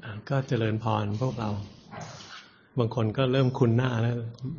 ก็เจริญพรพวกเราบางคนก็เริ่มคุ้นหน้าแล้ว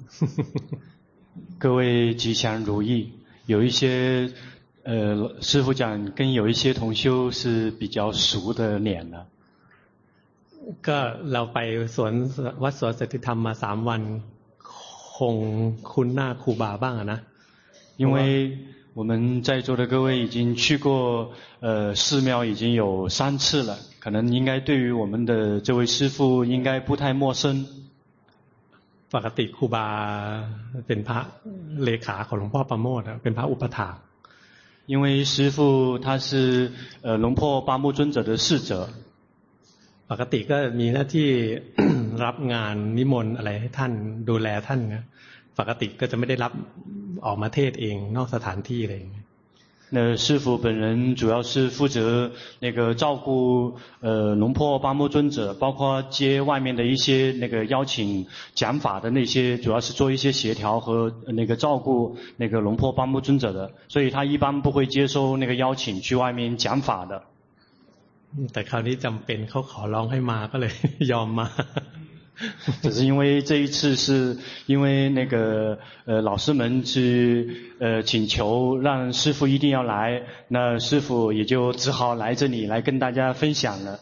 各位吉祥如意，有一些师父讲跟有一些同修是比较熟的脸了。 ก็เราไปสวนวัดสวนสันติธรรมมา3 วันคงคุ้นหน้าครูบาบ้างนะ因为我们在座的各位已经去过寺庙已经有3次了，可能应该对于我们的这位师父应该不太陌生。 ปกติครูบาเป็นพระเลขาของหลวงพ่อประโมทเป็นพระอุปถาก因为师父他是龙坡巴木尊者的侍者， ปกติก็มีหน้าที่ รับงานนิมนต์อะไรให้ท่านดูแลท่านนะปกติก็จะไม่ได้รับออกมาเทศเองนอกสถานที่อะไรอย่างเงี้ย那师父本人主要是负责那个照顾龙坡巴木尊者，包括接外面的一些那个邀请讲法的那些，主要是做一些协调和那个照顾那个龙坡巴木尊者的，所以他一般不会接收那个邀请去外面讲法的。 แต่คราวนี้จำเป็นเขาขอร้องให้มาก็เลย ยอมมา只是因为这一次是因为那个老师们去请求让师父一定要来，那师父也就只好来这里来跟大家分享了。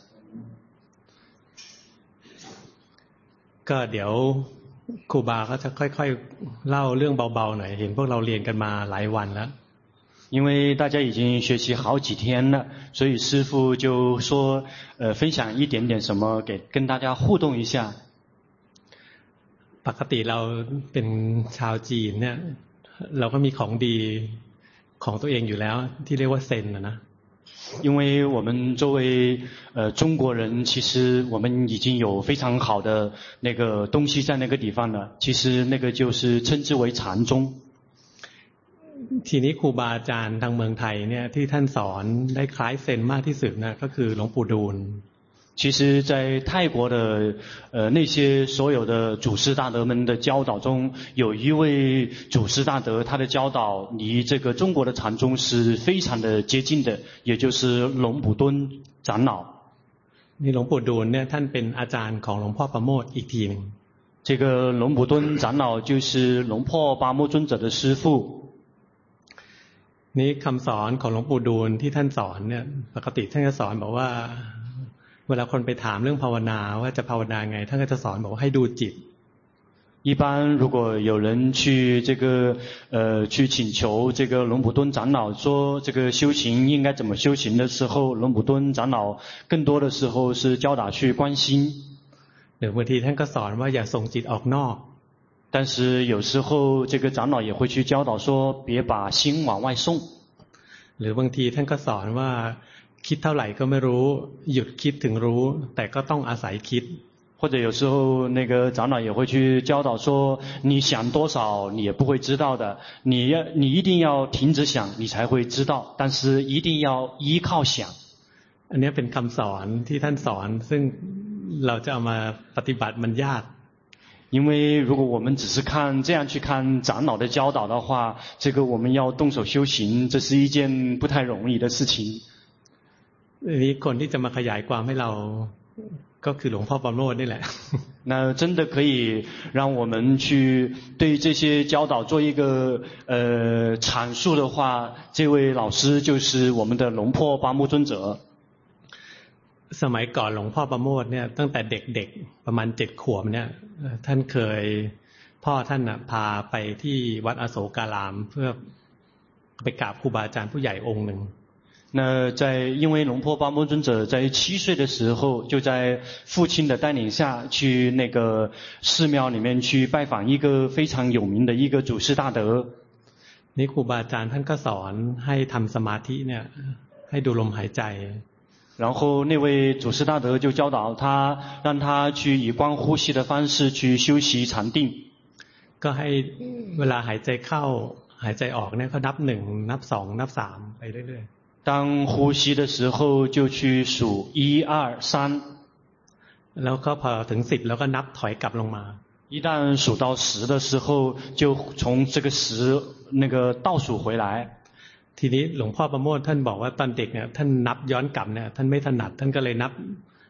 ก็เดี๋ยวครูบาก็จะค่อยๆเล่าเรื่องเบาๆหน่อยเห็นพวกเราเรียนกันมาหลายวันแล้ว因为大家已经学习好几天了，所以师父就说分享一点点什么跟大家互动一下。 ปกติเราเป็นชาวจีนเนี่ยเราก็มีของดีของตัวเองอยู่แล้วที่เรียกว่าเซนนะ因为我们作为中国人，其实我们已经有非常好的那个东西在那个地方了，其实那个就是称之为禅宗。 ทีนี้ครูบาอาจารย์ทางเมืองไทยเนี่ยที่ท่านสอนได้คล้ายเซนมากที่สุดนะก็คือหลวงปู่ดูล其实在泰国的那些所有的祖师大德们的教导中，有一位祖师大德，他的教导离这个中国的禅宗是非常的接近的，也就是龙普敦长老。 นี่หลวงปู่ดูลเนี่ยท่านเป็นอาจารย์ของหลวงพ่อประโมทอีกทีนึง这个龙普敦长老就是龙破巴木尊者的师父。 นี่คำสอนของหลวงปู่ดูลที่ท่านสอนเนี่ยปกติท่านจะสอนบอกว่าเวลาคนไปถามเรื่องภาวนาว่าจะภาวนาไงท่านก็จะสอนบอกว่าให้ดูจิต一般如果有人去这个去请求这个龙普敦长老说这个修行应该怎么修行的时候，龙普敦长老更多的时候是教导去观心。 หรือบางทีท่านก็สอนว่าอย่าส่งจิตออกนอก但是有时候这个长老也会去教导说别把心往外送。 หรือบางทีท่านก็สอนว่าคิดเท่าไหร่ก็ไม่รู้หยุดคิดถึงรู้แต่ก็ต้องอาศัยคิด或者有时候那个长老也会去教导说你想多少你也不会知道的，你一定要停止想你才会知道，但是一定要依靠想。 อันนี้เป็นคำสอนที่ท่านสอนซึ่งเราจะเอามาปฏิบัติมันยาก因为如果我们只是这样去看长老的教导的话，这个我们要动手修行，这是一件不太容易的事情。 นี่คนที่จะมาขยายความให้เราก็คือหลวงพ่อประโมทนี่แหละ那真的可以让我们去对这些教导做一个阐述的话，这位老师就是我们的龙破巴木尊者。 สมัยก่อนหลวงพ่อประโมทเนี่ยตั้งแต่เด็กๆประมาณ7 ขวบเนี่ยท่านเคยพ่อท่านพาไปที่วัดอโศการามเพื่อไปกราบครูบาอาจารย์ผู้ใหญ่องค์หนึ่ง那因为龙坡巴木尊者在7岁的时候就在父亲的带领下去那个寺庙里面去拜访一个非常有名的一个祖师大德。 นี่ครูบาอาจารย์ท่านก็สอนให้ทำสมาธิเนี่ยให้ดูลมหายใจ然后那位祖师大德就教导他，让他去以观呼吸的方式去修习禅定。 ก็ให้เวลาหายใจเข้าหายใจออกเนี่ยเขานับ1นับ2นับ3ไปเรื่อยๆ当呼吸的时候就去数1、2、3， แล้วก็พอถึง10แล้วก็นับถอยกลับลงมา一旦数到10的时候就从这个10那个倒数回来。 ทีนี้หลวงพ่อประโมทท่านบอกว่าตอนเด็กเนี่ยท่านนับย้อนกลับเนี่ยท่านไม่ถนัดท่านก็เลยนับ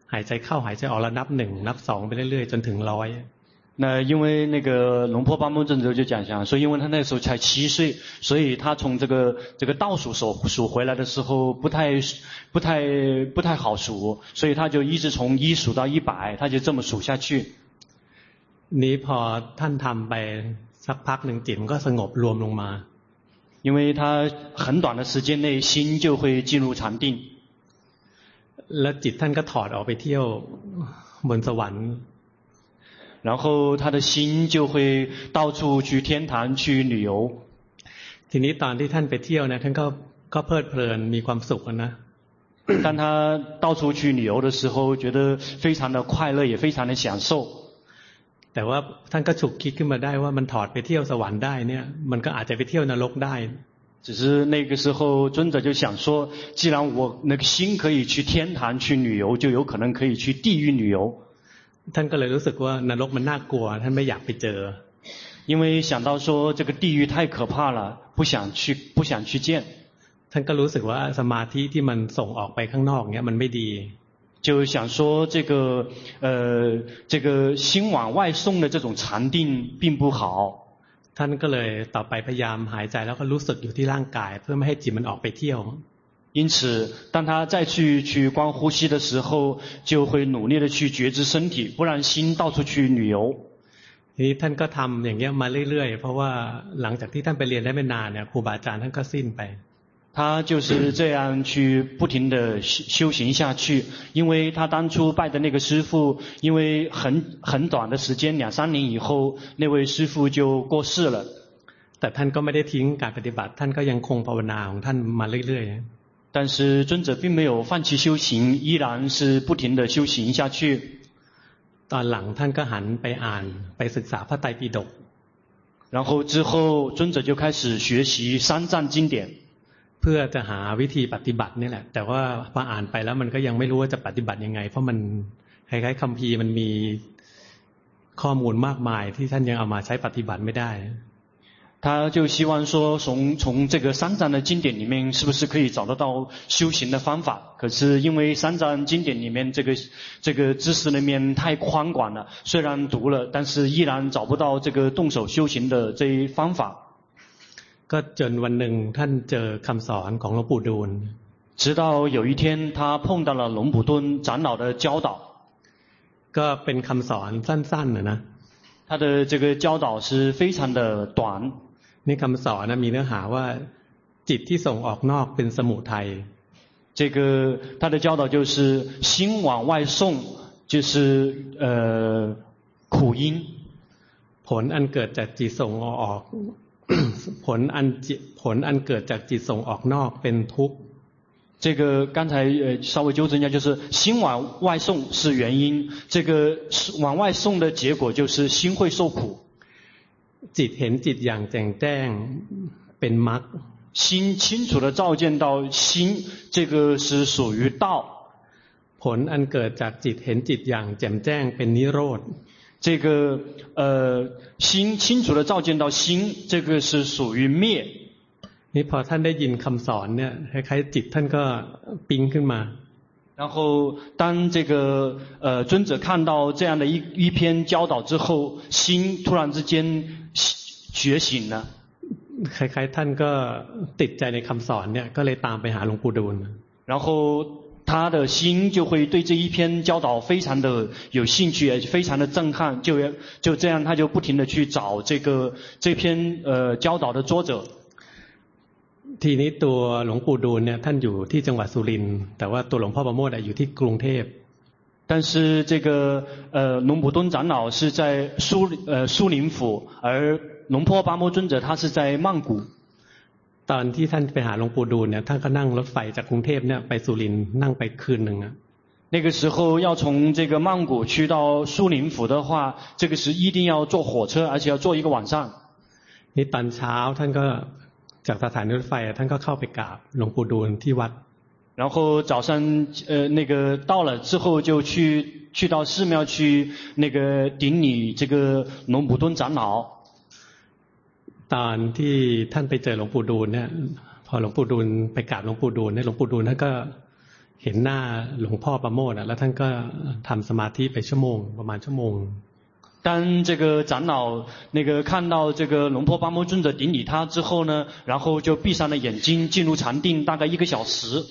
หายใจเข้าหายใจออกแล้วนับ1นับ2ไปเรื่อยๆจนถึง100 那因为那个龙坡巴木尊者就讲说，因为他那时候才7岁，所以他从这个倒数回来的时候不太好数，所以他就一直从1数到100，他就这么数下去。 นี้พอท่านทำไปสักพักหนึ่งจิตมันก็สงบรวมลงมา因为他很短的时间内心就会进入禅定， แล้วจิตท่านก็ถอดออกไปเที่ยวบนสวรรค์然后他的心就会到处去天堂去旅游。 ทีนี้ตอนที่ท่านไปเที่ยวนะท่านก็เพลิดเพลินมีความสุขนะ当他到处去旅游的时候，觉得非常的快乐，也非常的享受。 แต่ว่าท่านก็ฉุกคิดขึ้นมาได้ว่ามันถอดไปเที่ยวสวรรค์ได้เนี่ยมันก็อาจจะไปเที่ยวนรกได้只是那个时候尊者就想说，既然我那个心可以去天堂去旅游，就有可能可以去地狱旅游。 ท่านก็เลยรู้สึกว่านรกมันน่ากลัวท่านไม่อยากไปเจอ因为想到说这个地狱太可怕了，不想去见。 ท่านก็รู้สึกว่าสมาธิที่มันส่งออกไปข้างนอกเนี่ยมันไม่ดี就想说这个心往外送的这种禅定并不好。 ท่านก็เลยต่อไปพยายามหายใจแล้วก็รู้สึกอยู่ที่ร่างกายเพื่อไม่ให้จิตมันออกไปเที่ยว因此当他再去观呼吸的时候，就会努力的去觉知身体，不让心到处去旅游。 ทีนี้ท่านก็ทำอย่างเงี้ยมาเรื่อยๆเพราะว่าหลังจากที่ท่านไปเรียนได้ไม่นานเนี่ยครูบาอาจารย์ท่านก็สิ้นไป他就是这样去不停的修行下去，因为他当初拜的那个师父，因为很短的时间2-3年以后，那位师父就过世了。 แต่ท่านก็ไม่ได้ทิ้งการปฏิบัติท่านก็ยังคงภาวนาของท่านมาเรื่อยๆ但是尊者并没有放弃修行，依然是不停的修行下去。 ตอนหลังท่านก็หันไปอ่านไปศึกษาพระไตรปิฎก然后之后尊者就开始学习三藏经典， เพื่อจะหาวิธีปฏิบัตินี่แหละแต่ว่าพออ่านไปแล้วมันก็ยังไม่รู้ว่าจะปฏิบัติยังไงเพราะมันคล้ายๆคัมภีร์มันมีข้อมูลมากมายที่ท่านยังเอามาใช้ปฏิบัติไม่ได้他就希望说从这个三藏的经典里面是不是可以找得到修行的方法，可是因为三藏经典里面这个知识里面太宽广了，虽然读了但是依然找不到这个动手修行的这一方法。 ก็จนวันหนึ่งท่านเจอคำสอนของหลวงปู่ดูล直到有一天他碰到了龙普顿长老的教导， ก็เป็นคำสอนสั้นๆนะ他的这个教导是非常的短。 นี่คำสอนนะมีเนื้อหาว่าจิตที่ส่งออกนอกเป็นสมุทัย这个他的教导就是心往外送就是苦因， ผลอันเกิดจากจิตส่งออก ผลอันเกิดจากจิตส่งออกนอกเป็นทุกข์这个刚才稍微纠正一下，就是心往外送是原因，这个往外送的结果就是心会受苦。 จิตเห็นจิตอย่างแจ่มแจ้งเป็นมรรค心清楚的照见到心，这个是属于道。 ผลอันเกิดจากจิตเห็นจิตอย่างแจ่มแจ้งเป็นนิโรธ这个心清楚的照见到心，这个是属于灭。 นี่พอท่านได้ยินคำสอนเนี่ยคล้ายๆจิตท่านก็ปิ๊งขึ้นมา然后当这个尊者看到这样的一篇教导之后，心突然之间觉醒了。 คล้ายๆท่านก็ติดใจในคำสอนเนี่ยก็เลยตามไปหาหลวงปู่ดูล然后他的心就会对这一篇教导非常的有兴趣，也非常的震撼，就这样他就不停的去找这篇教导的作者。 ทีนี้ตัวหลวงปู่ดูลเนี่ยท่านอยู่ที่จังหวัดสุรินทร์แต่ว่าตัวหลวงพ่อประโมทอยู่ที่กรุงเทพ但是这个龙普顿长老是在苏林府，而龙坡巴摩尊者他是在曼谷。 ตอนที่ท่านไปหาหลวงปู่ดูลเนี่ยท่านก็นั่งรถไฟจากกรุงเทพเนี่ยไปสุรินทร์นั่งไปคืนนึง那个时候要从这个曼谷去到苏林府的话，这个是一定要坐火车，而且要坐一个晚上。 นี่ตอนเช้าท่านก็จากสถานีรถไฟท่านก็เข้าไปกราบหลวงปู่ดูลที่วัด然后早上那个到了之后就去到寺庙去那个顶礼这个龙普顿长老。 ตอนที่ท่านไปเจอหลวงปู่ดูลเนี่ยพอหลวงปู่ดูลไปกราบหลวงปู่ดูลเนี่ยหลวงปู่ดูลท่านก็เห็นหน้าหลวงพ่อประโมทแล้วท่านก็ทำสมาธิไปชั่วโมงประมาณชั่วโมง当这个长老看到这个龙婆巴摩尊者顶礼他之后呢，然后就闭上了眼睛进入禅定，大概1个小时。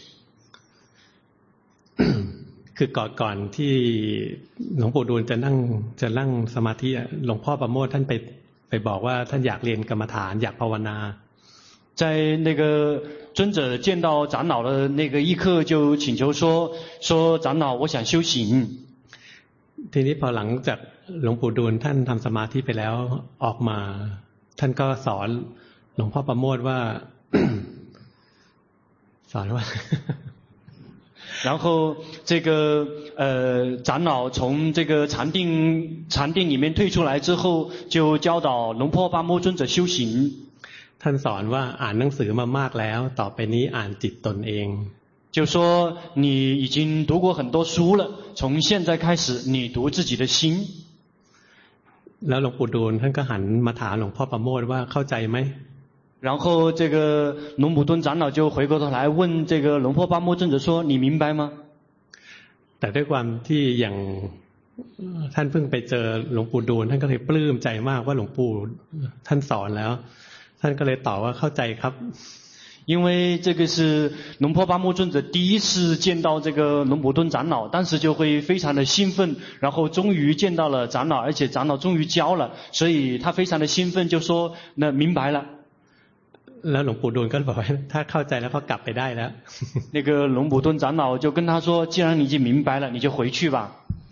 คือก่อนที่หลวงปู่ดูลจะนั่งสมาธิหลวงพ่อประโมทท่านไปบอกว่าท่านอยากเรียนกรรมฐานอยากภาวนา在那个尊者见到长老的那个一刻，就请求说长老，我想修行。 ทีนี้พอหลังจากหลวงปู่ดูลท่านทำสมาธิไปแล้วออกมาท่านก็สอนหลวงพ่อประโมทว่า สอนว่า然后这个长老从这个禅定里面退出来之后，就教导龙婆巴摩尊者修行。 ท่านสอนว่าอ่านหนังสือมามากแล้วต่อไปนี้อ่านจิตตนเอง就说你已经读过很多书了，从现在开始你读自己的心。 แล้วหลวงปู่ดูลท่านก็หันมาถามหลวงพ่อประโมทว่าเข้าใจไหม然后这个龙普敦长老就回过头来问这个龙婆巴摩尊者说：“你明白吗？” แต่ด้วยความที่อย่างท่านเพิ่งไปเจอหลวงปู่ดูลท่านก็เลยปลื้มใจมากว่าหลวงปู่ท่านสอนแล้วท่านก็เลยตอบว่าเข้าใจครับ因为这个是龙婆巴摩尊者第一次见到这个龙普敦长老，当时就会非常的兴奋，然后终于见到了长老，而且长老终于教了，所以他非常的兴奋，就说：“那明白了。” แล้วหลวงปู่ดูลก็บอกว่าถ้าเข้าใจแล้วก็กลับไปได้แล้ว那个龙普敦长老就跟他说：“既然你已经明白了，你就回去吧。”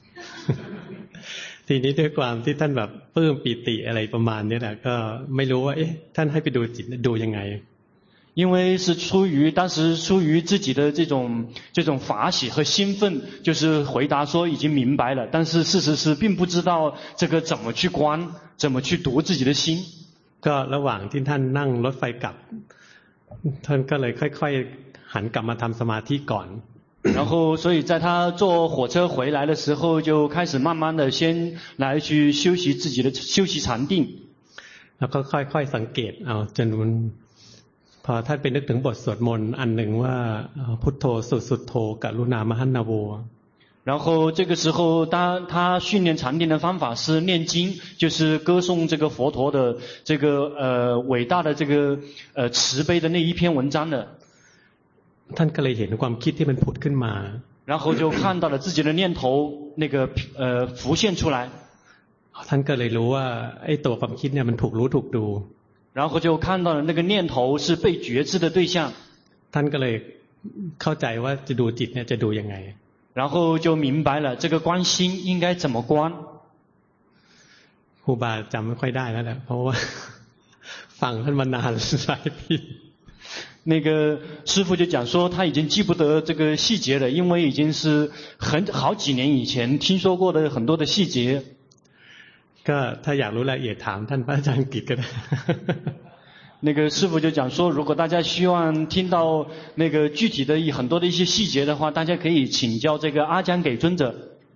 ทีนี้ด้วยความที่ท่านแบบปลื้มปิติอะไรประมาณนี้แหละก็ไม่รู้ว่าท่านให้ไปดูจิตดูยังไง因为是当时出于自己的这种法喜和兴奋，就是回答说已经明白了，但是事实是并不知道这个怎么去观，怎么去读自己的心。 ก็ระหว่างที่ท่านนั่งรถไฟกลับท่านก็เลยค่อยๆหันกลับมาทำสมาธิก่อน然后所以在他坐火车回来的时候，就开始慢慢的先来去休息禅定， แล้วก็ค่อยๆสังเกตเอาจนพอท่านไปนึกถึงบทสวดมนต์อันหนึ่งว่าพุทโธสุดโธกรุณามหันนาโว然后这个时候当他训练禅定的方法是念经，就是歌颂这个佛陀的这个伟大的这个慈悲的那一篇文章的。 ท่านก็เลยเห็นความคิดที่มันผุดขึ้นมา然后就看到了自己的念头那个浮现出来。 ท่านก็เลยรู้ว่าไอ้ตัวความคิดเนี่ยมันถูกรู้ถูกดู然后就看到了那个念头是被觉知的对象。 ท่านก็เลยเข้าใจว่าจะดูจิตเนี่ยจะดูยังไง然后就明白了这个观心应该怎么观。 ครูบาจำไม่ค่อยได้แล้วแหละเพราะว่าฟังท่านมานานหลายปี那个师父就讲说他已经记不得这个细节了，因为已经是好几年以前听说过的很多的细节。 ก็ถ้าอยากรู้ละเอียดถามท่านพระอาจารย์กิตก็ได้那个师父就讲说，如果大家希望听到那个具体的很多的一些细节的话，大家可以请教这个阿姜给尊者。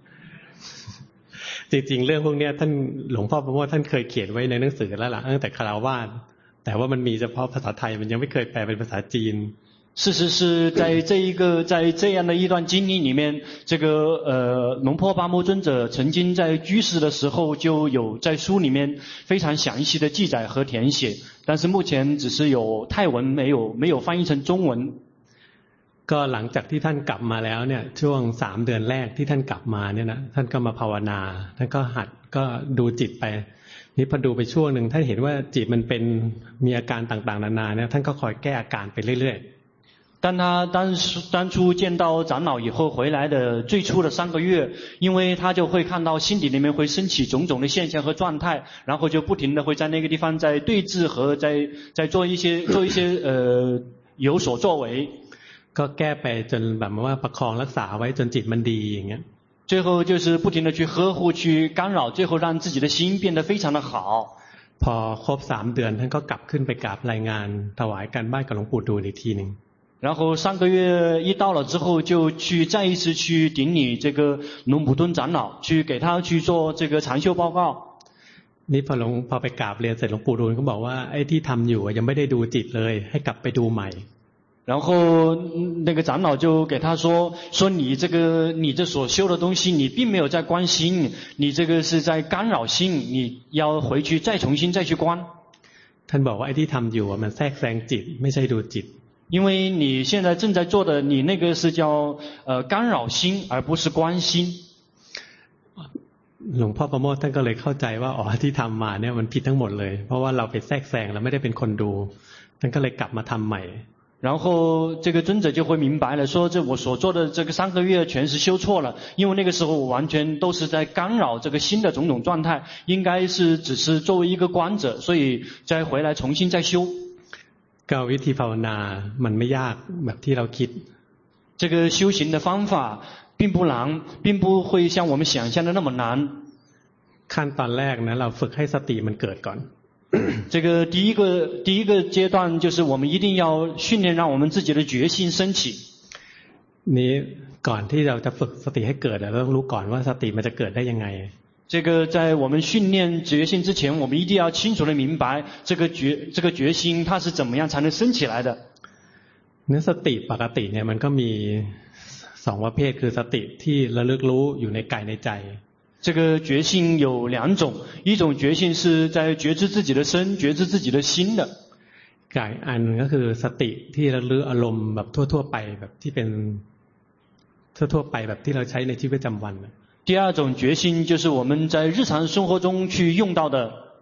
จริงๆเรื่องพวกนี้ท่านหลวงพ่อประโมทท่านเคยเขียนไว้ในหนังสือแล้วล่ะตั้งแต่คฤหัสถ์แต่ว่ามันมีเฉพาะภาษาไทยมันยังไม่เคยแปลเป็นภาษาจีน事实是在这样的一段经历里面，这个龙婆巴摩尊者曾经在居士的时候就有在书里面非常详细的记载和填写，但是目前只是有泰文没有翻译成中文。 ก็หลังจากที่ท่านกลับมาแล้วเนี่ยช่วง3 เดือนแรกที่ท่านกลับมาเนี่ยนะท่านก็มาภาวนาท่านก็หัดก็ดูจิตไปนี่พอดูไปช่วงนึงท่านเห็นว่าจิตมันเป็นมีอาการต่างๆนานาเนี่ยท่านก็คอยแก้อาการไปเรื่อยๆ当他当初见到长老以后回来的最初的3个月，因为他就会看到心底里面会升起种种的现象和状态，然后就不停的会在那个地方在对峙和在做一些有所作为。 ก็แก้ไปจนแบบว่าประคองรักษาไว้จนจิตมันดีอย่างเงี้ย最后就是不停的去呵护去干扰，最后让自己的心变得非常的好。 พอครบ3 เดือนท่านก็กลับขึ้นไปกราบรายงานถวายการบ้านกับหลวงปู่ดูลอีกทีนึง然后3个月一到了之后，就再一次去顶礼这个龙普敦长老，去给他去做这个禅修报告。 นี่พอไปกราบเรียนเสร็จหลวงปู่ดูลก็บอกว่าไอ้ที่ทำอยู่ยังไม่ได้ดูจิตเลยให้กลับไปดูใหม่然后那个长老就给他说你这所修的东西你并没有在观心，你这个是在干扰心，你要回去再重新再去观。 ท่านบอกว่าไอ้ที่ทำอยู่มันแทรกแซงจิตไม่ใช่ดูจิต因为你现在正在做的你那个是叫干扰心而不是观心。 หลวงพ่อประโมทท่านก็เลยเข้าใจว่าอ๋อที่ทำมาเนี่ยมันผิดทั้งหมดเลยเพราะว่าเราไปแทรกแซงเราไม่ได้เป็นคนดูท่านก็เลยกลับมาทำใหม่然后这个尊者就会明白了，说这我所做的这个3个月全是修错了，因为那个时候我完全都是在干扰这个心的种种状态，应该是只是作为一个观者，所以再回来重新再修。 ก็วิธีภาวนามันไม่ยากแบบที่เราคิด这个修行的方法并不难，并不会像我们想象的那么难。 ขั้นตอนแรกนะเราฝึกให้สติมันเกิดก่อน这个第一个阶段就是我们一定要训练让我们自己的觉性升起。 นี้ก่อนที่เราจะฝึกสติให้เกิดเราต้องรู้ก่อนว่าสติมันจะเกิดได้ยังไง这个在我们训练觉性之前，我们一定要清楚的明白这个觉心它是怎么样才能升起来的。 เนื้อสติปกติเนี่ยมันก็มี2ประเภทคือสติที่ระลึกรู้อยู่ในกายในใจ这个觉性有2种，一种觉性是在觉知自己的身，觉知自己的心的。 กายอันก็คือสติที่ระลึกอารมณ์แบบทั่วๆไปแบบที่เป็นทั่วๆไปแบบที่เราใช้ในชีวิตประจำวัน第2种觉性就是我们在日常生活中去用到的。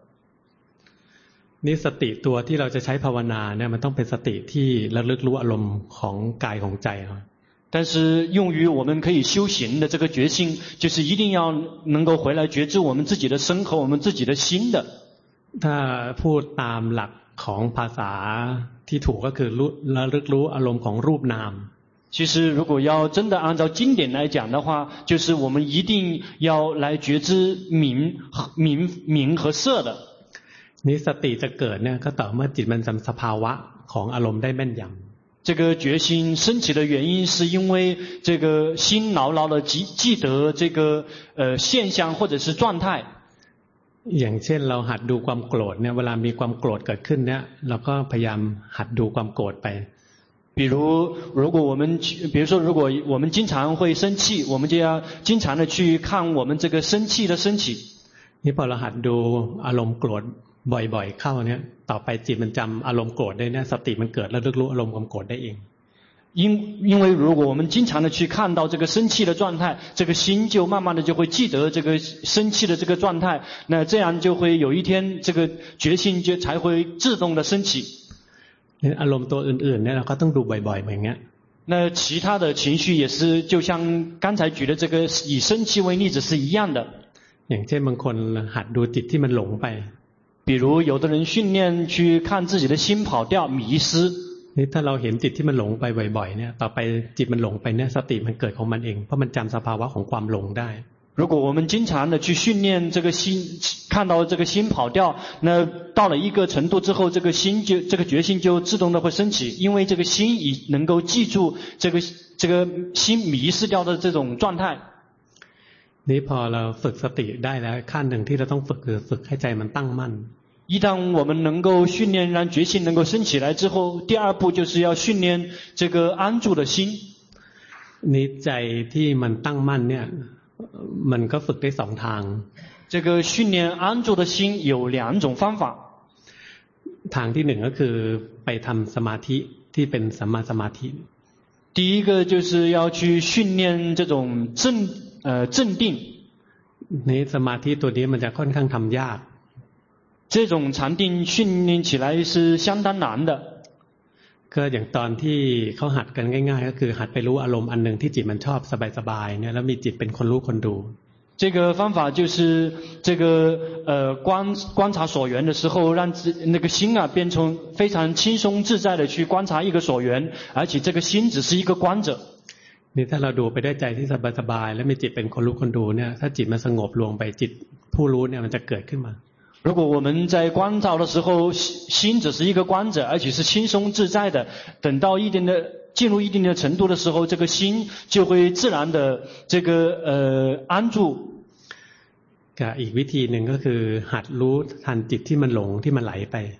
นี่สติตัวที่เราจะใช้ภาวนาเนี่ยมันต้องเป็นสติที่ระลึกรู้อารมณ์ของกายของใจ但是用于我们可以修行的这个决心，就是一定要能够回来觉知我们自己的身和我们自己的心的。 ถ้าพูดตามหลักของภาษาที่ถูกก็คือระลึกรู้อารมณ์ของรูปนาม其实如果要真的按照经典来讲的话，就是我们一定要来觉知名和色的。 นี่สติจะเกิดเนี่ยก็ต่อเมื่อจิตมันจำสภาวะของอารมณ์ได้แม่นยำ这个决心升起的原因是因为这个心牢牢的记得这个现象或者是状态。 อย่างเช่นเราหัดดูความโกรธเนี่ยเวลามีความโกรธเกิดขึ้นเนี่ยเราก็พยายามหัดดูความโกรธไป比如说如果我们经常会生气，我们就要经常的去看我们这个生气的升起。 นี่พอเราหัดดูอารมณ์โกรธบ่อยๆเข้าเนี่ยต่อไปจิตมันจำอารมณ์โกรธได้เนี่ยสติมันเกิดแล้วรู้อารมณ์ความโกรธได้เอง因为如果我们经常的去看到这个生气的状态，这个心就慢慢的就会记得这个生气的这个状态，那这样就会有一天这个觉性就才会自动的升起。 อารมณ์ตัวอื่นๆเนี่ยเราก็ต้องดูบ่อยๆเหมือนเงี้ย那其他的情绪也是就像刚才举的这个以生气为例子是一样的。 อย่างเช่นบางคนหัดดูจิตที่มันหลงไป比如有的人训练去看自己的心跑掉迷失。 นี่ถ้าเราเห็นจิตที่มันหลงไปบ่อยๆเนี่ยต่อไปจิตมันหลงไปเนี่ยสติมันเกิดของมันเองเพราะมันจำสภาวะของความหลงได้如果我们经常的去训练这个心，看到这个心跑掉，那到了一个程度之后，这个决心就自动的会升起，因为这个心已能够记住这个心迷失掉的这种状态。 นี่พอเราฝึกสติได้แล้วขั้นหนึ่งที่เราต้องฝึกคือฝึกให้ใจมันตั้งมั่น一旦我们能够训练让决心能够升起来之后，第2步就是要训练这个安住的心。 นี่ใจที่มันตั้งมั่นเนี่ยมันก็ฝึกได้2ทาง这个训练安住的心有2种方法。 ทางที่1ก็คือไปทำสมาธิที่เป็นสัมมาสมาธิ第一个就是要去训练这种镇定。 นี่สมาธิตัวนี้มันจะค่อนข้างทำยาก这种禅定训练起来是相当难的。 ก็อย่างตอนที่เขาหัดกันง่ายๆก็คือหัดไปรู้อารมณ์อันนึงที่จิตมันชอบสบายๆเนี่ยแล้วมีจิตเป็นคนรู้คนดู这个方法就是这个观察所缘的时候，让那个心啊变成非常轻松自在的去观察一个所缘，而且这个心只是一个观者。 นี่ถ้าเราดูไปได้ใจที่สบายๆแล้วมีจิตเป็นคนรู้คนดูเนี่ยถ้าจิตมันสงบลงไปจิตผู้รู้เนี่ยมันจะเกิดขึ้นมา如果我们在观照的时候，心只是一个观者，而且是轻松自在的，等到进入一定的程度的时候，这个心就会自然的这个安住。 กับอีกวิธีหนึ่งก็คือหัดรู้ทันจิตที่มันหลงที่มันไหลไป还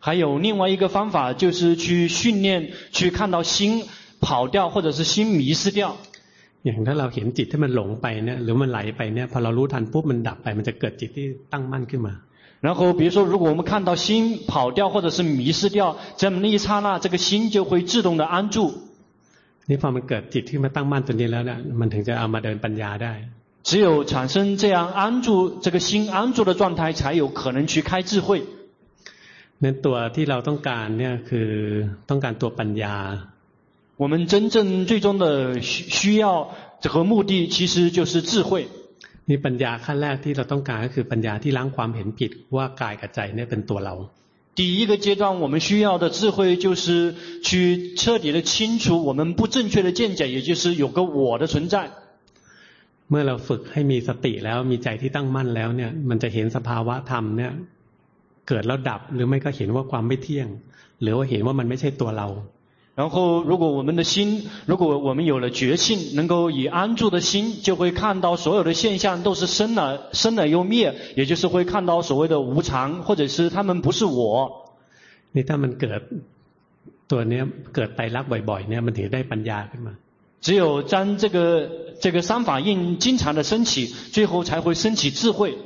还有另外一个方法就是去训练，去看到心跑掉或者是心迷失掉。 อย่างถ้าเราเห็นจิตที่มันหลงไปเนี่ยหรือมันไหลไปเนี่ยพอเรารู้ทันปุ๊บมันดับไปมันจะเกิดจิตที่ตั้งมั่นขึ้นมา然后比如说如果我们看到心跑掉或者是迷失掉，在那一刹那这个心就会自动的安住。 นี่พอมันเกิดจิตที่มาตั้งมั่นตัวนี้แล้วเนี่ยมันถึงจะเอามาเดินปัญญาได้只有产生这样安住这个心安住的状态，才有可能去开智慧。 นั้นตัวที่เราต้องการเนี่ยคือต้องการตัวปัญญา我们真正最终的需要和目的其实就是智慧。 นี่ปัญญาขั้นแรกที่เราต้องการก็คือปัญญาที่ล้างความเห็นผิดว่ากายกับใจเนี่ยเป็นตัวเรา第一个阶段我们需要的智慧就是去彻底的清除我们不正确的见解，也就是有个我的存在。 เมื่อเราฝึกให้มีสติแล้วมีใจที่ตั้งมั่นแล้วเนี่ยมันจะเห็นสภาวะธรรมเนี่ยเกิดแล้วดับหรือไม่ก็เห็นว่าความไม่เที่ยงหรือว่าเห็นว่ามันไม่ใช่ตัวเรา然后如果我们的心，如果我们有了觉性，能够以安住的心，就会看到所有的现象都是生了又灭，也就是会看到所谓的无常，或者是他们不是我。 นี่ถ้ามันเกิดตัวเนี้ยเกิดไตรลักษณ์บ่อยๆเนี่ยมันถึงได้ปัญญาขึ้นมา只有当这个三法印经常的升起，最后才会升起智慧。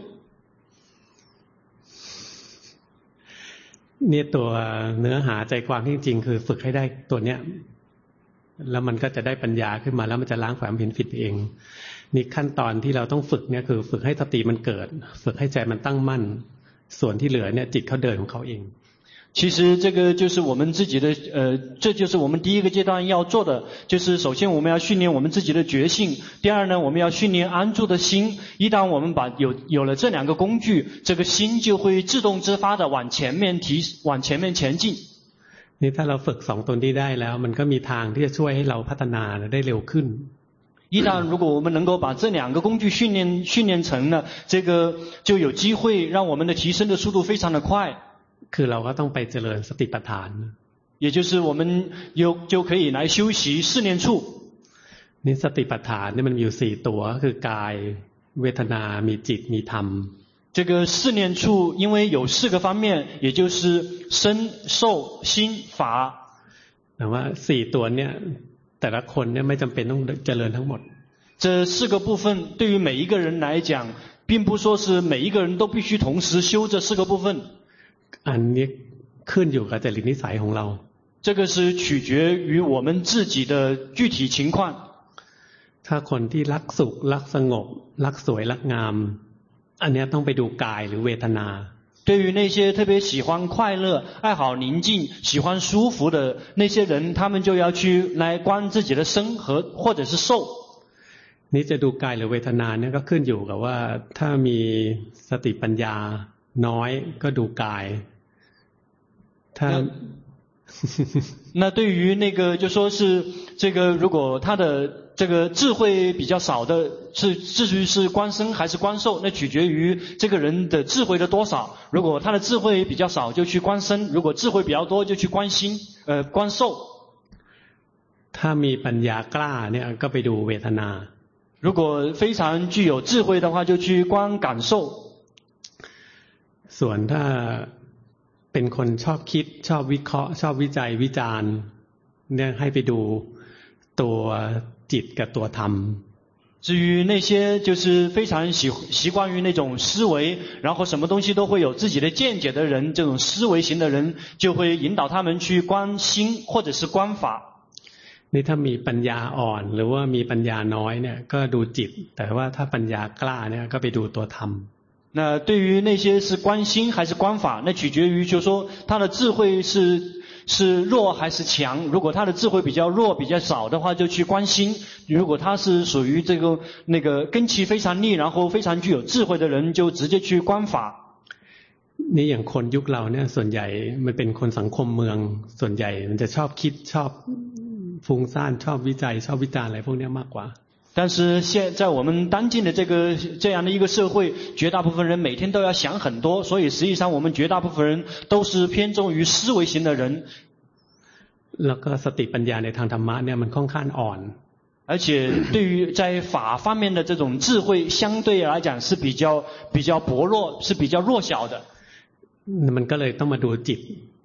เนี่ยตัวเนื้อหาใจความจริงๆคือฝึกให้ได้ตัวเนี้ยแล้วมันก็จะได้ปัญญาขึ้นมาแล้วมันจะล้างความเห็นผิดเองนี่ขั้นตอนที่เราต้องฝึกเนี่ยคือฝึกให้สติมันเกิดฝึกให้ใจมันตั้งมั่นส่วนที่เหลือเนี่ยจิตเขาเดินของเขาเอง其实这个就是我们自己的这就是我们第一个阶段要做的，就是首先我们要训练我们自己的觉性，第二呢我们要训练安住的心。一旦我们有了这两个工具，这个心就会自动自发的往前面前进。 นี่ถ้าเราฝึก2ตัวนี้ได้แล้วมันก็มีทางที่จะช่วยให้เราพัฒนาได้เร็วขึ้น一旦如果我们能够把这两个工具训练成了，这个就有机会让我们的提升的速度非常的快。 คือเราก็ต้องไปเจริญสติปัฏฐาน也就是我们就可以来修习四念处。 นี่สติปัฏฐานนี่มันมีอยู่4ตัวคือกายเวทนามีจิตมีธรรม这个四念处因为有4个方面，也就是身受心法。 แต่ว่า4ตัวเนี่ยแต่ละคนเนี่ยไม่จำเป็นต้องเจริญทั้งหมด这4个部分对于每一个人来讲，并不说是每一个人都必须同时修这4个部分。 อันนี้ขึ้นอยู่กับจริตนิสัยของเรา这个是取决于我们自己的具体情况。 ถ้าคนที่รักสุขรักสงบรักสวยรักงามอันนี้ต้องไปดูกายหรือเวทนา对于那些特别喜欢快乐、爱好宁静、喜欢舒服的那些人，他们就要去来观自己的身或者是受。 นี่จะดูกายหรือเวทนาเนี่ยก็ขึ้นอยู่กับว่าถ้ามีสติปัญญาน้อยก็ดูกายถ้า那对于那个就说是这个，如果他的这个智慧比较少的，至于是观身还是观受，那取决于这个人的智慧的多少。如果他的智慧比较少，就去观身；如果智慧比较多，就去观心，观受。 ถ้ามีปัญญากล้าเนี่ยก็ไปดูเวทนา如果非常具有智慧的话，就去观感受。 ส่วนถ้าเป็นคนชอบคิดชอบวิเคราะห์ชอบวิจัยวิจารณ์เนี่ยให้ไปดูตัวจิตกับตัวธรรม至于那些就是非常习惯于那种思维，然后什么东西都会有自己的见解的人，这种思维型的人就会引导他们去观心或者是观法。 นี่ถ้ามีปัญญาอ่อนหรือว่ามีปัญญาน้อยเนี่ยก็ดูจิตแต่ว่าถ้าปัญญากล้าเนี่ยก็ไปดูตัวธรรม那对于那些是观心还是观法，那取决于就是说他的智慧是弱还是强。如果他的智慧比较弱比较少的话，就去观心；如果他是属于这个那个根气非常利，然后非常具有智慧的人，就直接去观法。 นี่อย่างคนยุคเราเนี่ยส่วนใหญ่มันเป็นคนสังคมเมืองส่วนใหญ่มันจะชอบคิดชอบฟุ้งซ่านชอบวิจัยชอบวิจารณ์อะไรพวกนี้มากกว่า但是在我们当今的这样的一个社会，绝大部分人每天都要想很多，所以实际上我们绝大部分人都是偏重于思维型的人。 แล้วก็สติปัญญาในทางธรรมะเนี่ยมันค่อนข้างอ่อน而且对于在法方面的这种智慧，相对来讲是比较薄弱，是比较弱小的。 มันก็เลยต้องมาดูจิต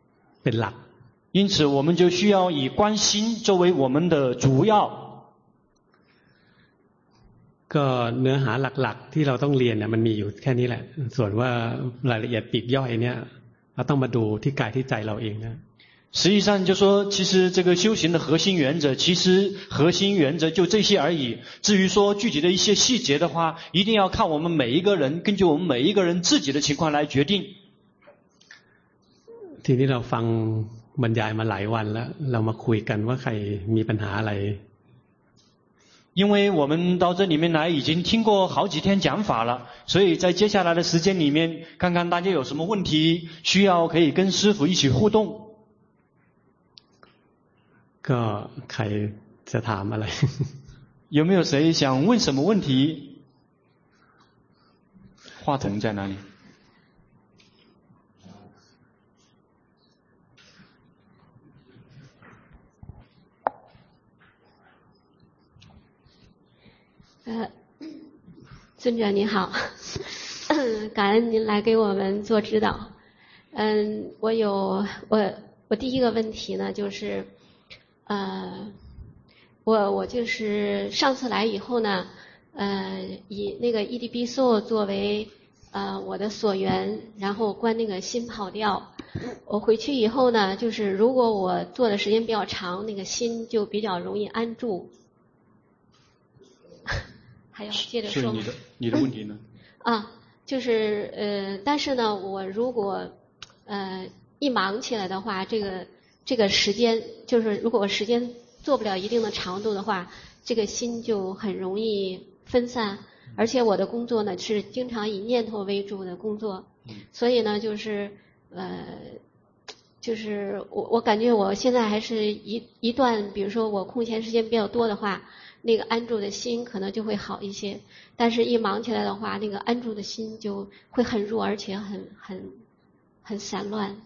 เป็นหลัก因此我们就需要以观心作为我们的主要。 ก็เนื้อหาหลักๆที่เราต้องเรียนเนี่ยมันมีอยู่แค่นี้แหละส่วนว่ารายละเอียดปลีกย่อยเนี่ยเราต้องมาดูที่กายที่ใจเราเองนะ实际上就说其实这个修行的核心原则其实核心原则就这些而已，至于说具体的一些细节的话一定要看我们每一个人根据我们每一个人自己的情况来决定。 ทีนี้เราฟังบรรยายมาหลายวันแล้วเรามาคุยกันว่าใครมีปัญหาอะไร因为我们到这里面来已经听过好几天讲法了，所以在接下来的时间里面看看大家有什么问题需要可以跟师父一起互动。 ก็ใครจะถามอะไร有没有谁想问什么问题？话筒在哪里？ 尊者您好，感恩您来给我们做指导。我第一个问题呢，就是我就是上次来以后呢，以那个 EDB-So 作为我的所缘，然后观那个心跑调。我回去以后呢，就是如果我做的时间比较长，那个心就比较容易安住。还要接着说吗？ 是你的问题呢？ 就是但是呢，我如果一忙起来的话，这个时间就是如果我时间做不了一定的长度的话，这个心就很容易分散，而且我的工作呢是经常以念头为主的工作，所以呢就是我感觉我现在还是一段，比如说我空闲时间比较多的话，那个安住的心可能就会好一些，但是一忙起来的话，那个安住的心就会很弱，而且很散乱，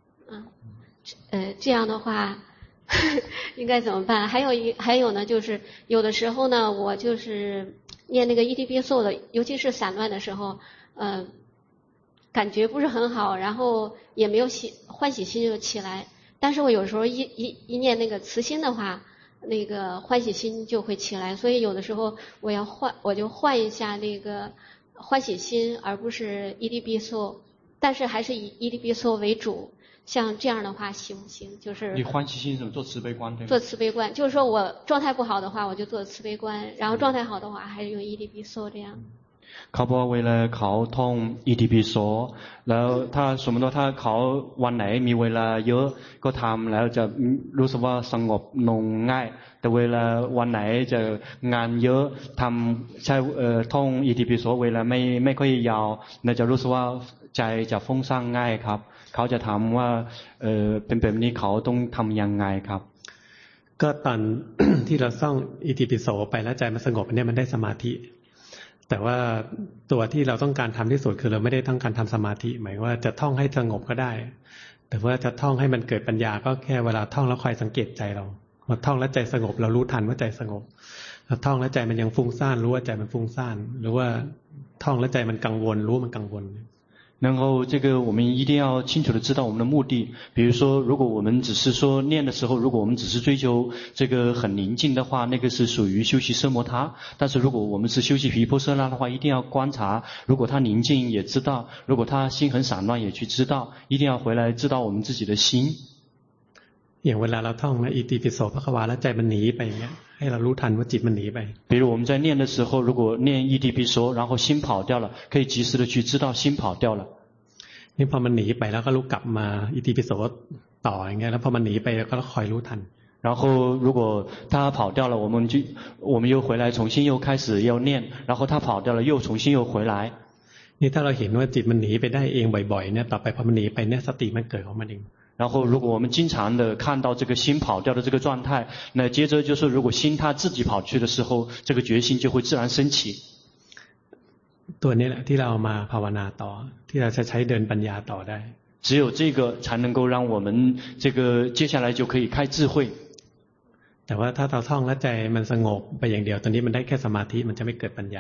这样的话应该怎么办？还有呢，就是有的时候呢，我就是念那个 EDB-So 的，尤其是散乱的时候，感觉不是很好，然后也没有欢喜心就起来，但是我有时候一念那个慈心的话，那个欢喜心就会起来，所以有的时候我就换一下那个欢喜心，而不是 EDB-So， 但是还是以 EDB-So 为主。像这样的话行不行？就是你欢喜心什么？做慈悲观对吗？ 做慈悲观，就是说我状态不好的话，我就做慈悲观，然后状态好的话，还是用 EDB-So 这样。 เขาบอกเวลาเขาท่อง EDB-So แล้วถ้าสมมติว่าถ้าเขาวันไหนมีเวลาเยอะก็ทำแล้วจะรู้สึกว่าสงบลงง่ายแต่เวลาวันไหนจะงานเยอะทำใช้ท่อง EDB-So เวลาไม่ค่อยยาวน่าจะรู้สึกว่าใจจะฟุ้งซ่านง่ายครับเขาจะถามว่าเป็นแบบนี้เขาต้องทำยังไงครับก็ตอน ที่เราท่อง EDB-So ไปแล้วใจมันสงบเนี่ยมันได้สมาธิแต่ว่าตัวที่เราต้องการทำที่สุดคือเราไม่ได้ต้องการทำสมาธิหมายว่าจะท่องให้สงบก็ได้แต่ว่าจะท่องให้มันเกิดปัญญาก็แค่เวลาท่องแล้วคอยสังเกตใจเราพอท่องแล้วใจสงบเรารู้ทันว่าใจสงบถ้าท่องแล้วใจมันยังฟุ้งซ่านรู้ว่าใจมันฟุ้งซ่านหรือว่าท่องแล้วใจมันกังวลรู้มันกังวล然后这个我们一定要清楚的知道我们的目的，比如说如果我们只是说念的时候，如果我们只是追求这个很宁静的话，那个是属于修习奢摩他，但是如果我们是修习毗婆舍那的话，一定要观察，如果他宁静也知道，如果他心很散乱也去知道，一定要回来知道我们自己的心。 อย่างเวลาเราท่องนะอิติปิโสภควาแล้วใจมันหนีไปอย่างเงี้ยให้เรารู้ทันว่าจิตมันหนีไป比如我们在念的时候，如果念EDB-So然后心跑掉了，可以及时的去知道心跑掉了。 นี่พอมันหนีไปแล้วก็รู้กลับมาอิติปิโสต่ออย่างเงี้ยแล้วพอมันหนีไปก็คอยรู้ทัน然后如果他跑掉了，我们又回来重新又开始要念，然后他跑掉了又重新又回来。 นี่ถ้าเราเห็นว่าจิตมันหนีไปได้เองบ่อยๆเนี่ยต่อไปพอมันหนีไปเนี่ยสติมันเกิดของมันเอง然后如果我们经常的看到这个心跑掉的这个状态，那接着就是如果心他自己跑去的时候，这个决心就会自然升起。 ตัวนี้แหละที่เรามาภาวนาต่อที่เราจะใช้เดินปัญญาต่อได้只有这个才能够让我们这个接下来就可以开智慧。 แต่ว่าถ้าเราท่องแล้วใจมันสงบไปอย่างเดียวตอนนี้มันได้แค่สมาธิมันจะไม่เกิดปัญญา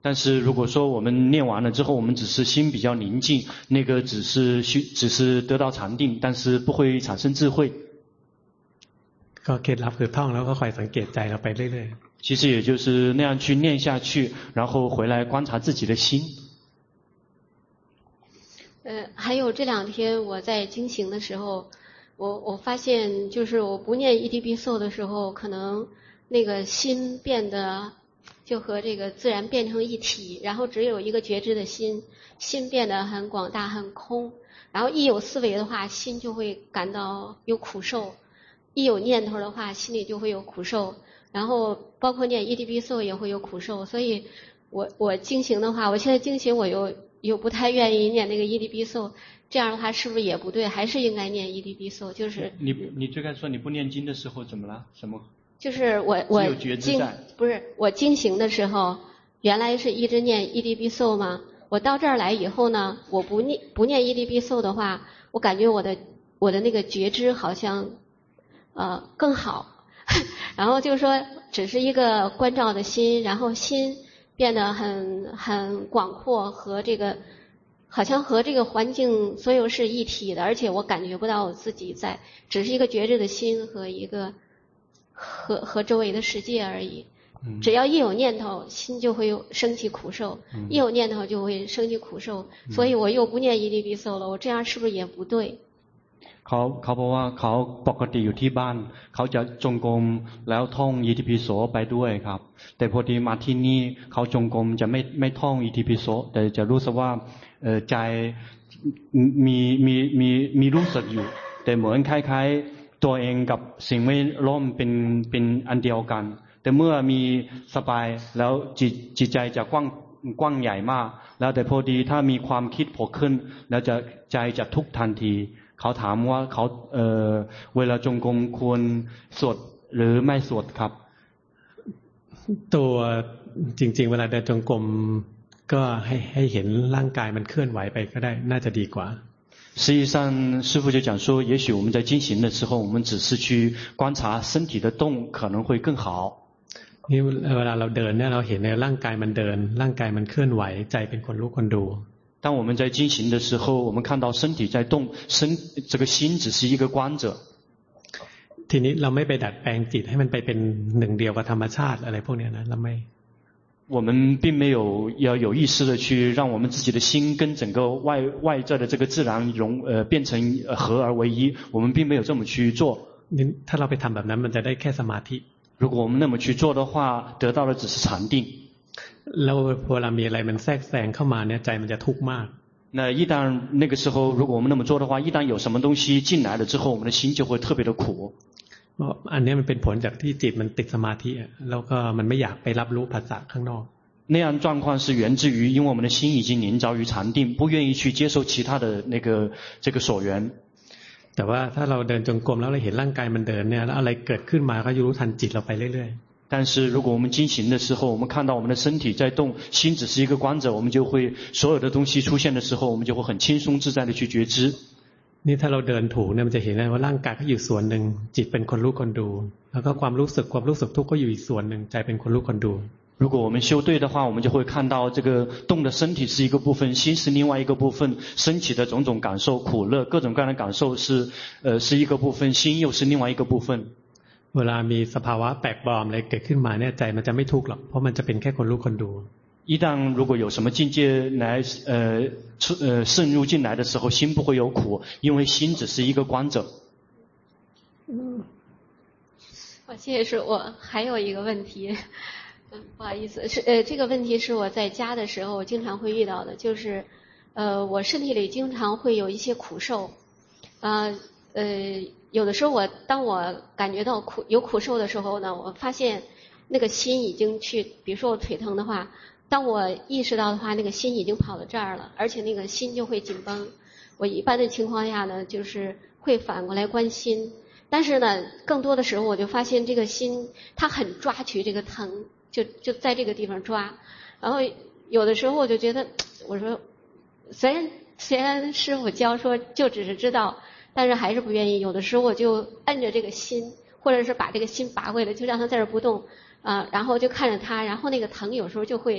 但是如果说我们念完了之后，我们只是心比较宁静，那个只是得到禅定，但是不会产生智慧。 ก็เคล็ดลับคือท่องแล้วก็คอยสังเกตใจเราไปเรื่อยๆ其实也就是那样去念下去，然后回来观察自己的心。 还有这2天我在经行的时候，我发现就是我不念伊迪比颂的时候，可能那个心变得就和这个自然变成一体，然后只有一个觉知的心，心变得很广大很空，然后一有思维的话，心就会感到有苦受，一有念头的话，心里就会有苦受。然后包括念伊迪比颂也会有苦受，所以我经行的话，我现在经行我又不太愿意念那个伊迪比颂，这样的话是不是也不对？还是应该念伊迪比颂？就是你最开始说你不念经的时候怎么了？什么？ 就是我经行的时候，原来是一直念伊迪比颂嘛。我到这儿来以后呢，我不念伊迪比颂的话，我感觉我的那个觉知好像更好。然后就是说，只是一个关照的心，然后心变得很广阔，和这个好像和这个环境所有是一体的，而且我感觉不到我自己在，只是一个觉知的心和一个和周围的世界而已。只要一有念头，心就会升起苦受，一有念头就会升起苦受，所以我又不念伊迪比颂了，我这样是不是也不对？ เขาบอกว่าเขาปกติอยู่ที่บ้านเขาจะจงกรมแล้วท่องอิติปิโสไปด้วยครับแต่พอดีมาที่นี่เขาจงกรมจะไม่ท่องอิติปิโสแต่จะรู้สึกว่าใจมีรู้สึกอยู่แต่เหมือนคล้ายๆตัวเองกับสิ่งไม่ล้อมเป็นอันเดียวกันแต่เมื่อมีสบายแล้วจิตใจจะกว้างใหญ่มากแล้วแต่พอดีถ้ามีความคิดโผล่ขึ้นแล้วใจจะทุกข์ทันทีเขาถามว่าเขาเวลาจงกรมควรสวดหรือไม่สวดครับตัวจริงๆเวลาเดินจงกรมก็ให้เห็นร่างกายมันเคลื่อนไหวไปก็ได้น่าจะดีกว่า实际上师父就讲说也许我们在进行的时候我们只是去观察身体的动可能会更好นี่เวลาเราเดินเนี่ยเราเห็นในร่างกายมันเดินร่างกายมันเคลื่อนไหวใจเป็นคนรู้คนดู当我们在进行的时候我们看到身体在动这个心只是一个观者ทีนี้เราไม่ไปดัดแปลงจิตให้มันไปเป็นหนึ่งเดียวกับธรรมชาติอะไรพวกนี้นะเราไม่我们并没有要有意识的去让我们自己的心跟整个外在的这个自然变成合而为一我们并没有这么去做ถ้าเราไปทำแบบนั้นมันจะได้แค่สมาธิ如果我们那么去做的话得到的只是禅定แล้วพอเรามีอะไรมันแทรกแซงเข้ามาเนี่ยใจมันจะทุกข์มาก那一旦那个时候如果我们那么做的话一旦有什么东西进来了之后我们的心就会特别的苦อันนี้มันเป็นผลจากที่จิตมันติดสมาธิแล้วก็มันไม่อยากไปรับรู้ภาษาข้างนอก那样状况是源自于因为我们的心已经凝着于禅定不愿意去接受其他的这个所缘แต่ว่าถ้าเราเดินจงกรมแล้วเราเห็นร่างกายมันเดินเนี่ยแล้วอะไรเกิดขึ้นมาก็รู้ทันจิตเราไปเรื่อยๆ但是如果我们进行的时候我们看到我们的身体在动心只是一个观者我们就会所有的东西出现的时候我们就会很轻松自在的去觉知นี่ถ้าเราเดินถูกเนี่ยมันจะเห็นได้ว่าร่างกายก็อยู่ส่วนหนึ่งจิตเป็นคนรู้คนดูแล้วก็ความรู้สึกทุกข์ก็อยู่อีกส่วนหนึ่งใจเป็นคนรู้คนดู如果我们修对的话我们就会看到这个动的身体是一个部分心是另外一个部分升起的种种感受苦乐各种各样的感受是一个部分心又是另外一个部分เวลามีสภาวะแปลกปลอมอะไรเกิดขึ้นมาเนี่ยใจมันจะไม่ทุกข์หรอกเพราะมันจะเป็นแค่คนรู้คนดู一旦如果有什么境界来渗入进来的时候心不会有苦因为心只是一个观者谢谢师父还有一个问题不好意思是这个问题是我在家的时候我经常会遇到的就是我身体里经常会有一些苦受有的时候当我感觉到有苦受的时候呢我发现那个心已经去比如说我腿疼的话当我意识到的话那个心已经跑到这儿了而且那个心就会紧绷我一般的情况下呢就是会反过来观心但是呢更多的时候我就发现这个心它很抓取这个疼就在这个地方抓然后有的时候我就觉得我说虽然师父教说就只是知道但是还是不愿意有的时候我就摁着这个心或者是把这个心拔回来就让它在这不动然后就看着它然后那个疼有时候就会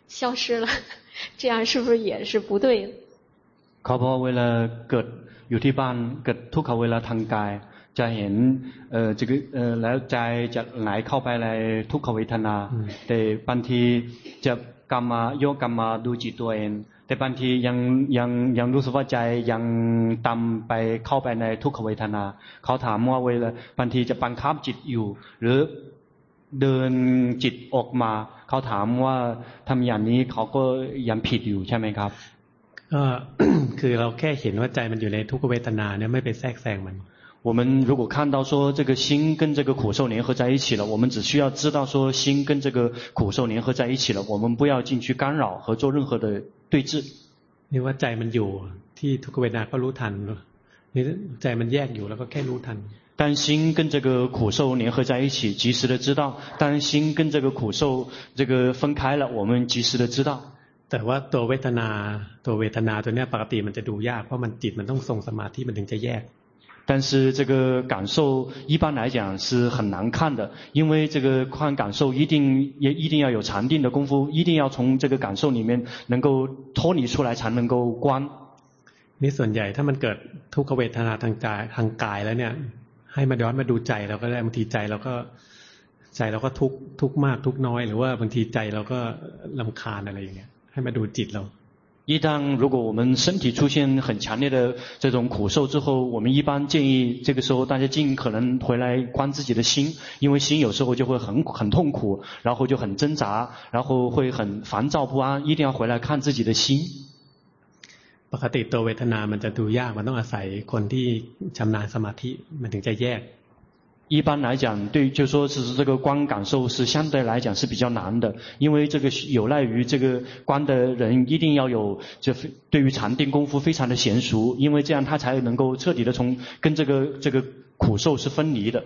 消失了，这样是不是也是不对的？ เขาบอกเวลาเกิดอยู่ที่บ้านเกิดทุกขเวลาทางกายจะเห็นจะแล้วใจจะไหลเข้าไปในทุกขเวทนาแต่บางทีจะกรรมโยกกรรมดูจิตตัวเองแต่บางทียังรู้สึกว่าใจยังตามไปเข้าไปในทุกขเวทนาเขาถามว่าเวลาบางทีจะบังคับจิตอยู่หรือเดินจิตออกมาเขาถามว่าทำอย่างนี้เขาก็ยังผิดอยู่ใช่ไหมครับก็ คือเราแค่เห็นว่าใจมันอยู่ในทุกขเวทนาเนี่ยไม่ไปแทรกแซงมัน我们如果看到说这个心跟这个苦受联合在一起了，我们只需要知道说心跟这个苦受联合在一起了，我们不要进去干扰和做任何的对峙。 นี่ว่าใจมันอยู่ที่ทุกขเวทนาก็รู้ทันนี่ใจมันแยกอยู่แล้วก็แค่รู้ทัน当心跟这个苦受联合在一起，及时的知道；当心跟这个苦受这个分开了，我们及时的知道。 แต่ว่าตัวเวทนาตัวเนี้ยปกติมันจะดูยากเพราะมันจิตมันต้องทรงสมาธิมันถึงจะแยก但是这个感受一般来讲是很难看的，因为这个看感受一定要有禅定的功夫，一定要从这个感受里面能够脱离出来才能够观。 นี่ส่วนใหญ่ถ้ามันเกิดทุกขเวทนาทางกายแล้วเนี่ยให้มาย้อนมาดูใจเราก็ได้บางทีใจเราก็ทุกข์มากทุกข์น้อยหรือว่าบางทีใจเราก็รำคาญอะไรอย่างเงี้ยให้มาดูจิตเรา一旦如果我们身体出现很强烈的这种苦受之后，我们一般建议这个时候大家尽可能回来观自己的心，因为心有时候就会很痛苦，然后就很挣扎，然后会很烦躁不安，一定要回来看自己的心。 ปกติตัวเวทนามันจะดูยากมันต้องอาศัยคนที่ชำนาญสมาธิมันถึงจะแยก一般来讲，就说是这个观感受是相对来讲是比较难的，因为这个有赖于这个观的人一定要有对于禅定功夫非常的娴熟，因为这样他才能够彻底的跟这个苦受是分离的。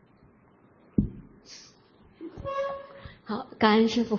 好，感恩师父。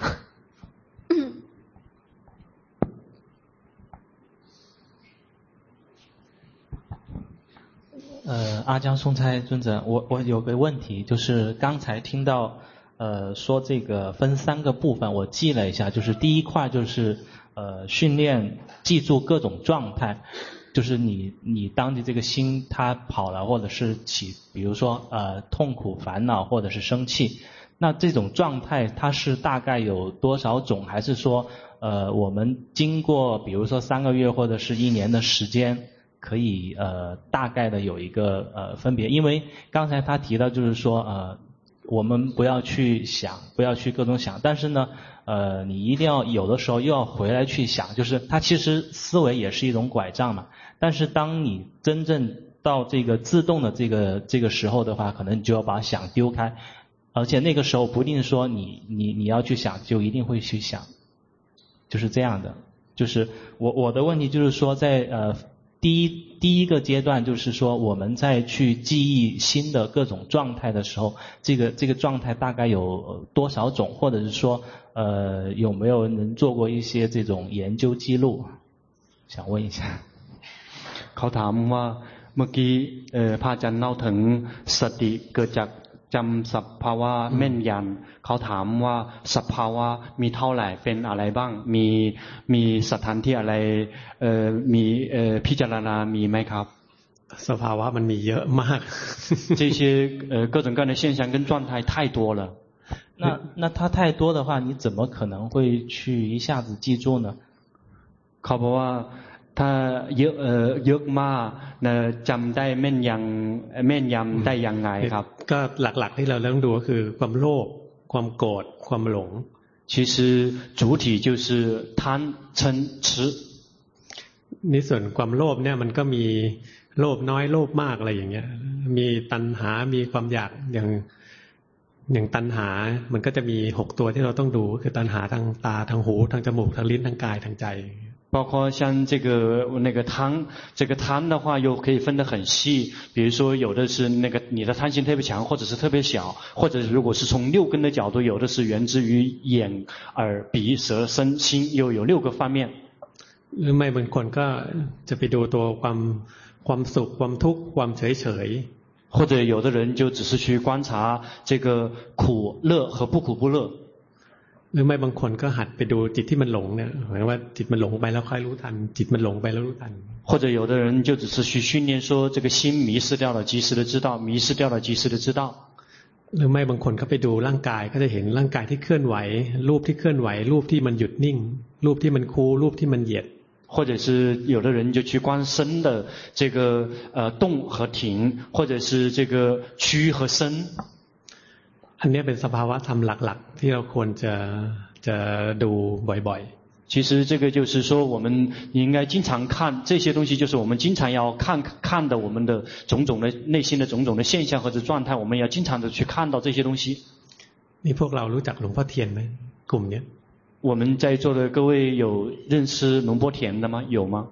阿江松差尊者，我有个问题，就是刚才听到说这个分3个部分，我记了一下，就是第一块就是训练记住各种状态，就是你当你这个心它跑了，或者是比如说痛苦、烦恼或者是生气，那这种状态它是大概有多少种，还是说我们经过比如说3个月或者是1年的时间？可以大概的有一个分别，因为刚才他提到就是说我们不要去想，不要去各种想，但是呢你一定要有的时候又要回来去想，就是它其实思维也是一种拐杖嘛，但是当你真正到这个自动的这个时候的话，可能你就要把想丢开，而且那个时候不一定说你要去想就一定会去想，就是这样的。就是我的问题就是说在第一个阶段就是说我们在去记忆新的各种状态的时候，这个状态大概有多少种，或者是说有没有人做过一些这种研究记录，想问一下。 เขาถามว่าเมื่อกี้พระอาจารย์เล่าถึงสติเกิดจากจำสภาวะแม่นยันเขาถามว่าสภาวะมีเท่าไหร่เป็นอะไรบ้างมีสถานที่อะไรมีพิจารณามีไหมครับสภาวะมันมีเยอะมาก这些各种各样的现象跟状态太多了那它太多的话你怎么可能会去一下子记住呢เขาบอกว่าถ้าเยอะมากจำได้แม่นยำได้ยังไงครับก็หลักๆที่เราต้องดูก็คือความโลภความโกรธความหลง其实主体就是贪嗔痴นี่ส่วนความโลภเนี่ยมันก็มีโลภน้อยโลภมากอะไรอย่างเงี้ยมีตัณหามีความอยากอย่างตัณหามันก็จะมี6ตัวที่เราต้องดูคือตัณหาทางตาทางหูทางจมูกทางลิ้นทางกายทางใจ包括像这个贪，这个贪的话又可以分得很细，比如说有的是那个你的贪心特别强，或者是特别小，或者如果是从6根的角度，有的是源自于眼、耳、鼻、舌、身、心，又有6个方面。 หรือไม่บางคนก็จะไปดูตัวความสุขความทุกข์ความเฉย或者有的人就只是去观察这个苦乐和不苦不乐。 หรือไม่บางคนก็หัดไปดูจิตที่มันหลงเนี่ยหมายว่าจิตมันหลงไปแล้วค่อยรู้ทันจิตมันหลงไปแล้วรู้ทัน或者有的人就只是去训练说这个心迷失掉了及时的知道迷失掉了及时的知道หรือไม่บางคนเขาไปดูร่างกายก็จะเห็นร่างกายที่เคลื่อนไหวรูปที่เคลื่อนไหวรูปที่มันหยุดนิ่งรูปที่มันคูรูปที่มันเหยียด或者是有的人就去观身的这个动和停或者是这个屈和伸อันนี้เป็นสภาวะธรรมหลักๆที่เราควรจะดูบ่อยๆ其实这个就是说我们应该经常看这些东西就是我们经常要看的我们的种种的内心的种种的现象或者状态我们要经常的去看到这些东西นี่พวกเรารู้จักหลวงพ่อเทียนไหมกลุ่มนี้我们在座的各位有认识龙波田的吗？有吗？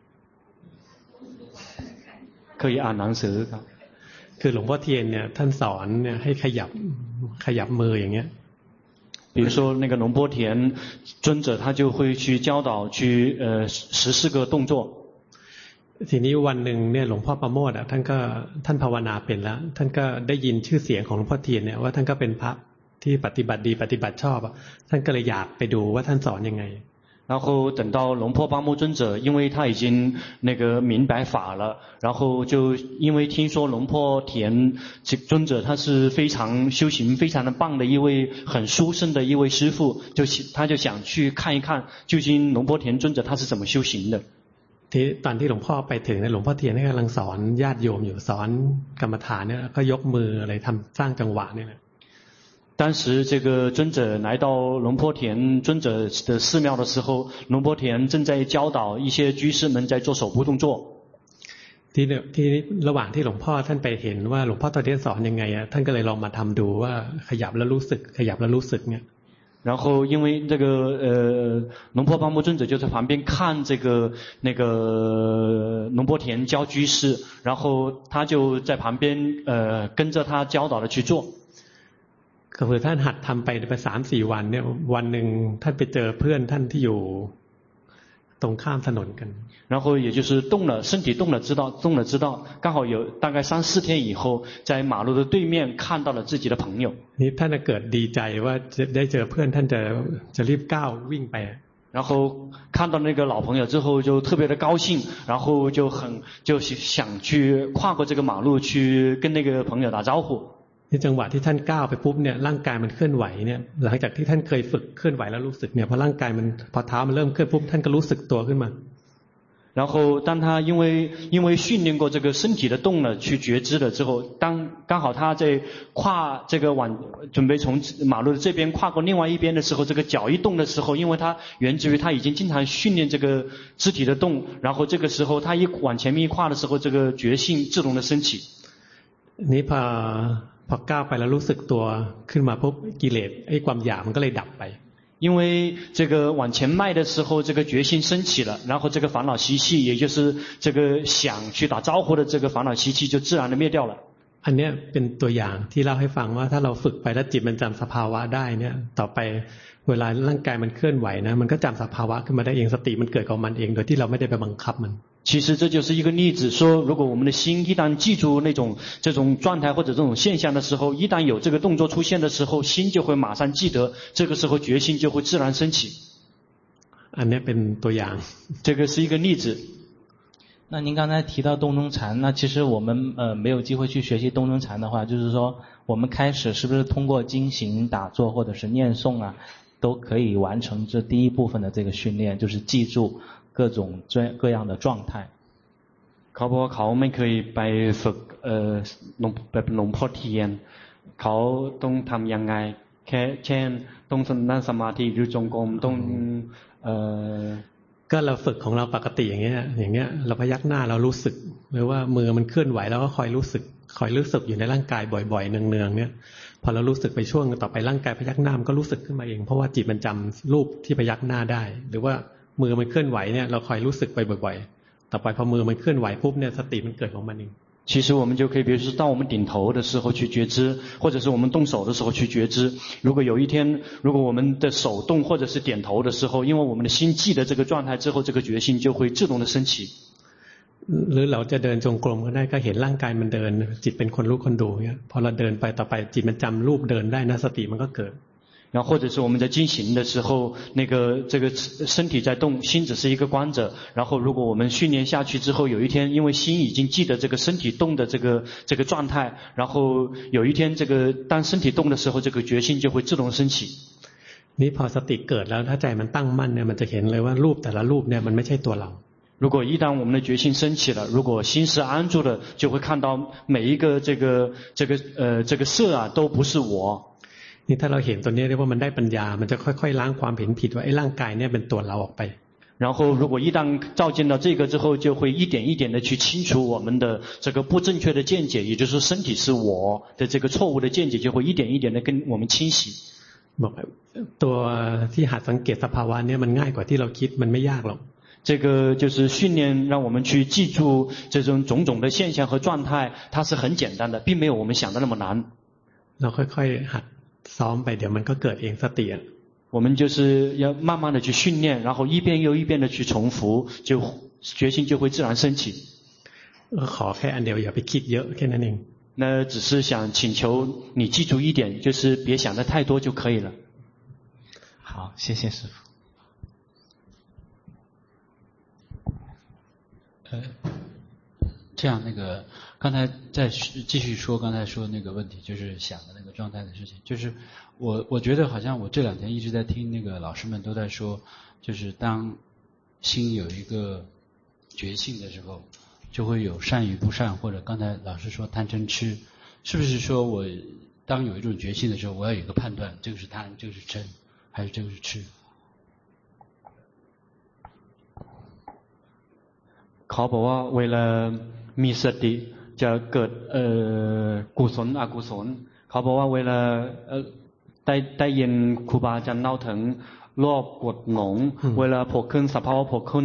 可以อ่านหนังสือครับคือหลวงพ่อเทียนเนี่ยท่านสอนเนี่ยให้ขยับมืออย่างเงี้ย比如说那个龙波田尊者他就会去教导去14个动作ทีนี้วันหนึ่งเนี่ยหลวงพ่อประโมทท่านภาวนาเป็นแล้วท่านก็ได้ยินชื่อเสียงของหลวงพ่อเทียนเนี่ยว่าท่านก็เป็นพระที่ปฏิบัติดีปฏิบัติชอบท่านก็เลยอยากไปดูว่าท่านสอนยังไง然后等到龙坡巴木尊者因为他已经那个明白法了然后就因为听说龙坡田尊者他是非常修行非常的棒的一位很殊胜的一位师父他就想去看一看究竟龙坡田尊者他是怎么修行的ตอนที่หลวงพ่อไปถึงเนี่ยหลวงพ่อเทียนกำลังสอนญาติโยมอยู่สอนกรรมฐานเนี่ยก็ยกมืออะไรทำสร้างจังหวะเนี่ย当时这个尊者来到龙坡田尊者的寺庙的时候龙坡田正在教导一些居士们在做手部动作ที่ระหว่างที่หลวงพ่อท่านไปเห็นว่าหลวงพ่อตอนนี้สอนยังไงท่านก็เลยลองมาทำดูว่าขยับแล้วรู้สึกขยับแล้วรู้สึกเนี่ย然后因为这个龙坡巴木尊者就在旁边看这个那个龙坡田教居士然后他就在旁边跟着他教导的去做ก็คือท่านหัดทำไป3-4 วันเนี่ยวันหนึ่งท่านไปเจอเพื่อนท่านที่อยู่ตรงข้ามถนนกัน然后也就是身体动了知道刚好有大概3-4天以后在马路的对面看到了自己的朋友นี่ท่านเกิดดีใจว่าได้เจอเพื่อนท่านจะรีบก้าววิ่งไป然后看到那个老朋友之后就特别的高兴然后就想去跨过这个马路去跟那个朋友打招呼ในจังหวะที่ท่านก้าวไปปุ๊บเนี่ยร่างกายมันเคลื่อนไหวเนี่ยหลังจากที่ท่านเคยฝึกเคลื่อนไหวแล้วรู้สึกเนี่ยพอร่างกายมันพอเท้ามันเริ่มเคลื่อนปุ๊บท่านก็รู้สึกตัวขึ้นมา然后当他因为训练过这个身体的动了去觉知了之后刚好他在跨这个准备从马路的这边跨过另外一边的时候这个脚一动的时候因为他源自于他已经经常训练这个肢体的动然后这个时候他一往前面一跨的时候这个觉性自动的升起นี่พอก้าวไปแล้วรู้สึกตัวขึ้นมาปุ๊บกิเลสไอ้ความอยากมันก็เลยดับไป因为这个往前迈的时候这个决心升起了然后这个烦恼习气也就是这个想去打招呼的这个烦恼习气就自然的灭掉了อันนี้เป็นตัวอย่างที่เล่าให้ฟังว่าถ้าเราฝึกไปแล้วจิตมันจำสภาวะได้เนี่ยต่อไปเวลาร่างกายมันเคลื่อนไหวนะมันก็จำสภาวะขึ้นมาได้เองสติมันเกิดกับมันเองโดยที่เราไม่ได้ไปบังคับมัน其实这就是一个例子说如果我们的心一旦记住这种状态或者这种现象的时候一旦有这个动作出现的时候心就会马上记得这个时候决心就会自然升起อันนี้เป็นตัวอย่าง这个是一个例子那您刚才提到洞中禅那其实我们没有机会去学习洞中禅的话就是说我们开始是不是通过经行打坐或者是念诵啊都可以完成这第一部分的这个训练就是记住各种各样的状态เขาบอกว่าเขาไม่เคยไปฝึกแบบหลวงพ่อเทียนเขาต้องทำยังไงเช่นต้องนั่งสมาธิหรือจงกรมต้องก็เราฝึกของเราปกติอย่างเงี้ยเราพยักหน้าเรารู้สึกหรือว่ามือมันเคลื่อนไหวแล้วก็คอยรู้สึกอยู่ในร่างกายบ่อยๆเนืองๆเนี่ยพอเรารู้สึกไปช่วงต่อไปร่างกายพยักหน้ามันก็รู้สึกขึ้นมาเองเพราะว่าจิตมันจำรูปที่พยักหน้าได้หรือว่ามือมันเคลื่อนไหวเนี่ยเราคอยรู้สึกไปบ่อยๆต่อไปพอมือมันเคลื่อนไหวปุ๊บเนี่ยสติมันเกิดของมันเอง其实我们就可以比如说当我们顶头的时候去觉知或者是我们动手的时候去觉知如果有一天如果我们的手动或者是点头的时候因为我们的心记得这个状态之后这个决心就会自动的升起หรือเราจะเดินจงกรมก็ได้ก็เห็นร่างกายมันเดินจิตเป็นคนรู้คนดูเนี่ยพอเราเดินไปต่อไปจิตมันจำรูปเดินได้นะสติมันก็เกิด然后或者是我们在进行的时候，这个身体在动，心只是一个观者。然后如果我们训练下去之后，有一天因为心已经记得这个身体动的这个状态，然后有一天当身体动的时候，这个决心就会自动升起。 นี่พอสติเกิดแล้วถ้าใจมันตั้งมั่นเนี่ยมันจะเห็นเลยว่ารูปแต่ละรูปเนี่ยมันไม่ใช่ตัวเรา如果一旦我们的决心升起了，如果心是安住的，就会看到每一个这个色啊都不是我。 นี่ถ้าเราเห็นตัวนี้เรียกว่ามันได้ปัญญามันจะค่อยๆล้างความเห็นผิดว่าไอ้ร่างกายเนี่ยเป็นตัวเราออกไป然后如果一旦照见到这个之后，就会一点一点的去清除我们的这个不正确的见解，也就是说身体是我的这个错误的见解，就会一点一点的跟我们清洗。 บอกตัวที่หัดสังเกตสภาวะเนี่ยมันง่ายกว่าที่เราคิดมันไม่ยากหรอก这个就是训练让我们去记住这种种种的现象和状态，它是很简单的，并没有我们想的那么难。 เราค่อยๆหัดซ้อมไปเดี๋ยวมันก็เกิดเองสติ我们就是要慢慢的去训练，然后一遍又一遍的去重复，就决心就会自然升起。 ขอแค่อันเดียวอย่าไปคิดเยอะแค่นั้นเอง那只是想请求你记住一点，就是别想的太多就可以了。 好，谢谢师父。 这样刚才再继续说刚才说那个问题，就是想的那个状态的事情，就是我觉得好像我这2天一直在听那个老师们都在说，就是当心有一个觉性的时候，就会有善与不善，或者刚才老师说贪嗔痴，是不是说我当有一种觉性的时候，我要有一个判断，这个是贪，这个是嗔，还是这个是痴？ เขาบอกว่าเวลามีสติจะเกิดกุศลอกุศลเขาบอกว่าเวลาได้ยินครูบาอาจารย์เล่าถึงโลภโกรธหลงเวลาโผล่ขึ้นสภาวะโผล่ขึ้น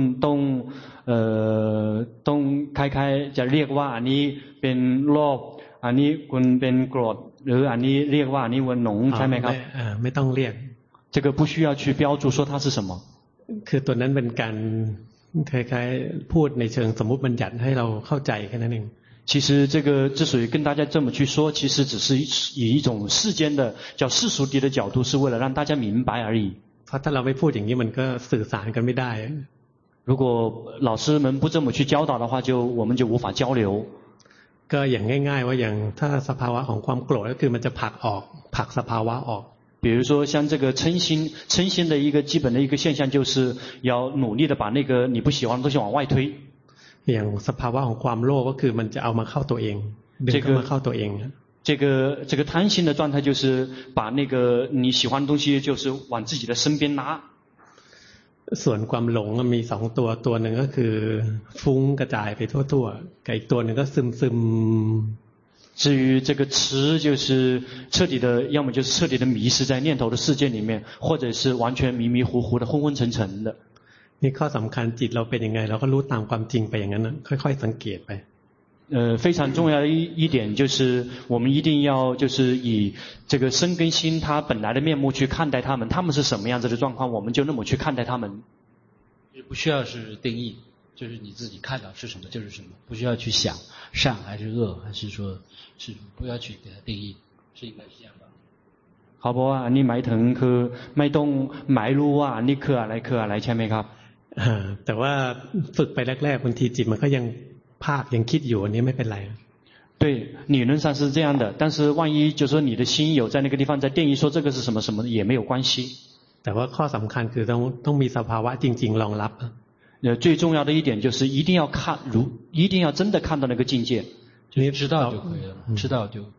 ต้องคล้ายๆจะเรียกว่าอันนี้เป็นโลภอันนี้คุณเป็นโกรธหรืออันนี้เรียกว่าอันนี้วันหลงใช่ไหมครับไม่ต้องเรียก这个不需要去标注说它是什么คือตัวนั้นเป็นการคล้ายๆพูดในเชิงสมมุติบัญญัติให้เราเข้าใจแค่นั้นเอง其实这个之所以跟大家这么去说，其实只是以一种世间的叫世俗谛的角度，是为了让大家明白而已。 เพราะถ้าเราไม่พูดอย่างนี้มันก็สื่อสารกันไม่ได้如果老师们不这么去教导的话，我们就无法交流。 ก็อย่างง่ายๆว่าอย่างถ้าสภาวะของความโกรธก็คือมันจะผลักสภาวะออก比如说像这个嗔心的一个基本的一个现象，就是要努力的把那个你不喜欢的东西往外推。 อย่างสภาวะของความโลภก็คือมันจะเอามาเข้าตัวเองดึงเข้ามาเข้าตัวเอง这个贪心的状态就是把那个你喜欢的东西就是往自己的身边拉。 ส่วนความหลงมี2ตัวหนึ่งก็คือฟุ้งกระจายไปทั่วๆกับอีกตัวหนึ่งก็ซึม至于这个痴，就是彻底的，要么就是彻底的迷失在念头的世界里面，或者是完全迷迷糊糊的、昏昏沉沉的。 นี่ข้อสำคัญจิตเราเป็นยังไงเราก็รู้ตามความจริงไปอย่างนั้นค่อยๆสังเกตไป非常重要的一点就是我们一定要就是以这个身跟心它本来的面目去看待他们，他们是什么样子的状况，我们就那么去看待他们。 不需要是定义，就是你自己看到是什么就是什么，不需要去想善还是恶，还是说是不要去给它定义，是应该是这样的。 เขาบอกว่าอันนี้หมายถึงคือไม่ต้องหมายรู้ว่าอันนี้คืออะไรใช่ไหมครับแต่ว่าฝึกไปแรกๆบางทีจิตมันก็ยังภาพยังคิดอยู่อันนี้ไม่เป็นไร对，理论上是这样的，但是万一就说你的心有在那个地方在定义说这个是什么什么也没有关系。 แต่ว่าข้อสำคัญคือต้องมีสภาวะจริงๆรองรับ最重要的一点就是一定要真的看到那个境界， 你知道就可以了嘛，知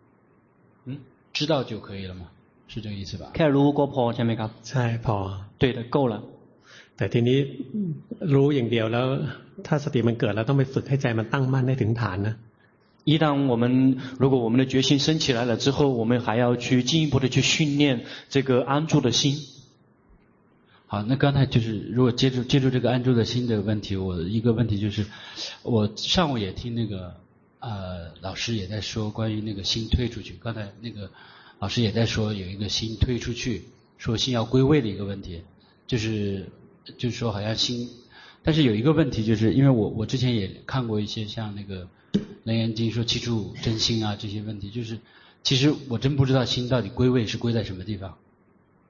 道就可以了嘛，是这个意思吧？ แค่รู้ก็พอใช่ไหมครับใช่พอ对的够了แต่ทีนี้รู้อย่างเดียวแล้วถ้าสติมันเกิดแล้วต้องไปฝึกให้ใจมันตั้งมั่นให้ถึงฐานนะ一旦如果我们的决心升起来了之后，我们还要去进一步的去训练这个安住的心。 好，那刚才就是如果接住这个安住的心的问题，我一个问题就是，我上午也听那个老师也在说关于那个心推出去，刚才那个老师也在说有一个心推出去，说心要归位的一个问题，就是说好像心，但是有一个问题就是因为我之前也看过一些像那个楞严经说七处真心啊这些问题，就是其实我真不知道心到底归位是归在什么地方。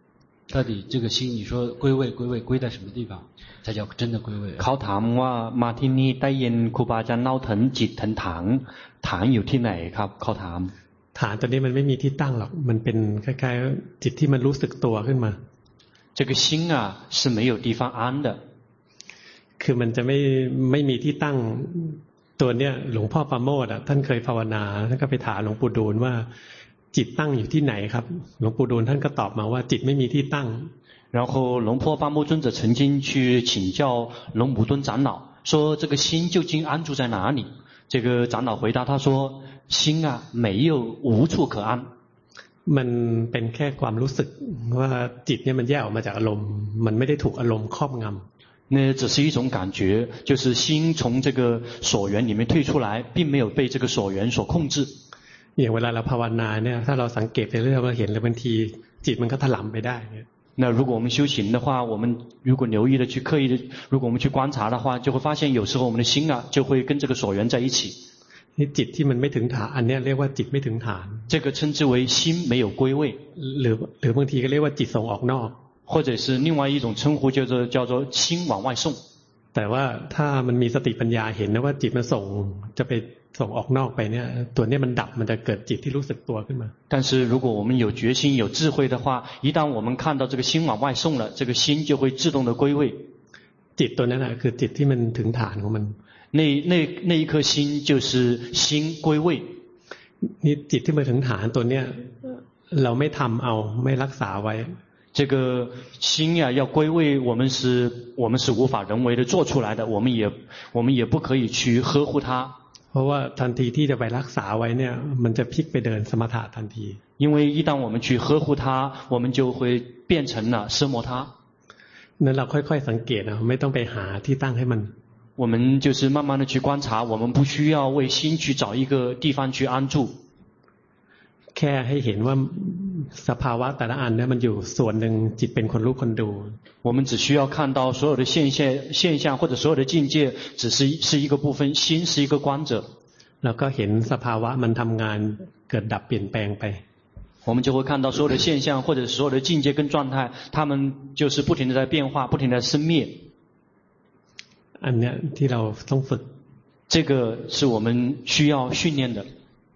到底这个心，你说归位归在什么地方才叫真的归位？ เขาถามว่ามาที่นี่ได้ยินครูบาอาจารย์เล่าถึงจิตถึงฐานอยู่ที่ไหนครับเขาถามฐานตัวนี้มันไม่มีที่ตั้งหรอกมันเป็นคล้ายๆจิตที่มันรู้สึกตัวขึ้นมา这个心啊是没有地方安的， คือมันจะไม่มีที่ตั้งตัวเนี้ยหลวงพ่อปราโมทย์ท่านเคยภาวนาท่านก็ไปถามหลวงปู่ดูลว่าจิตตั้งอยู่ที่ไหนครับหลวงปู่ดูลท่านก็ตอบมาว่าจิตไม่มีที่ตั้ง然后龙坡巴木尊者曾经去请教龙普敦长老，说这个心究竟安住在哪里？这个长老回答他说：心啊，没有无处可安。 มันเป็นแค่ความรู้สึกว่าจิตเนี่ยมันแยกออกมาจากอารมณ์มันไม่ได้ถูกอารมณ์ครอบงำ那只是一种感觉，就是心从这个所缘里面退出来，并没有被这个所缘所控制。 อย่างเวลาเราภาวนาเนี่ยถ้าเราสังเกตไปเรื่อยเราเห็นเลยบางทีจิตมันก็ถลำไปได้那如果我们修行的话，我们如果留意的去刻意的，如果我们去观察的话，就会发现有时候我们的心啊就会跟这个所缘在一起。 นี่จิตที่มันไม่ถึงฐานอันนี้เรียกว่าจิตไม่ถึงฐาน这个称之为心没有归位， หรือบางทีก็เรียกว่าจิตส่งออกนอก或者是另外一种称呼叫做心往外送。 แต่ว่าถ้ามันมีสติปัญญาเห็นนะว่าจิตมันจะไปส่งออกนอกไปเนี่ยตัวนี้มันดับมันจะเกิดจิตที่รู้สึกตัวขึ้นมา但是如果我们有决心有智慧的话，一旦我们看到这个心往外送了，这个心就会自动的归位。 จิตตัวนั้นคือจิตที่มันถึงฐานของมัน那一颗心就是心归位。 นี่จิตที่มาถึงฐานตัวเนี้ยเราไม่ทำเอาไม่รักษาไว้这个心呀要归位，我们是无法人为的做出来的，我们也不可以去呵护它。 เพราะว่าทันทีที่จะไปรักษาไว้เนี่ยมันจะพลิกไปเดินสมถะทันที因为一旦我们去呵护它，我们就会变成了奢摩他。 นั้นเราค่อยๆสังเกตนะไม่ต้องไปหาที่ตั้งให้มัน我们就是慢慢的去观察，我们不需要为心去找一个地方去安住。 แค่ให้เห็นว่าสภาวะแต่ละอันเนี่ยมันอยู่ส่วนหนึ่งจิตเป็นคนรู้คนดู我们只需要看到所有的现象或者所有的境界只是一个部分，心是一个观者， แล้วก็เห็นสภาวะมันทำงานเกิดดับเปลี่ยนแปลงไป我们就会看到所有的现象或者所有的境界跟状态，它们就是不停的在变化，不停的生灭。 อันเนี้ยที่เราต้องฝึก这个是我们需要训练的。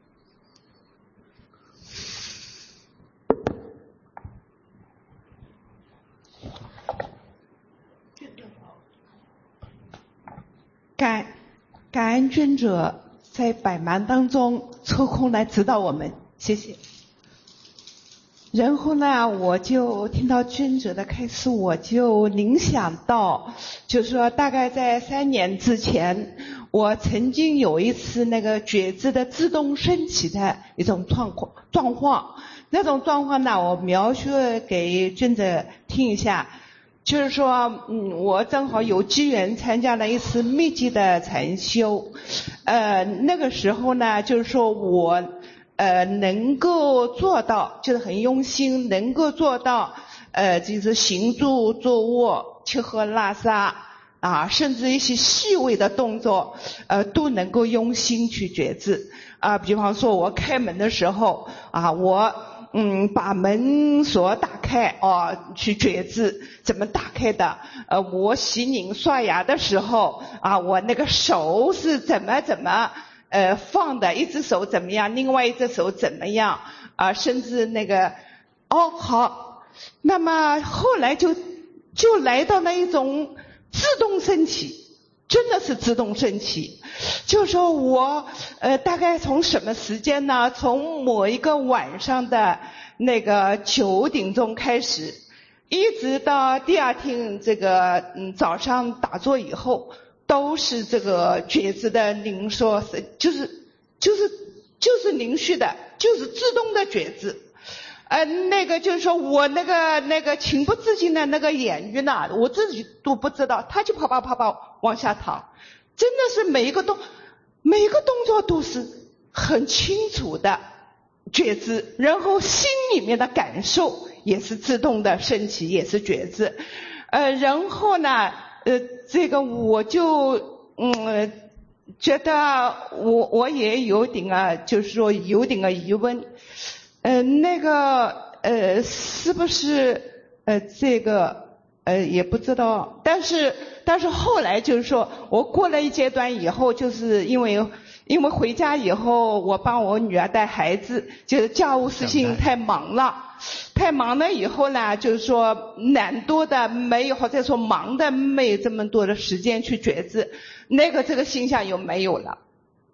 感恩尊者在百忙当中抽空来指导我们，谢谢。然后呢，我就听到尊者的开示，我就联想到，就是说大概在3年之前，我曾经有一次那个觉知的自动升起的一种状况，那种状况呢，我描述给尊者听一下。就是说，我正好有机缘参加了一次密集的禅修，那个时候呢，就是说我能够做到，就是很用心，能够做到就是行住坐卧、吃喝拉撒啊，甚至一些细微的动作，都能够用心去觉知啊。比方说，我开门的时候啊，我把门锁打开去觉知怎么打开的。我洗脸刷牙的时候啊，我那个手是怎么放的，一只手怎么样，另外一只手怎么样啊，甚至那个好，那么后来就来到了一种自动升起。真的是自动升起，就是说我大概从什么时间呢？从某一个晚上的那个9点钟开始，一直到第二天这个早上打坐以后，都是这个觉知的凝缩，就是凝续的，就是自动的觉知。那个就是说我那个情不自禁的那个言语呢，我自己都不知道，它就啪往下淌，真的是每一个动作都是很清楚的觉知，然后心里面的感受也是自动的升起，也是觉知。然后呢，这个我就觉得我也有点就是说有点疑问。那个是不是这个也不知道，但是后来就是说我过了一阶段以后，就是因为回家以后我帮我女儿带孩子，就是家务事情太忙了以后呢，就是说懒惰的没有，或者说忙的没有这么多的时间去觉知，这个现象又没有了。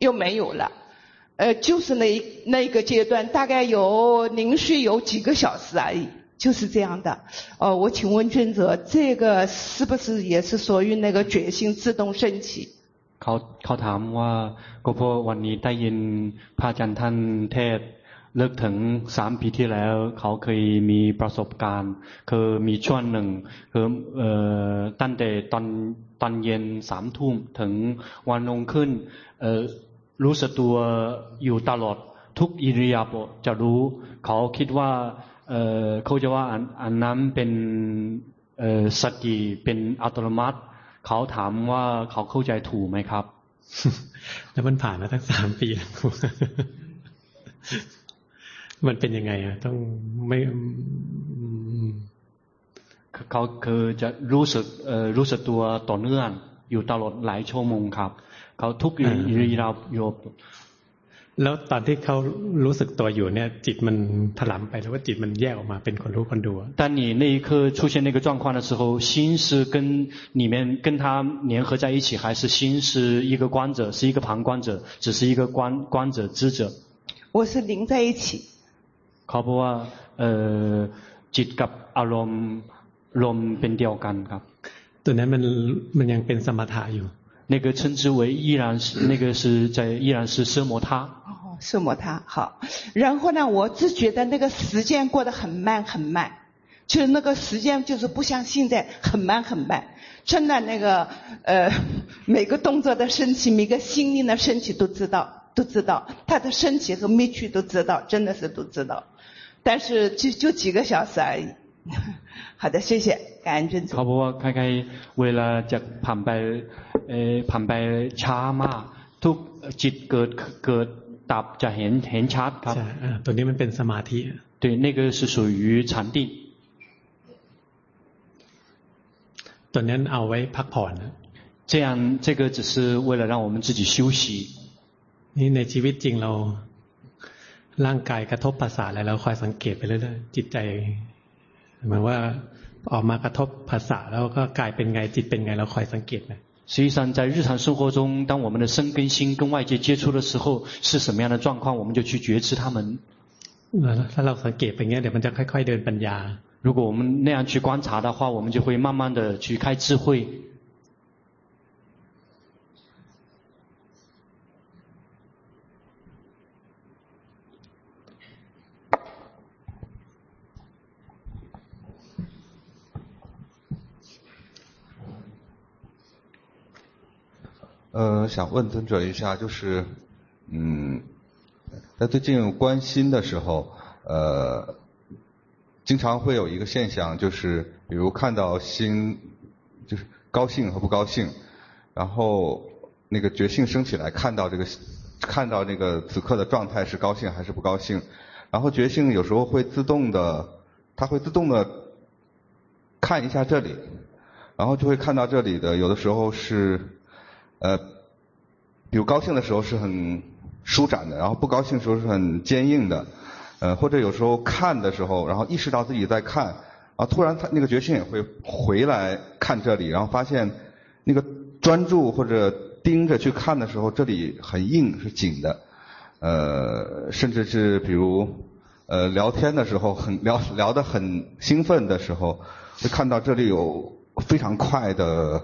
就是那个阶段大概连续有几个小时而已，就是这样的。我请问尊者，这个是不是也是属于那个觉性自动升起？ เขาถามว่าก็เพราะวันนี้ได้ยินพระอาจารย์ท่านเทศเลิกถึง3 ปีที่แล้วเขาเคยมีประสบการณ์คือมีช่วงหนึ่งคือตั้งแต่ตอนเย็น3 ทุ่มถึงวันรุ่งขึ้นรู้สึกตัวอยู่ตลอดทุกอิริยาบถจะรู้เขาคิดว่าเขาจะว่าอันนั้นเป็นสติเป็นอัตโนมัติเขาถามว่าเขาเข้าใจถูกไหมครับแล้วมันผ่านมาตั้ง3 ปีแล้วมันเป็นยังไงอ่ะต้องไม่เขาคือจะรู้สึกตัวต่อเนื่องอยู่ตลอดหลายชั่วโมงครับเขาทุกอิริยาบถแล้วตอนที่เขารู้สึกตัวอยู่เนี่ยจิตมันถลำไปหรือว่าจิตมันแยกออกมาเป็นคนรู้คนดู当你那一刻出现那个状况的时候，心是跟他粘合在一起，还是心是一个观者，是一个旁观者，只是一个观者知者？ 我是连在一起。 เขาบอกว่าจิตกับอารมณ์รวมเป็นเดียวกันครับตัวนั้นมันยังเป็นสมถะอยู่那个称之为依然是奢摩他。 奢摩他好。然后呢，我只觉得那个时间过得很慢，就是那个时间就是不像现在很慢，真的那个每个动作的升起，每个心灵的升起都知道，它的升起和灭去都知道，真的是都知道。但是就几个小时而已。好的，谢谢，感恩尊者。 เขาบอกว่าคล้ายๆเวลาจะผ่านไปช้ามากทุกจิตเกิดดับจะเห็นชัดครับใช่ตัวนี้มันเป็นสมาธิ对那个是属于禅定ตัวนั้นเอาไว้พักผ่อน这个只是为了让我们自己休息นี่ในชีวิตจริงเราร่างกายกระทบภาษาอะไรเราคอยสังเกตไปเรื่อยๆจิตใจเหมือนว่าออกมากระทบภาษาแล้วก็กลายเป็นไงจิตเป็นไงเราคอยสังเกตนะ实际上在日常生活中当我们的身跟心跟外界接触的时候是什么样的状况我们就去觉知他们ถ้าเราสังเกตไปเงี้ยเดี๋ยวมันจะค่อยๆเดินปัญญา如果我们那样去观察的话我们就会慢慢的去开智慧想问尊者一下，就是在最近观心的时候，经常会有一个现象，就是比如看到心，就是高兴和不高兴，然后那个觉性升起来，看到那个此刻的状态是高兴还是不高兴，然后觉性有时候会自动的看一下这里，然后就会看到这里的有的时候是比如高兴的时候是很舒展的，然后不高兴的时候是很坚硬的，或者有时候看的时候，然后意识到自己在看，然后突然他那个觉性也会回来看这里，然后发现那个专注或者盯着去看的时候，这里很硬是紧的，甚至是比如聊天的时候聊得很兴奋的时候，会看到这里有非常快的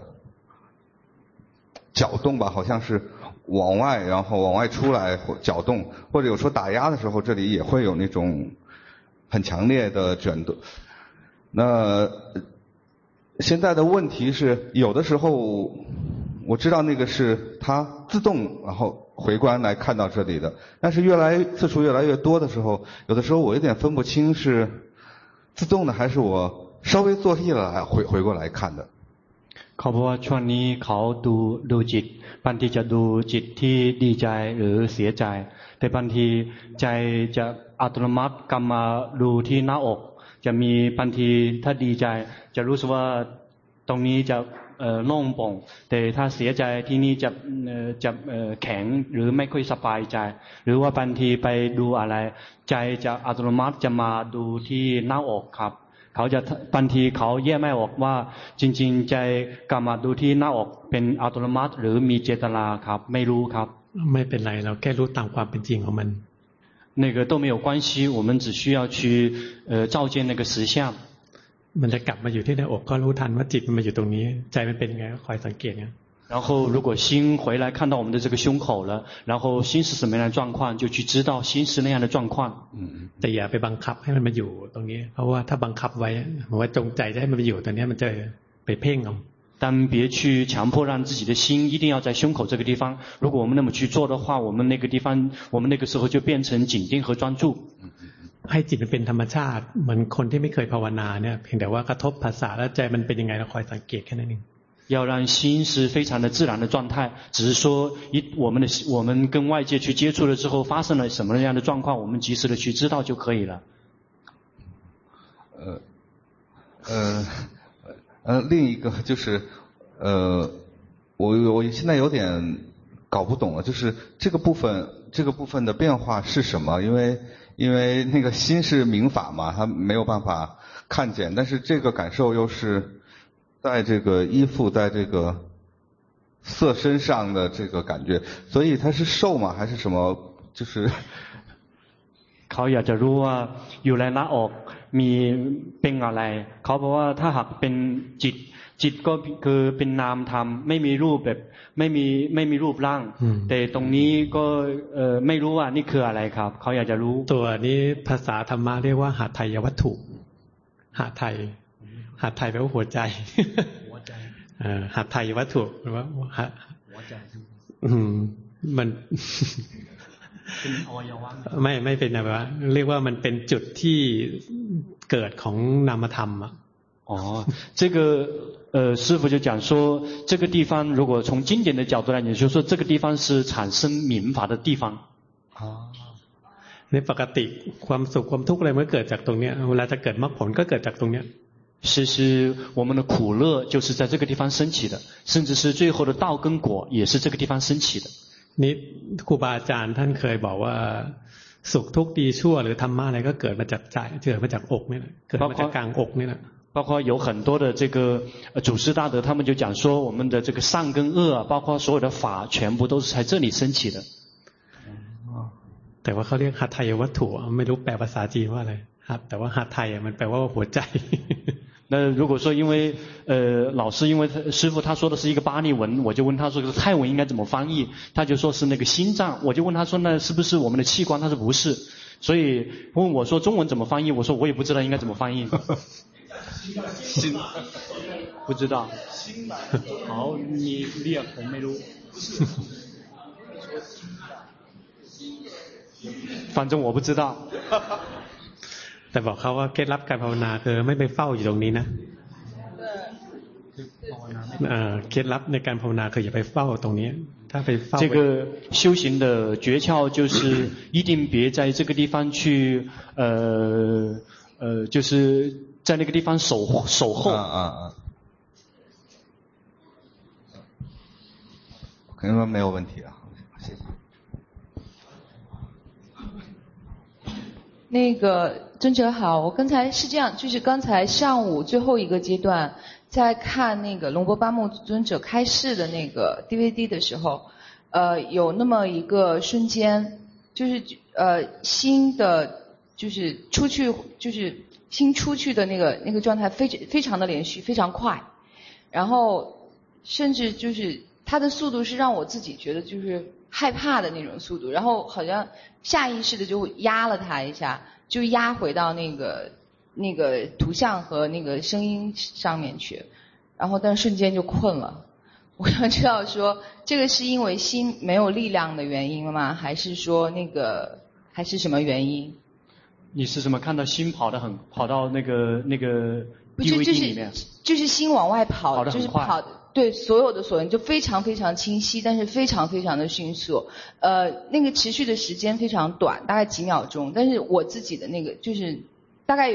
搅动吧，好像是往外，然后往外出来搅动，或者有时候打压的时候，这里也会有那种很强烈的卷动。那现在的问题是，有的时候我知道那个是它自动然后回观来看到这里的，但是次数越来越多的时候，有的时候我有点分不清是自动的还是我稍微做意了回过来看的。 เขาบอกว่าช่วงนี้เขาดูจิตบางทีจะดูจิตที่ดีใจหรือเสียใจแต่บางทีใจจะอัตโนมัติกลับมาดูที่หน้าอกจะมีบางทีถ้าดีใจจะรู้สึกว่าตรงนี้จะโล่งโปร่งแต่ถ้าเสียใจที่นี่จะแข็งหรือไม่ค่อยสบายใจหรือว่าบางทีไปดูอะไรใจจะอัตโนมัติจะมาดูที่หน้าอกครับเขาจะบางทีเขาแยกไม่ออกว่าจริงๆใจกลับมาดูที่หน้าอกเป็นอัตโนมัติหรือมีเจตนาครับไม่รู้ครับไม่เป็นไรเราแค่รู้ตามความเป็นจริงของมัน那个都没有关系我们只需要去照见那个实相มันจะกลับมาอยู่ที่หน้าอกก็รู้ทันว่าจิตมันมาอยู่ตรงนี้ใจมันเป็นยังไงก็คอยสังเกตนะ然后如果心回来看到我们的这个胸口了然后心是什么样的状况就去知道心是那样的状况แต่อย่าไปบังคับให้มันมาอยู่ตรงนี้เพราะว่าถ้าบังคับไว้หมายว่าจงใจจะให้มันไปอยู่ตรงนี้มันจะไปเพ่งเอา但别去强迫让自己的心一定要在胸口这个地方如果我们那么去做的话我们那个地方我们那个时候就变成紧盯和专注ให้จิตมันเป็นธรรมชาติเหมือนคนที่ไม่เคยภาวนาเนี่ยเพียงแต่ว่ากระทบภาษาแล้วใจมันเป็นยังไงเราคอยสังเกตแค่นั้นเอง要让心是非常的自然的状态只是说我们跟外界去接触了之后发生了什么样的状况我们及时的去知道就可以了另一个就是我现在有点搞不懂了就是这个部分的变化是什么因为那个心是明法嘛它没有办法看见但是这个感受又是在这个依附在这个色身上的这个感觉所以它是受吗还是什么就是เขาอยากจะรู้ว่าอยู่ในหน้าอกมีเป็นอะไรเขาบอกว่าถ้าหากเป็นจิตก็คือเป็นนามธรรมไม่มีรูปแบบไม่มีรูปร่างแต่ตรงนี้ก็ไม่รู้ว่านี่คืออะไรครับเขาอยากจะรู้ตัวนี้ภาษาธรรมะเรียกว่าหทัยวัตถุหทัยแปลว่าหัวใจหทัยวัตถุหรือว่าหัวใจมันเป็นอวัยวะไม่เป็นอะไรวะเรียกว่ามันเป็นจุดที่เกิดของนามธรรมอ่ะ哦这个师父就讲说这个地方如果从经典的角度来讲就是说这个地方是产生民法的地方ในปกติความสุขความทุกข์อะไรมันเกิดจากตรงเนี้ยเวลาจะเกิดมรรคผลก็เกิดจากตรงเนี้ย是我们的苦乐就是在这个地方升起的甚至是最后的道跟果也是这个地方升起的นี่ครูบาอาจารย์ท่านเคยบอกว่าสุขทุกข์ดีชั่วหรือธรรมะอะไรก็เกิดมาจากใจเกิดมาจากอกนี่แหละเกิดมาจากกลางอกนี่แหละ包括有很多的这个祖师大德他们就讲说我们的这个善跟恶包括所有的法全部都是在这里升起的แต่ว่าเขาเรียกหทัยวัตถุไม่รู้แปลภาษาจีนว่าอะไรแต่ว่าหทัยมันแปลว่าหัวใจ那如果说因为老师因为师父他说的是一个巴利文我就问他说泰文应该怎么翻译他就说是那个心脏我就问他说那是不是我们的器官他说不是所以问我说中文怎么翻译我说我也不知道应该怎么翻译心不知道好你เรียกผมไม่รู้反正我不知道แต่บอกเขาว่าเคล็ดลับการภาวนาคือไม่ไปเฝ้าอยู่ตรงนี้นะเคล็ดลับในการภาวนาคืออย่าไปเฝ้าตรงนี้ถ้าไปเฝ้า这个修行的诀窍就是一定别在这个地方去就是在那个地方守候可能没有问题啊谢谢那个尊者好我刚才是这样就是刚才上午最后一个阶段在看那个龙波巴木尊者开示的那个 DVD 的时候有那么一个瞬间就是心的就是出去就是心出去的那个状态非常的连续非常快然后甚至就是它的速度是让我自己觉得就是害怕的那种速度然后好像下意识的就压了它一下就压回到那个图像和那个声音上面去然后但瞬间就困了我想知道说这个是因为心没有力量的原因吗还是说还是什么原因你是怎么看到心跑到那个 DVD 里面就是心往外跑就是跑对所有的所闻就非常非常清晰但是非常非常的迅速那个持续的时间非常短大概几秒钟但是我自己的那个就是大概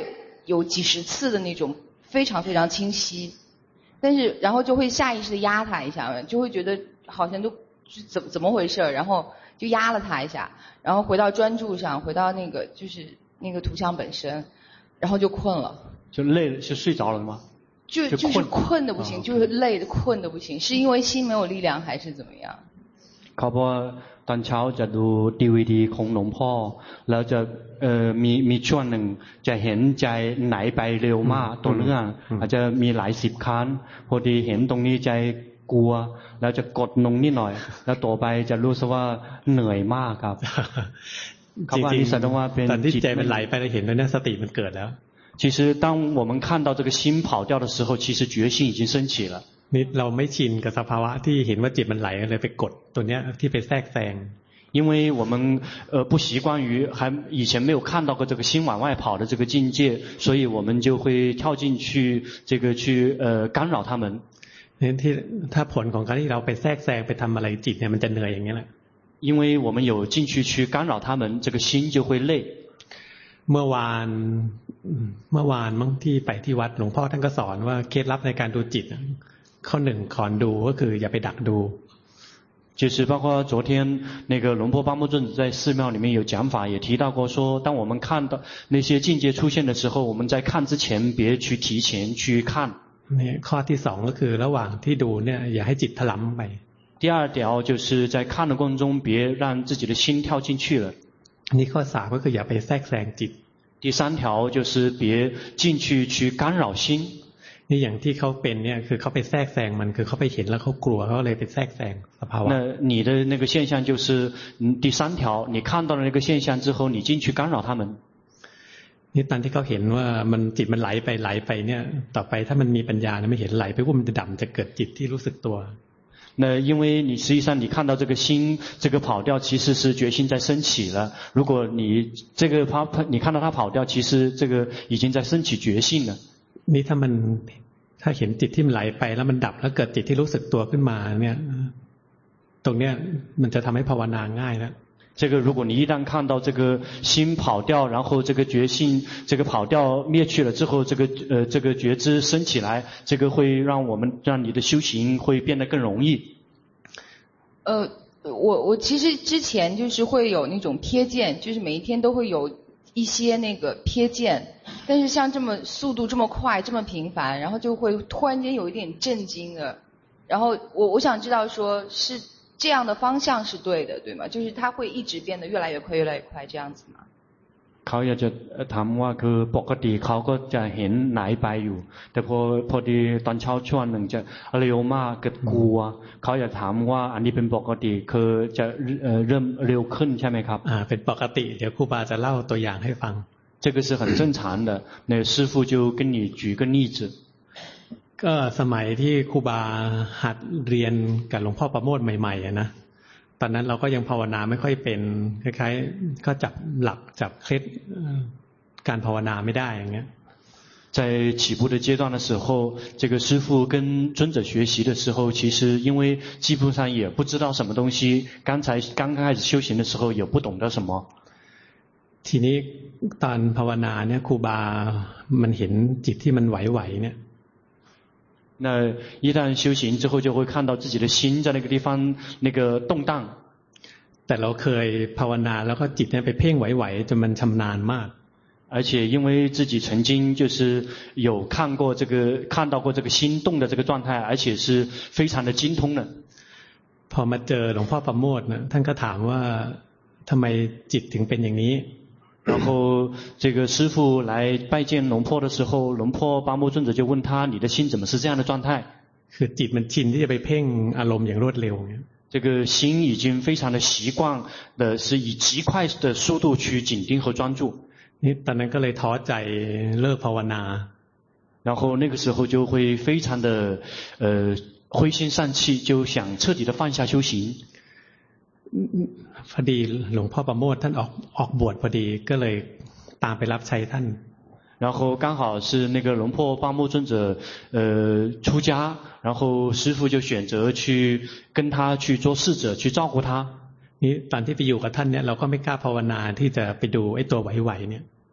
有几十次的那种非常非常清晰，但是然后就会下意识的压他一下，就会觉得好像都怎么回事，然后就压了他一下，然后回到专注上，回到那个就是那个图像本身，然后就困了。 就累了，就睡着了吗？ 就是困的不行，就是累的困的不行，是因为心没有力量还是怎么样？ เขาบอกว่าตอนเช้าจะดู DVD ของหลวงพ่อแล้วจะมีช่วงหนึ่งจะเห็นใจไหนไปเร็วมากตัวเรื่องอาจจะมีหลาย10 ครั้งพอดีเห็นตรงนี้ใจกลัวแล้วจะกดลงนิดหน่อยแล้วต่อไปจะรู้สึกว่าเหนื่อยมากครับจริงๆตอนที่ใจมันไหลไปเราเห็นแล้วเนี่ยสติมันเกิดแล้ว其实当我们看到这个心跑掉的时候，其实决心已经升起了。 นี่เราไม่ชินกับสภาวะที่เห็นว่าจิตมันไหลเลยไปกดตัวเนี้ยที่ไปแทรกแซง因为我们不习惯于以前没有看到过这个心往外跑的这个境界，所以我们就会跳进去去干扰他们。 ที่ถ้าผลของการที่เราไปแทรกแซงไปทำอะไรจิตเนี่ยมันจะเหนื่อยอย่างนี้แหละ因为我们有进去干扰他们，这个心就会累。 เมื่อวานมั้งที่ไปที่วัดหลวงพ่อท่านก็สอนว่าเคล็ดลับในการดูจิตข้อหนึ่งก่อนดูก็คืออย่าไปดักดู就是包括昨天那个龙婆巴木尊者在寺庙里面有讲法，也提到过说，当我们看到那些境界出现的时候，我们在看之前别去提前去看。 นี่ข้อที่2ก็คือระหว่างที่ดูเนี่ยอย่าให้จิตถลำไป第二条就是在看的过程中别让自己的心跳进去了。 นี่ข้อ3ก็คืออย่าไปแทรกแซงจิต第三条就是别进去干扰心。 นี่อย่างที่เขาเป็นเนี่ยคือเขาไปแทรกแซงมันคือเขาไปเห็นแล้วเขากลัวเขาเลยไปแทรกแซงสภาวะ那你的那个现象就是第三条，你看到了那个现象之后，你进去干扰他们。 นี่ตอนที่เขาเห็นว่ามันจิตมันไหลไปเนี่ยต่อไปถ้ามันมีปัญญาไม่เห็นไหลไปว่ามันจะดับจะเกิดจิตที่รู้สึกตัว那因为你实际上你看到这个心这个跑掉，其实是决心在升起了。如果你这个你看到它跑掉，其实这个已经在升起决心了。 นี่ถ้าเห็นจิตที่มันไหลไปแล้วมันดับแล้วเกิดจิตที่รู้สึกตัวขึ้นมาเนี่ยตรงเนี้ยมันจะทำให้ภาวนาง่ายแล้ว这个如果你一旦看到这个心跑掉，然后这个决心这个跑掉灭去了之后，这个觉知升起来，这个会让你的修行会变得更容易。 我其实之前就是会有那种瞥见，就是每一天都会有一些那个瞥见，但是像这么速度这么快这么频繁，然后就会突然间有一点震惊的。然后我想知道说是这样的方向是对的，对吗？就是它会一直变得越来越快越来越快这样子吗？ เขาอยากจะถามว่าคือปกติเขาก็จะเห็นไหนไปอยู่แต่พอดีตอนเช้าช่วงหนึ่งจะเร็วมากเกิดกลัวเขาอยากถามว่าอันนี้เป็นปกติคือจะเริ่มเร็วขึ้นใช่ไหมครับเป็นปกติเดี๋ยวครูบาจะเล่าตัวอย่างให้ฟัง这个是很正常的那师父就跟你举个例子ก็สมัยที่ครูบาหัดเรียนกับหลวงพ่อประโมทใหม่ๆนะตอนนั้นเราก็ยังภาวนาไม่ค่อยเป็นคล้ายๆก็จับหลักจับเคล็ดการภาวนาไม่ได้อย่างเงี้ย在起步的阶段的时候，这个师父跟尊者学习的时候，其实因为基本上也不知道什么东西，刚开始修行的时候也不懂得什么。 ทีนี้ตอนภาวนาเนี่ยครูบามันเห็นจิตที่มันไหวๆเนี่ย那一旦修行之后，就会看到自己的心在那个地方那个动荡。 แต่เราเคยภาวนาแล้วก็จิตเนี่ยไปเพ่งไหวๆจนมันชำนาญมาก而且因为自己曾经就是有看到过这个心动的这个状态，而且是非常的精通的。 พอมาเจอหลวงพ่อประโมทนะท่านก็ถามว่าทำไมจิตถึงเป็นอย่างนี้然后这个师父来拜见龙婆的时候，龙婆巴木尊者就问他：“你的心怎么是这样的状态？” คือจิตมันชินที่จะไปเพ่งอารมณ์อย่างรวดเร็ว这个心已经非常的习惯的是以极快的速度去紧盯和专注。 นี่ตอนนั้นก็เลยท้อใจเลิกภาวนา然后那个时候就会非常的灰心丧气，就想彻底的放下修行。 พอดีหลวงพ่อประโมทท่านออกบวชพอดีก็เลยตามไปรับใช้ท่าน然后刚好是那个龙婆巴木尊者出家，然后师父就选择去跟他去做侍者，去照顾他。 นี่ตอนที่ไปอยู่กับท่านเนี่ยเราก็ไม่กล้าภาวนาที่จะไปดูไอ้ตัวไหวๆเนี่ย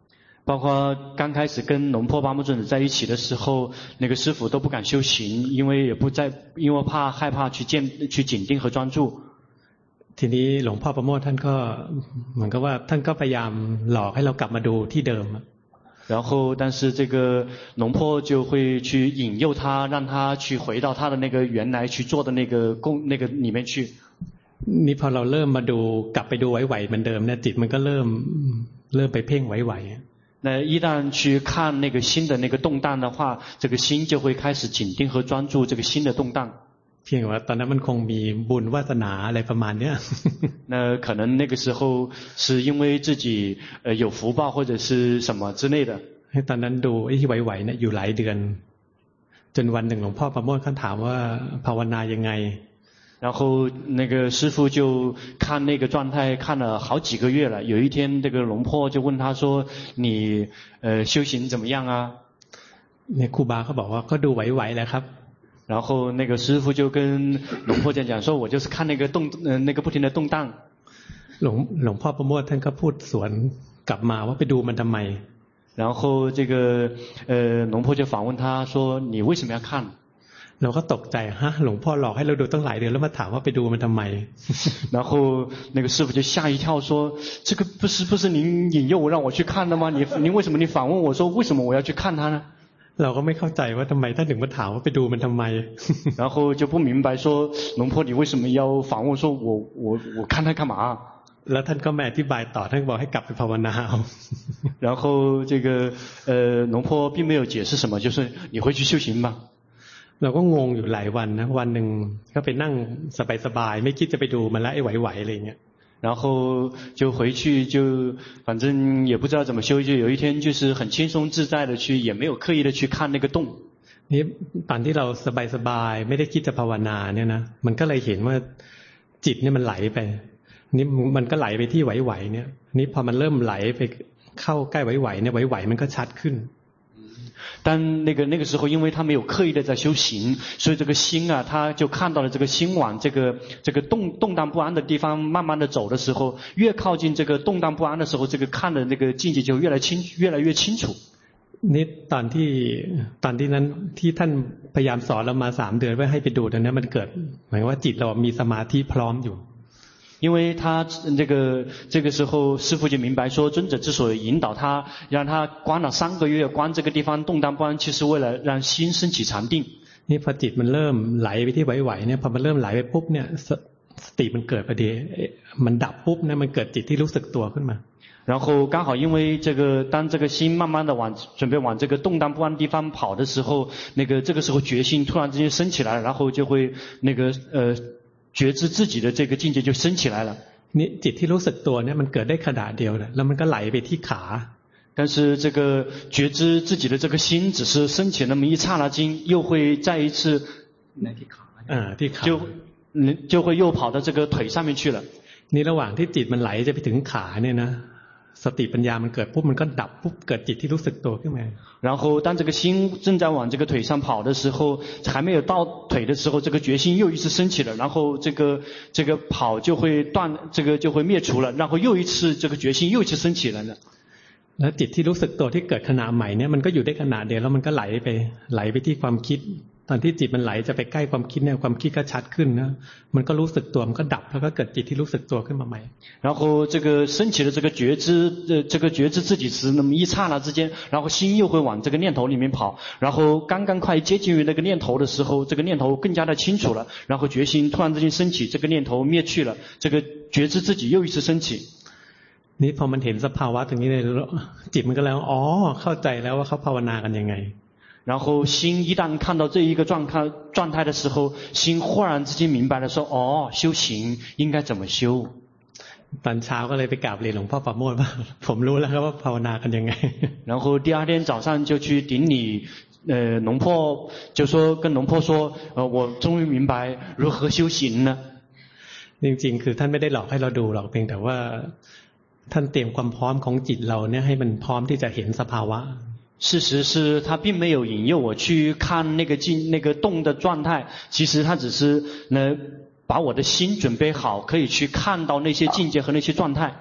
包括刚开始跟龙婆巴木尊者在一起的时候，那个师父都不敢修行，因为害怕去紧盯和专注。 ทีนี้หลวงพ่อประโมทท่านก็เหมือนกับว่าท่านก็พยายามหลอกให้เรากลับมาดูที่เดิม然后但是这个龙婆就会去引诱他，让他去回到他的那个原来去做的那个里面去。 นี่พอเราเริ่มมาดูกลับไปดูไหวๆเหมือนเดิมเนี่ยจิตมันก็เริ่มไปเพ่งไหวๆ那一旦去看那个心的那个动荡的话，这个心就会开始紧盯和专注这个心的动荡。 เพียงว่าตอนนั้นมันคงมีบุญวาสนาอะไรประมาณเนี้ย那可能那个时候是因为自己有福报或者是什么之类的。 ตอนนั้นดูไอ้ที่ไหวๆเนี่ยอยู่หลายเดือนจนวันหนึ่งหลวงพ่อประโมทเขาถามว่าภาวนายังไง然后那个师父就看那个状态看了好几个月了，有一天这个龙婆就问他说你修行怎么样啊？ เนี่ยครูบาเขาบอกว่าก็ดูไหวๆแหละครับ然后那个师父就跟龙婆讲说我就是看那个不停的动荡。 หลวงพ่อประโมทท่านก็พูดสวนกลับมาว่าไปดูมันทำไม然后这个龙婆就反问他说你为什么要看？ เราก็ตกใจฮะหลวงพ่อหลอกให้เราดูตั้งหลายเดือนแล้วมาถามว่าไปดูมันทำไม然后那个师父就吓一跳说这个不是您引诱我让我去看的吗？您为什么你反问我说为什么我要去看它呢？ เราก็ไม่เข้าใจว่าทำไมท่านถึงมาถามว่าไปดูมันทำไม然后就不明白说龙婆你为什么要反问说我看它干嘛？ แล้วท่านก็ไม่อธิบายต่อท่านบอกให้กลับไปภาวนาเอา然后这个龙婆并没有解释什么，就是你回去修行吧。 เราก็งงอยู่หลายวันนะวันหนึ่งก็ไปนั่งสบายๆไม่คิดจะไปดูมันแล้วไอ้ไหวๆอะไรเงี้ย然后就回去就反正也不知道怎么修，就有一天就是很轻松自在的去，也没有刻意的去看那个洞。 นี่ตอนที่เราสบายๆไม่ได้คิดจะภาวนาเนี่ยนะมันก็เลยเห็นว่าจิตเนี่ยมันไหลไปนี่มันก็ไหลไปที่ไหวๆเนี่ยนี่พอมันเริ่มไหลไปเข้าใกล้ไหวๆเนี่ยไหวๆมันก็ชัดขึ้น但那个时候因为他没有刻意的在修行，所以这个心啊他就看到了这个心往这个动荡不安的地方慢慢的走的时候，越靠近这个动荡不安的时候，这个看的那个境界就越来越清楚。 นี่ตอนที่นั้นที่ท่านพยายามสอนเรามา3 เดือนเพื่อให้ไปดูตรงนั้นมันเกิดหมายว่าจิตเรามีสมาธิพร้อมอยู่因为他这个时候师父就明白说尊者之所以引导他让他观了3个月观这个地方动荡不安，其实为了让心升起禅定。 นี่พอจิตมันเริ่มไหลไปที่ไหวๆเนี่ยพอมันเริ่มไหลไปปุ๊บเนี่ยสติมันเกิดพอดีมันดับปุ๊บเนี่ยมันเกิดจิตที่รู้สึกตัวขึ้นมา然后刚好因为当这个心慢慢的准备往这个动荡不安的地方跑的时候，这个时候决心突然之间升起来，然后就会觉知自己的这个境界就升起来了。 นี่จิตที่รู้สึกตัวเนี่ยมันเกิดได้ขณะเดียวเลยแล้วมันก็ไหลไปที่ขา但是这个觉知自己的这个心只是升起那么一刹那间，又会再一次ที่ขา就会又跑到这个腿上面去了。 นี่ระหว่างที่จิตมันไหลจะไปถึงขาเนี่ยนะสติปัญญามันเกิดปุ๊บมันก็ดับปุ๊บเกิดจิตที่รู้สึกตัวขึ้นมา然后当这个心正在往这个腿上跑的时候，还没有到腿的时候，这个决心又一次升起了，然后这个跑就会断，这个就会灭除了，然后又一次这个决心又一次升起来了。 แล้วจิตที่รู้สึกตัวที่เกิดขณะใหม่เนี่ยมันก็อยู่ได้ขณะเดียวแล้วมันก็ไหลไปที่ความคิดตอนที่จิตมันไหลจะไปใกล้ความคิดเนี่ยความคิดก็ชัดขึ้นนะมันก็รู้สึกตัวมันก็ดับแล้วก็เกิดจิตที่รู้สึกตัวขึ้นมาใหม่然后这个升起的这个觉知自己是那么一刹那之间，然后心又会往这个念头里面跑，然后刚刚快接近于那个念头的时候，这个念头更加的清楚了，然后决心突然之间升起，这个念头灭去了，这个觉知自己又一次升起。 นี่พอมันเห็นสภาวะตรงนี้เลยจิตมันก็แล้วอ๋อเข้าใจแล้วว่าเขาภาวนากันยังไง然后心一旦看到这一个状态的时候，心忽然之间明白了说哦修行应该怎么修。 ตอนเช้าก็เลยไปกราบเรียนหลวงพ่อประโมทว่าผมรู้แล้วครับว่าภาวนากันยังไง然后第二天早上就去顶礼龙婆，就说跟龙婆说我终于明白如何修行了。 จริงๆคือท่านไม่ได้หลอกให้เราดูหรอกเพียงแต่ว่าท่านเตรียมความพร้อมของจิตเราเนี่ยให้มันพร้อมที่จะเห็นสภาวะ事实是他并没有引诱我去看那个动的状态，其实他只是把我的心准备好可以去看到那些境界和那些状态。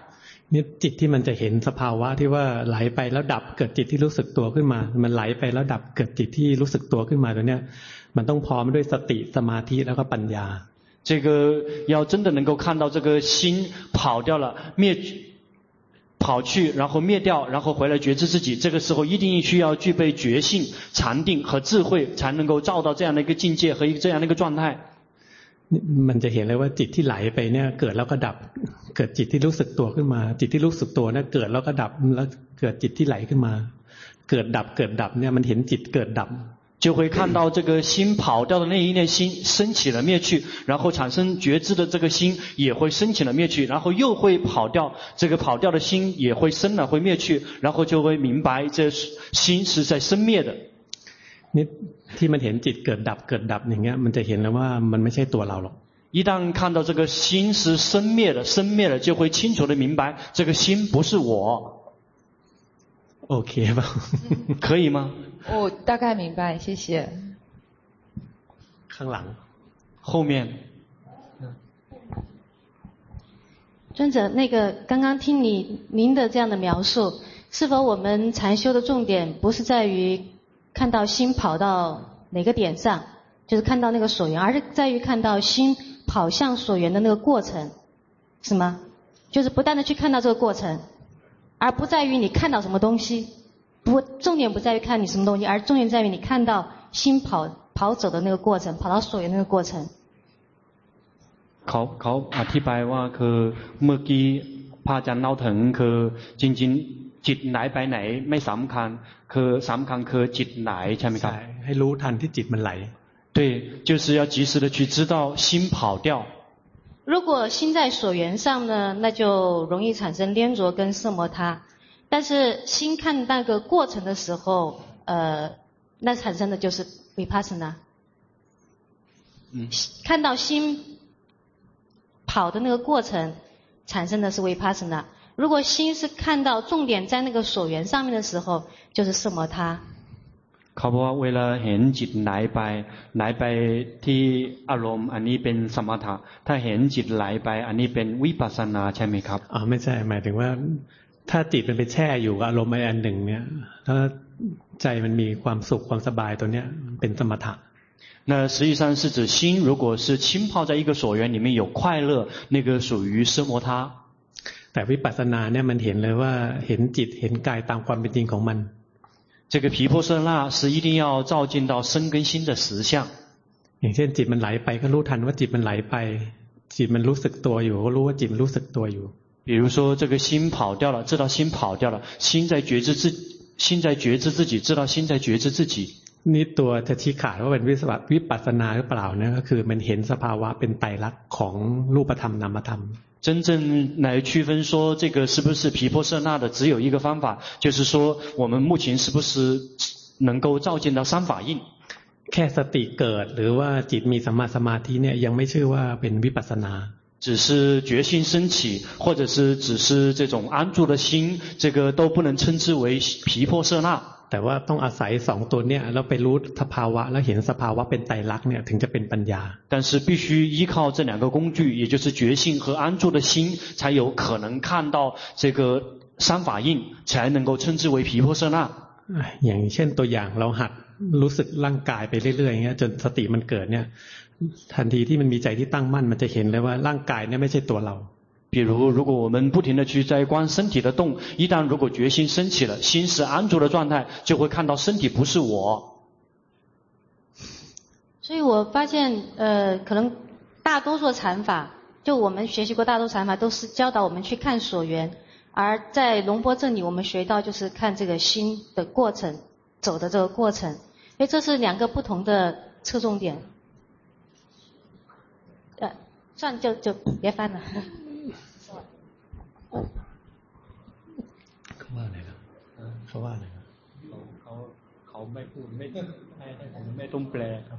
นี่จิตที่มันจะเห็นสภาวะที่ว่าไหลไปแล้วดับเกิดจิตที่รู้สึกตัวขึ้นมามันไหลไปแล้วดับเกิดจิตที่รู้สึกตัวขึ้นมาตัวเนี้ยมันต้องพร้อมด้วยสติสมาธิแล้วก็ปัญญา这个要真的能够看到这个心跑掉了跑去然后灭掉然后回来觉知自己这个时候一定需要具备觉性禅定和智慧才能够照到这样的一个境界和这样的一个状态มันจะเห็นเลยว่าจิตที่ไหลไปเนี่ยเกิดแล้วก็ดับเกิดจิตที่รู้สึกตัวขึ้นมาจิตที่รู้สึกตัวเนี่ยเกิดแล้วก็ดับแล้วเกิดจิตที่ไหลขึ้นมาเกิดดับเนี่ยมันเห็นจิตเกิดดับ就会看到这个心跑掉的那一念心升起了灭去然后产生觉知的这个心也会升起了灭去然后又会跑掉这个跑掉的心也会升了会灭去然后就会明白这心是在生灭的นี่ที่มันเห็นจิตเกิดดับอย่างเงี้ยมันจะเห็นแล้วว่ามันไม่ใช่ตัวเราหรอก一旦看到这个心是生灭了就会清楚的明白这个心不是我โอเคป่ะ可以吗我大概明白谢谢ข้างหลัง后面尊者那个刚刚听您的这样的描述是否我们禅修的重点不是在于看到心跑到哪个点上就是看到那个所缘而是在于看到心跑向所缘的那个过程是吗就是不断的去看到这个过程而不在于你看到什么东西重点不在于看你什么东西而重点在于你看到心跑走的那个过程跑到所缘那个过程เขาอธิบายว่าคือเมื่อกี้พระอาจารย์เล่าถึงคือจริงๆจิตไหนไปไหนไม่สำคัญคือสำคัญคือจิตไหนใช่ไหมครับให้รู้ทันที่จิตมันไหล对就是要及时的去知道心跑掉如果心在所缘上呢那就容易产生黏着跟色摩他但是心看那个过程的时候那产生的就是 vipassana看到心跑的那个过程产生的是 vipassana如果心是看到重点在那个所缘上面的时候就是色摩他เขาบอกว่าเวลาเห็นจิตไหลไปที่อารมณ์อันนี้เป็นสมถะถ้าเห็นจิตไหลไปอันนี้เป็นวิปัสสนาใช่ไหมครับไม่ใช่หมายถึงว่าถ้าจิตมันไปแช่อยู่กับอารมณ์อันหนึ่งเนี่ยถ้าใจมันมีความสุขความสบายตัวเนี้ยเป็นสมถะ那实际上是指心如果是浸泡在一个所缘里面有快乐那个属于奢摩他แต่วิปัสสนาเนี่ยมันเห็นเลยว่าเห็นจิตเห็นกายตามความเป็นจริงของมัน这个毗婆舍那是一定要照见到身跟心的实相อย่างเช่นจิตมันไหลไปก็รู้ทันว่าจิตมันไหลไปจิตมันรู้สึกตัวอยู่ก็รู้ว่าจิตมันรู้สึกตัวอยู่比如说这个心跑掉了知道心跑掉了心在觉知自己知道心在觉知自己นี่ตัวจะชี้ขาดว่าเป็นวิปัสสนาหรือเปล่าเนี่ยก็คือมันเห็นสภาวะเป็นไตรลักษณ์ของรูปธรรมนามธรรม真正来区分说这个是不是毗婆舍那的只有一个方法就是说我们目前是不是能够照见到三法印แค่สติเกิดหรือว่าจิตมีสัมมาสมาธิเนี่ยยังไม่ชื่อว่าเป็นวิปัสสนา只是觉性升起或者是只是这种安住的心这个都不能称之为毗婆舍那แต่ว่าต้องอาศัยสองตัวเนี่ยแล้วไปรู้สภาวะแล้วเห็นสภาวะเป็นไตรลักษณ์เนี่ยถึงจะเป็นปัญญา但是必须依靠这两个工具也就是觉性和安住的心才有可能看到这个三法印才能够称之为毗婆舍那อย่างเช่นตัวอย่างเราหัดรู้สึกร่างกายไปเรื่อยๆอย่างเงี้ยจนสติมันเกิดเนี่ยทันทีที่มันมีใจที่ตั้งมั่นมันจะเห็นเลยว่าร่างกายเนี่ยไม่ใช่ตัวเรา比如果我们不停地去在观身体的动一旦如果决心升起了心是安住的状态就会看到身体不是我所以我发现可能大多数禅法就我们学习过大多数禅法都是教导我们去看所缘而在龙波这里我们学到就是看这个心的过程走的这个过程所以这是两个不同的侧重点算就别翻了เขาว่าอะไรนะเขาว่าอะไรนะเขาไม่พูดไม่ให้ผมไม่ต้องแปลครับ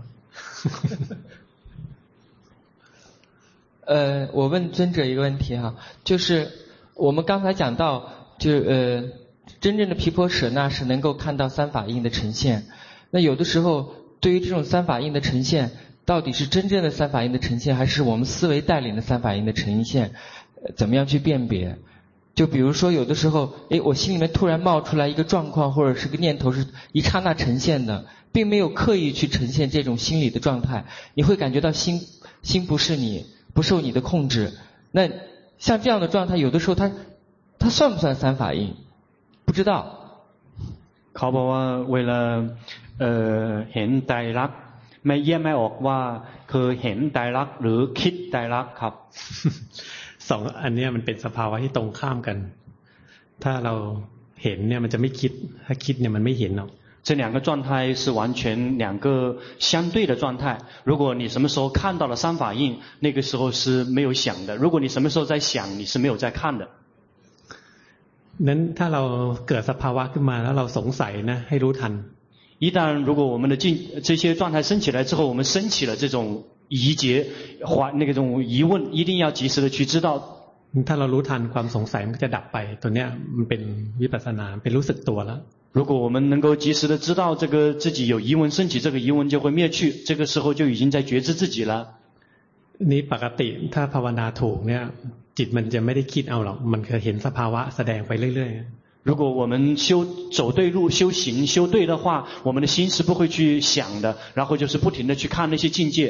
我问尊者一个问题哈，就是我们刚才讲到，真正的毗婆舍那是能够看到三法印的呈现。那有的时候，对于这种三法印的呈现，到底是真正的三法印的呈现，还是我们思维带领的三法印的呈现？怎么样去辨别？ 就比如说有的时候，我心里面突然冒出来一个状况或者是个念头，是一刹那呈现的，并没有刻意去呈现这种心理的状态，你会感觉到心不是你，不受你的控制。那像这样的状态，有的时候它算不算三法印？不知道。 เขาบอกว่าเวลาเห็นไตรลักษณ์ไม่แยกไม่ออกว่าคือเห็นไตรลักษณ์หรือคิดไตรลักษณ์ครับสองอันนี้มันเป็นสภาวะที่ตรงข้ามกันถ้าเราเห็นเนี่ยมันจะไม่คิดถ้าคิดเนี่ยมันไม่เห็นหรอก这两个状态是完全两个相对的状态。如果你什么时候看到了三法印，那个时候是没有想的；如果你什么时候在想，你是没有在看的。 นั้นถ้าเราเกิดสภาวะขึ้นมาแล้วเราสงสัยนะให้รู้ทัน一旦如果我们的这些状态升起来之后，我们升起了这种疑结那种疑问，一定要及时的去知道。 ถ้าเรารู้ทันความสงสัยมันก็จะดับไปตัวเนี้ยมันเป็นวิปัสสนาเป็นรู้สึกตัวแล้ว如果我们能够及时的知道这个自己有疑问升起，这个疑问就会灭去，这个时候就已经在觉知自己了。 นี่ปกติถ้าภาวนาถูกเนี่ยจิตมันจะไม่ได้คิดเอาหรอกมันคือเห็นสภาวะแสดงไปเรื่อยๆ如果我们走对路修行修对的话，我们的心是不会去想的，然后就是不停的去看那些境界。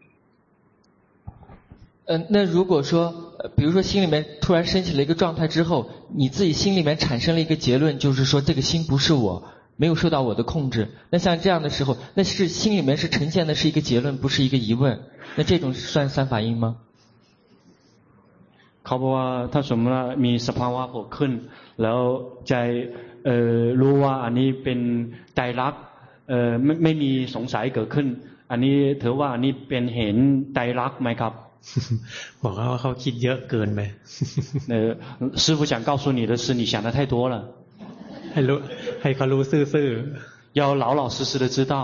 那如果说比如说心里面突然升起了一个状态之后，你自己心里面产生了一个结论，就是说这个心不是我，没有受到我的控制。那像这样的时候，那是心里面是呈现的是一个结论，不是一个疑问。那这种算三法印吗？ เขาบอกว่าถ้าสมมติว่ามีสภาวะโผล่ขึ้นแล้วใจรู้ว่าอันนี้เป็นไตรลักษณ์ไม่มีสงสัยเกิดขึ้นอันนี้ถือว่าอันนี้เป็นเห็นไตรลักษณ์ไหมครับบอกว่าเขาคิดเยอะเกินไป师父想告诉你的是你想的太多了ให้เขารู้ซื่อๆ要老老实实的知道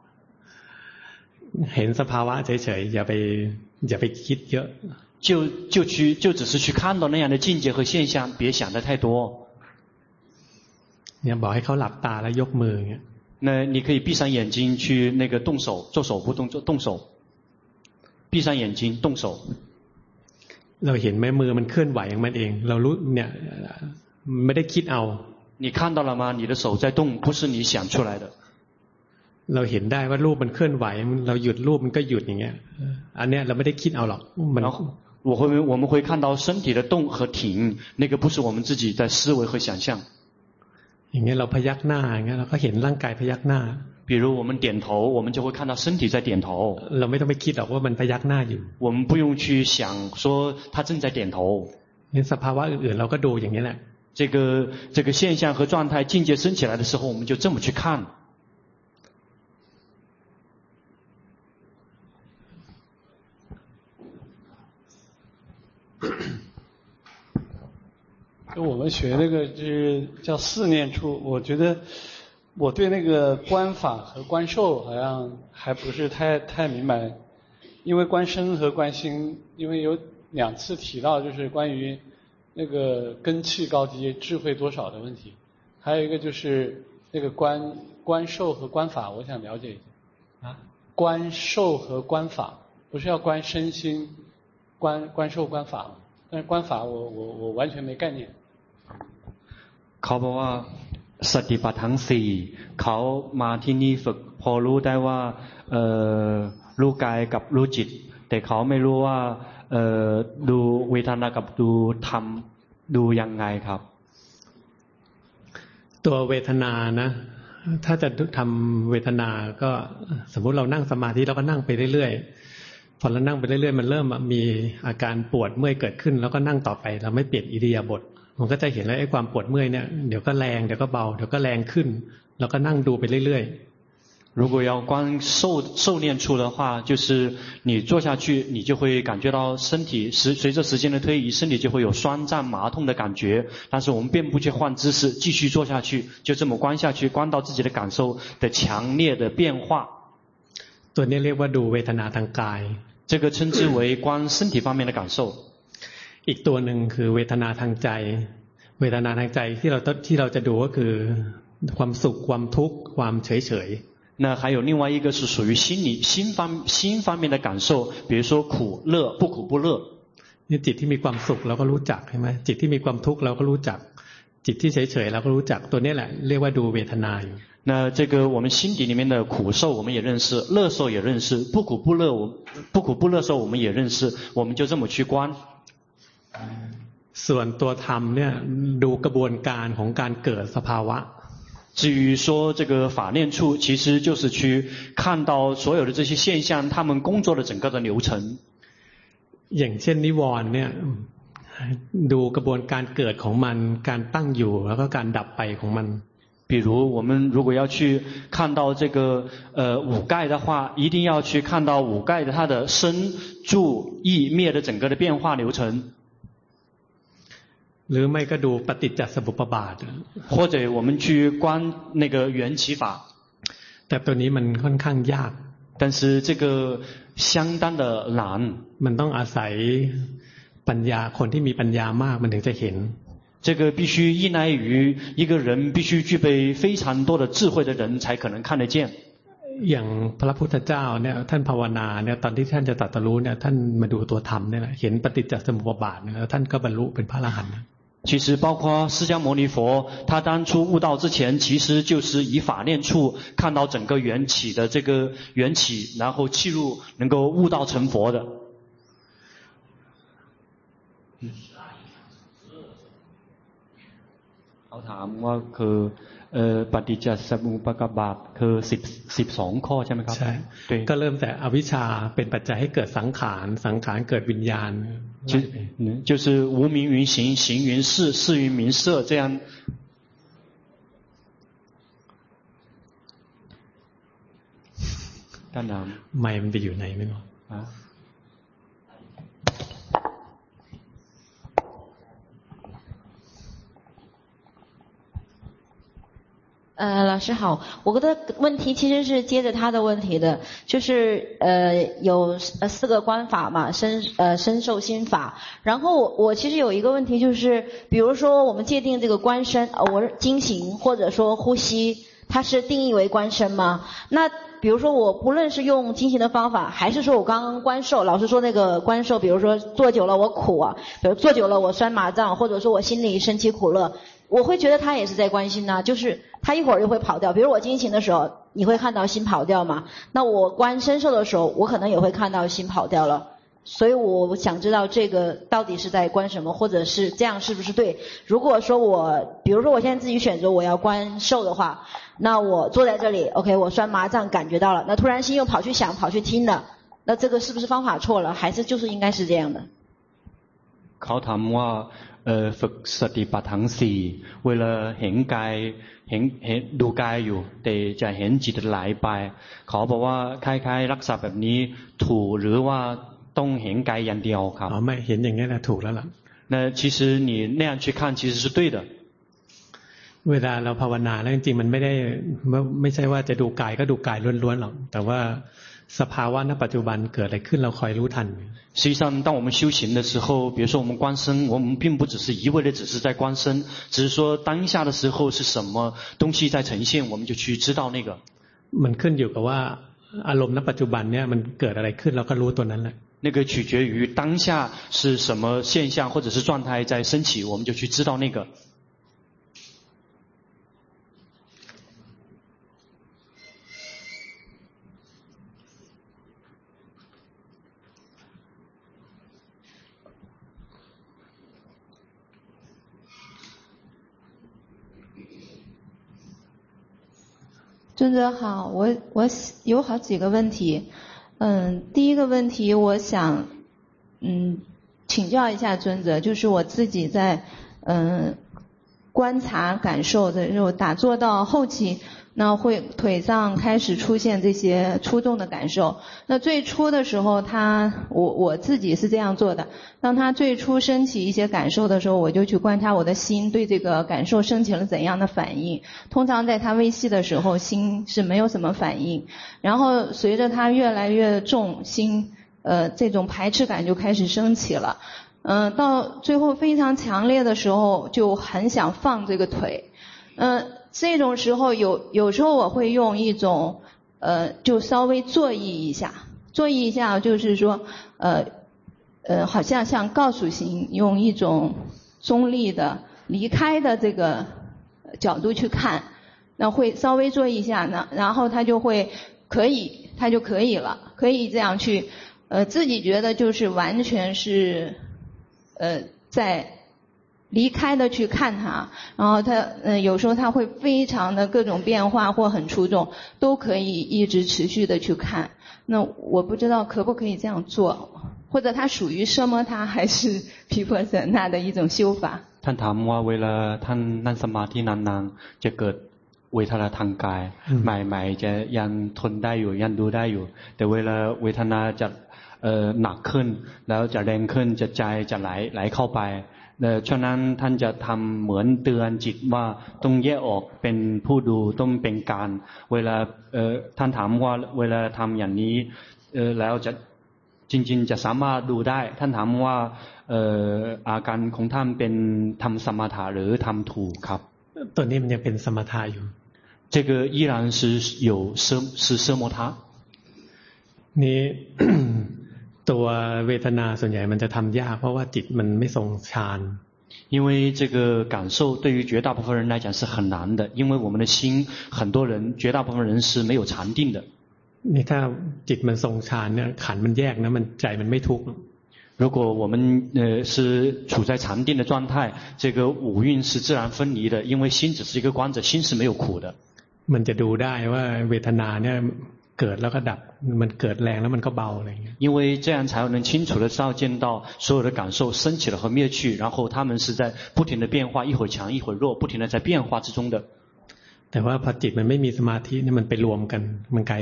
เห็นสภาวะเฉยๆอย่าไปคิดเยอะ就只是去看到那样的境界和现象，别想得太多。 เนี่ยบอกให้เขาหลับตาแล้วยกมือเงี้ย那你可以闭上眼睛去那个动手，做手部动作，动手。闭上眼睛动手。 เราเห็นไหมมือมันเคลื่อนไหวของมันเองเรารู้เนี่ยไม่ได้คิดเอา你看到了吗？你的手在动，不是你想出来的。 เราเห็นได้ว่ารูปมันเคลื่อนไหวเราหยุดรูปมันก็หยุดอย่างเงี้ยอันเนี้ยเราไม่ได้คิดเอาหรอกมัน我们会看到身体的动和停，那个不是我们自己在思维和想象。 อย่างเงี้ยเราพยักหน้าอย่างเงี้ยเราก็เห็นร่างกายพยักหน้า比如我们点头，我们就会看到身体在点头。 เราไม่ต้องไปคิดหรอกว่ามันพยักหน้าอยู่我们不用去想说他正在点头。 งั้นสภาวะอื่นๆเราก็ดูอย่างนี้แหละ这个现象和状态境界升起来的时候，我们就这么去看。 就我们学那个就是叫四念处，我觉得我对那个观法和观受好像还不是太明白，因为观身和观心，因为有2次提到就是关于那个根器高低、智慧多少的问题，还有一个就是那个观受和观法，我想了解一下。啊？观受和观法不是要观身心，观受观法吗？但是观法我完全没概念。 เขาบอกว่าสติปัฏฐาน4เขามาที่นี่ฝึกพอรู้ได้ว่ารู้กายกับรู้จิตแต่เขาไม่รู้ว่าดูเวทนากับดูธรรมดูยังไงครับตัวเวทนานะถ้าจะทำเวทนาก็สมมุติเรานั่งสมาธิเราก็นั่งไปเรื่อยๆพอเรานั่งไปเรื่อยๆมันเริ่มมีอาการปวดเมื่อยเกิดขึ้นแล้วก็นั่งต่อไปเราไม่เปลี่ยนอิริยาบถมันก็จะเห็นแล้วไอ้ความปวดเมื่อยเนี่ยเดี๋ยวก็แรงเดี๋ยวก็เบาเดี๋ยวก็แรงขึ้นแล้วก็นั่งดูไปเรื่อยๆ如果要观受念处的话，就是你坐下去，你就会感觉到身体随着时间的推移，身体就会有酸胀麻痛的感觉。但是我们并不去换姿势，继续坐下去，就这么观下去，观到自己的感受的强烈的变化。 ตัวนี้เรียกว่าดูเวทนาทางกาย这个称之为观身体方面的感受。 อีกตัวหนึ่งคือเวทนาทางใจเวทนาทางใจที่เราจะดูก็คือความสุขความทุกข์ความเฉยๆ那还有另外一个是属于心方面的感受，比如说苦乐不苦不乐。 นี่จิตที่มีความสุขเราก็รู้จักใช่ไหมจิตที่มีความทุกข์เราก็รู้จักจิตที่เฉยๆเราก็รู้จักตัวนี้แหละเรียกว่าดูเวทนาอยู่那这个我们心底里面的苦受我们也认识，乐受也认识，不苦不乐受我们也认识，我们就这么去观。 ส่วนตัวธรรมเนี่ยดูกระบวนการของการเกิดสภาวะ至于说这个法念处，其实就是去看到所有的这些现象，他们工作的整个的流程。 อย่างเช่นนิวรณ์เนี่ยดูกระบวนการเกิดของมันการตั้งอยู่แล้วก็การดับไปของมัน比如我们如果要去看到这个五盖的话，一定要去看到五盖的它的生住意灭的整个的变化流程。 หรือไม่ก็ดูปฏิจจสมุปบาท或者我们去观那个缘起法แต่ตัวนี้มันค่อนข้างยาก但是这个相当的难มันต้องอาศัยปัญญาคนที่มีปัญญามากมันถึงจะเห็น这个必须依赖于一个人必须具备非常多的智慧的人才可能看得见อย่างพระพุทธเจ้าเนี่ยท่านภาวนาเนี่ยตอนที่ท่านจะตรัสรู้เนี่ยท่านมาดูตัวธรรมเนี่ยแหละเห็นปฏิจจสมุปบาทแล้วท่านก็บรรลุเป็นพระอรหันต์其实包括释迦牟尼佛他当初悟道之前其实就是以法念处看到整个缘起的这个缘起然后契入能够悟道成佛的เขาถามว่าคือปฏิจจสมุปบาทคือ12ข้อใช่ไหมครับใช่ก็เริ่มแต่อวิชชาเป็นปัจจัยให้เกิดสังขารสังขารเกิดวิญญาณ就是无名云行行云事事云名色这样ด้านน้ำไม่มันไปอยู่ไหนไม่รู้老师好，我的问题其实是接着他的问题的，就是有4个观法嘛，身受心法。然后我其实有一个问题就是，比如说我们界定这个观身，我经行或者说呼吸，它是定义为观身吗？那比如说我不论是用经行的方法，还是说我刚刚观受，老师说那个观受，比如说坐久了我苦啊，比如坐久了我酸麻胀，或者说我心里生起苦乐。我会觉得他也是在关心就是他一会儿就会跑掉，比如我经行的时候你会看到心跑掉嘛，那我观身受的时候我可能也会看到心跑掉了，所以我想知道这个到底是在观什么，或者是这样是不是对。如果说比如说我现在自己选择我要观受的话，那我坐在这里 OK 我酸麻胀感觉到了，那突然心又跑去想跑去听的，那这个是不是方法错了，还是就是应该是这样的。 เขาถามว่าฝึกสติปัฏฐาน4เวลาเห็นกายเห็นดูกายอยู่แต่จะเห็นจิตไหลไปเขาบอกว่าคล้ายๆรักษาแบบนี้ถูกหรือว่าต้องเห็นกายอย่างเดียวครับไม่เห็นอย่างนี้นะถูกแล้วล่ะ那其实你那样去看其实是对的เวลาเราภาวนาแล้วจริงๆมันไม่ใช่ว่าจะดูกายก็ดูกายล้วนๆหรอกแต่ว่าสภาวะณปัจจุบันเกิดอะไรขึ้นเราคอยรู้ทัน实际上当我们修行的时候比如说我们观身我们并不只是一味的只是在观身只是说当下的时候是什么东西在呈现我们就去知道那个มันขึ้นอยู่กับว่าอารมณ์ณปัจจุบันเนี่ยมันเกิดอะไรขึ้นเราก็รู้ตัวนั้นแหละ那个取决于当下是什么现象或者是状态在升起我们就去知道那个尊者好，我有好几个问题。第一个问题我想请教一下尊者，就是我自己在观察感受的时候，打坐到后期，那会腿上开始出现这些出动的感受。那最初的时候我自己是这样做的，当它最初升起一些感受的时候，我就去观察我的心对这个感受升起了怎样的反应。通常在它微细的时候心是没有什么反应，然后随着它越来越重，心这种排斥感就开始升起了。到最后非常强烈的时候就很想放这个腿。这种时候有时候我会用一种就稍微坐意一下就是说好像像告诉型，用一种中立的离开的这个角度去看，那会稍微做一下呢，然后他就会他就可以了，可以这样去自己觉得就是完全是在离开的去看它，然后他有时候他会非常的各种变化或很出众，都可以一直持续的去看。那我不知道可不可以这样做，或者它属于什么它还是毗婆舍那的一种修法。 ท่านถามว่าเวลาท่านนั่งสมาธินานๆจะเกิดเวทนาทางกายใหม่ๆจะยังทนได้อยู่ยังดูได้อยู่แต่เวลาเวทนาจะหนักขึ้นแล้วจะแรงขึ้นจะใจจะไหลเข้าไปช่วงนั้นท่านจะทำเหมือนเตือนจิตว่าต้องแยกออกเป็นผู้ดูต้องเป็นกลางเวลาท่านถามว่าเวลาทำอย่างนี้แล้วจะจริงๆจะสามารถดูได้ท่านถามว่าอาการของท่านเป็นทำสมถะหรือทำถูกครับตัวนี้มันยังเป็นสมถะอยู่这个依然是奢摩他นี่ ตัวเวทนาส่วนใหญ่มันจะทำยากเพราะว่าจิตมันไม่ทรงฌาน因为这个感受对于绝大部分人来讲是很难的，因为我们的心很多人绝大部分人是没有禅定的。 นี่ถ้าจิตมันทรงฌานเนี่ยขันธ์มันแยกนะมันใจมันไม่ทุกข์如果我们是处在禅定的状态，这个五蕴是自然分离的，因为心只是一个观者，心是没有苦的。 มันจะดูได้ว่าเวทนาเนี่ยเกิดแล้วก็ดับมันเกิดแรงแล้วมันก็เบาอะไรอย่างเงี้ย因为这样才能清楚的见到所有的感受升起了和灭去，然后他们是在不停的变化，一会强一会弱，不停的在变化之中的。 แต่ว่าพอจิตมันไม่มีสมาธิเนี่ยมันไปรวมกันมันกลาย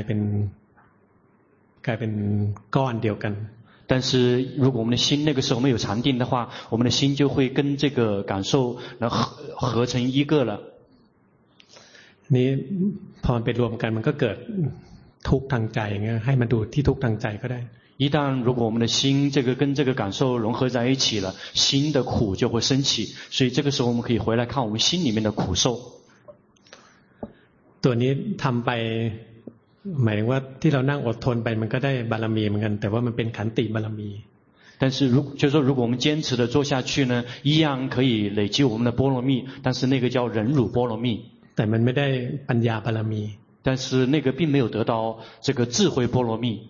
เป็นก้อนเดียวกัน但是如果我们的心那个时候没有禅定的话，我们的心就会跟这个感受合成一个了。 นี่พอมันไปรวมกันมันก็เกิดทุกข์ทางใจอย่างเงี้ยให้มาดูที่ทุกข์ทางใจก็ได้一旦如果我们的心这个跟这个感受融合在一起了，心的苦就会升起，所以这个时候我们可以回来看我们心里面的苦受。 ตัวนี้ทำไปหมายถึงว่าที่เรานั่งอดทนไปมันก็ได้บารมีเหมือนกันแต่ว่ามันเป็นขันติบารมี但是就是说如果我们坚持的做下去呢，一样可以累积我们的波罗蜜，但是那个叫忍辱波罗蜜， แต่มันไม่ได้ปัญญาบารมี但是那个并没有得到这个智慧波罗蜜。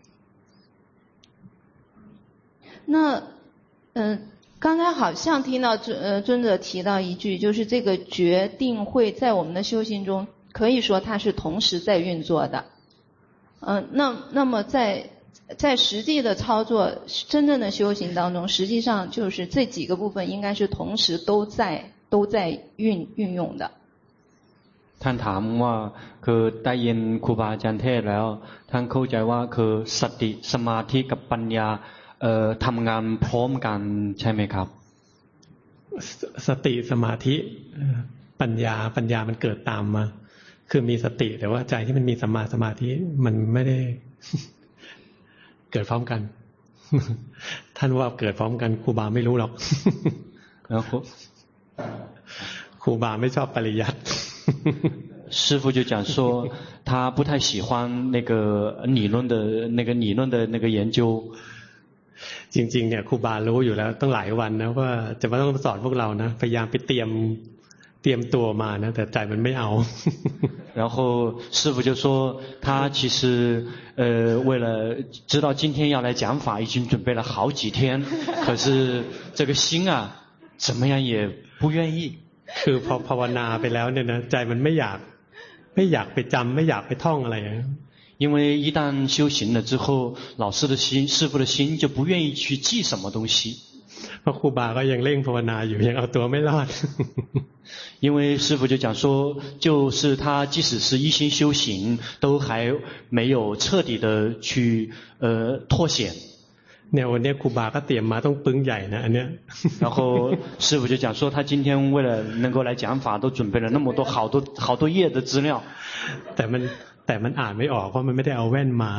那刚才好像听到尊者提到一句，就是这个决定会在我们的修行中可以说它是同时在运作的。那么在实际的操作真正的修行当中，实际上就是这几个部分应该是同时都在运用的。 ท่านถามว่าคือได้ยินครูบาอาจารย์เทศแล้วท่านเข้าใจว่าคือสติสมาธิกับปัญญาทำงานพร้อมกันใช่ไหมครับสติสมาธิปัญญามันเกิดตามมาคือมีสติแต่ว่าใจที่มันมีสัมมาสมาธิมันไม่ได้ เกิดพร้อมกัน ท่านว่าเกิดพร้อมกันครูบาไม่รู้หรอกแล้วครูบาไม่ชอบปริยัติ师父就讲说他不太喜欢那个理论的那个研究จริงๆเนี่ยครูบารู้อยู่แล้วตั้งหลายวันนะว่าจะมาต้องสอนพวกเรานะพยายามไปเตรียมตัวมานะแต่ใจมันไม่เอา然后师父就说他其实为了知道今天要来讲法已经准备了好几天可是这个心啊怎么样也不愿意คือพอภาวนาไปแล้วเนี่ยนะใจมันไม่อยากไปจำไม่อยากไปท่องอะไร因为一旦修行了之后老师的心师父的心就不愿意去记什么东西เพราะครูบาก็ยังเร่งภาวนาอยู่ยังเอาตัวไม่รอด因为师父就讲说就是他即使是一心修行都还没有彻底的去脱险เนี่ยวันนี้ครูบาก็เตรียมมาต้องปึ้งใหญ่นะอันเนี้ย然后师父就讲说他今天为了能够来讲法都准备了那么多好多页的资料แต่มันอ่านไม่ออกเพราะมันไม่ได้เอาแว่นมา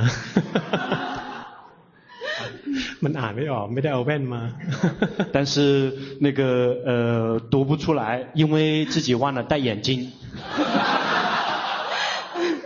มันอ่านไม่ออกไม่ได้เอาแว่นมา但是那个读不出来因为自己忘了戴眼镜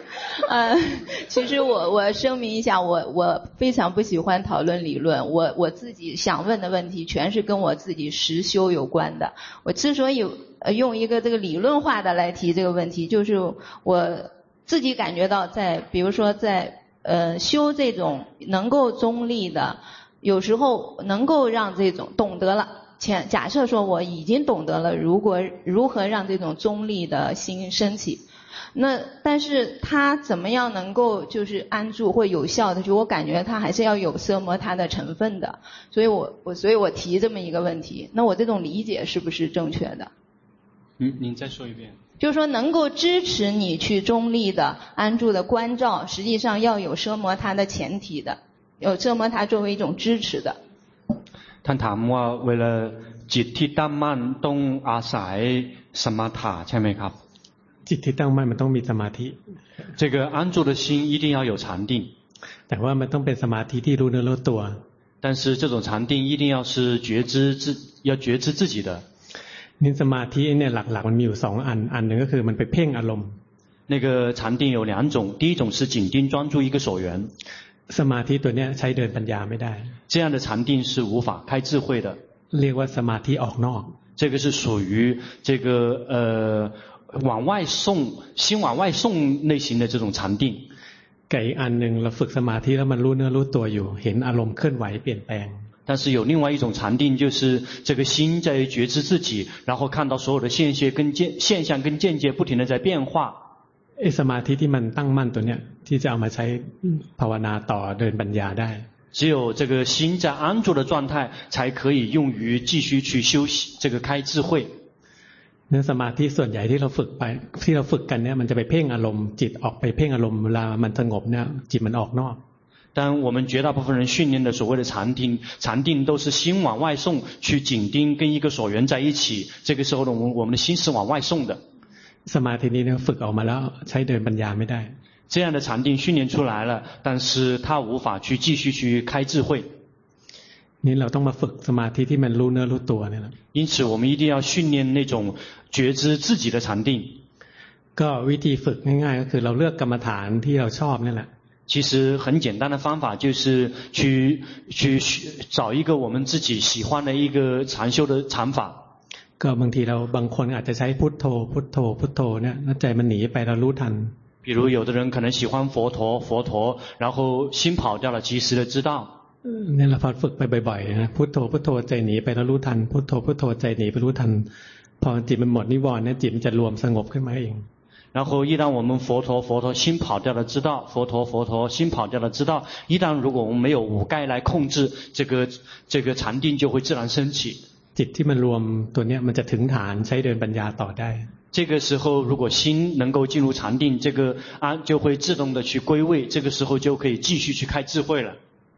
其实我声明一下，我非常不喜欢讨论理论，我自己想问的问题全是跟我自己实修有关的。我之所以用一个这个理论化的来提这个问题，就是我自己感觉到比如说在修这种能够中立的，有时候能够让这种懂得了。假设说我已经懂得了如何让这种中立的心升起，那但是他怎么样能够就是安住或有效的，就我感觉他还是要有奢摩他的成分的，所以我提这么一个问题，那我这种理解是不是正确的？ 您再说一遍。 就是说能够支持你去中立的安住的关照，实际上要有奢摩他的前提的，有奢摩他作为一种支持的。 ท่านถามว่าเวลาจิตที่ตั้งมั่นต้องอาศัยสมถะใช่ไหมครับจิตที่ตั้งมั่นมันต้องมีสมาธิ这个安住的心一定要有禅定แต่ว่ามันต้องเป็นสมาธิที่รู้เนื้อรู้ตัว但是这种禅定一定要是觉知自己的นี่สมาธิเนี่ยหลักๆมันมีอยู่2อันนึงก็คือมันไปเพ่งอารมณ์那个禅定有2种第一种是紧盯专注一个所缘สมาธิตัวเนี้ยใช้เดินปัญญาไม่ได้这样的禅定是无法开智慧的เรียกว่าสมาธิออกนอก这个是属于这个往外送心往外送类型的这种禅定กับอีกอันนึงเราฝึกสมาธิแล้วมันรู้เนื้อรู้ตัวอยู่เห็นอารมณ์เคลื่อนไหวเปลี่ยนแปลง但是有另外一种禅定就是这个心在觉知自己然后看到所有的现象跟见解不停地在变化สมาธิที่มันตั้งมั่นตัวเนี้ยที่จะเอามาใช้ภาวนาต่อเดินปัญญาได้只有这个心在安住的状态才可以用于继续去修习这个开智慧เนี่ยสมาธิส่วนใหญ่ที่เราฝึกกันเนี่ยมันจะไปเพ่งอารมณ์จิตออกไปเพ่งอารมณ์เวลามันสงบเนี่ยจิตมันออกนอก但我们绝大部分人训练的所谓的禅定都是心往外送去紧盯跟一个所缘在一起这个时候呢我们的心是往外送的สมาธินี้เนี่ยฝึกออกมาแล้วใช้เดินปัญญาไม่ได้这样的禅定训练出来了但是它无法去继续去开智慧นี่เราต้องมาฝึกสมาธิที่มันรู้เนื้อรู้ตัวเนี่ย因此我们一定要训练那种觉知自己的禅定ก็วิธีฝึกง่ายๆก็คือเราเลือกกรรมฐานที่เราชอบนี่แหละ其实很简单的方法就是去找一个我们自己喜欢的一个禅修的禅法ก็บางทีเราบางคนอาจจะใช้พุทโธพุทโธพุทโธเนี่ยแล้วใจมันหนีไปเรารู้ทัน比如有的人可能喜欢佛陀然后心跑掉了及时的知道เนี่ยเราพอฝึกไปบ่อยๆนะพุทโธพุทโธใจหนีไปแล้วรู้ทันพุทโธพุทโธใจหนีไปรู้ทันพอจิตมันหมดนิวรณ์เนี่ยจิตมันจะรวมสงบขึ้นมาเอง然后一旦我们佛陀心跑掉了知道佛陀心跑掉了知道一旦如果我们没有五盖来控制这个禅定就会自然升起จิตที่มันรวมตัวเนี้ยมันจะถึงฐานใช้เดินปัญญาต่อได้这个时候如果心能够进入禅定这个就会自动的去归位这个时候就可以继续去开智慧了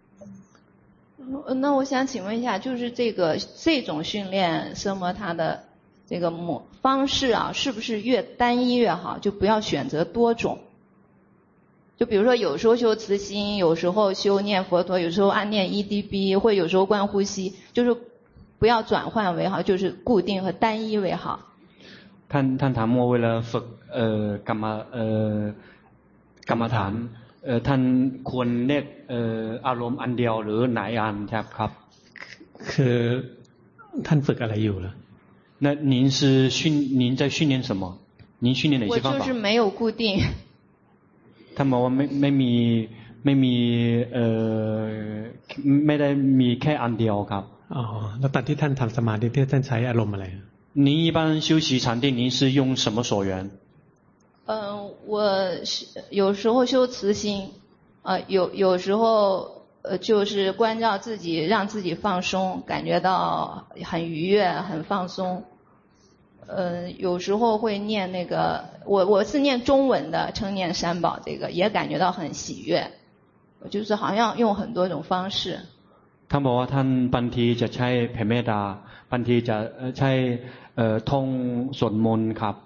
那我想请问一下就是这种训练奢摩他的这个方式啊是不是越单一越好就不要选择多种就比如说有时候修慈心有时候修念佛陀有时候安念 EDB 或有时候观呼吸就是不要转换为好就是固定和单一为好ท่านถามว่าเวลาฝึกกรรมฐานท่านควรเรียกอารมณ์อันเดียวหรือหลายอันครับคือท่านฝึกอะไรอยู่ล่ะ那您在训练什么您训练哪些方法我就是没有固定ท่านบอกว่าไม่ได้มีแค่อันเดียวครับอ๋อแล้วตอนที่ท่านทำสมาธิที่ท่านใช้อารมณ์อะไร您一般修习禅定您是用什么所缘我有时候修慈心有时候就是关照自己让自己放松感觉到很愉悦很放松有时候会念那个我是念中文的称念三宝这个也感觉到很喜悦就是好像用很多种方式ท่านบอกว่าท่านบางทีจะใช้แผ่เมตตาบางทีจะใช้ท่องสวดมนต์ครับ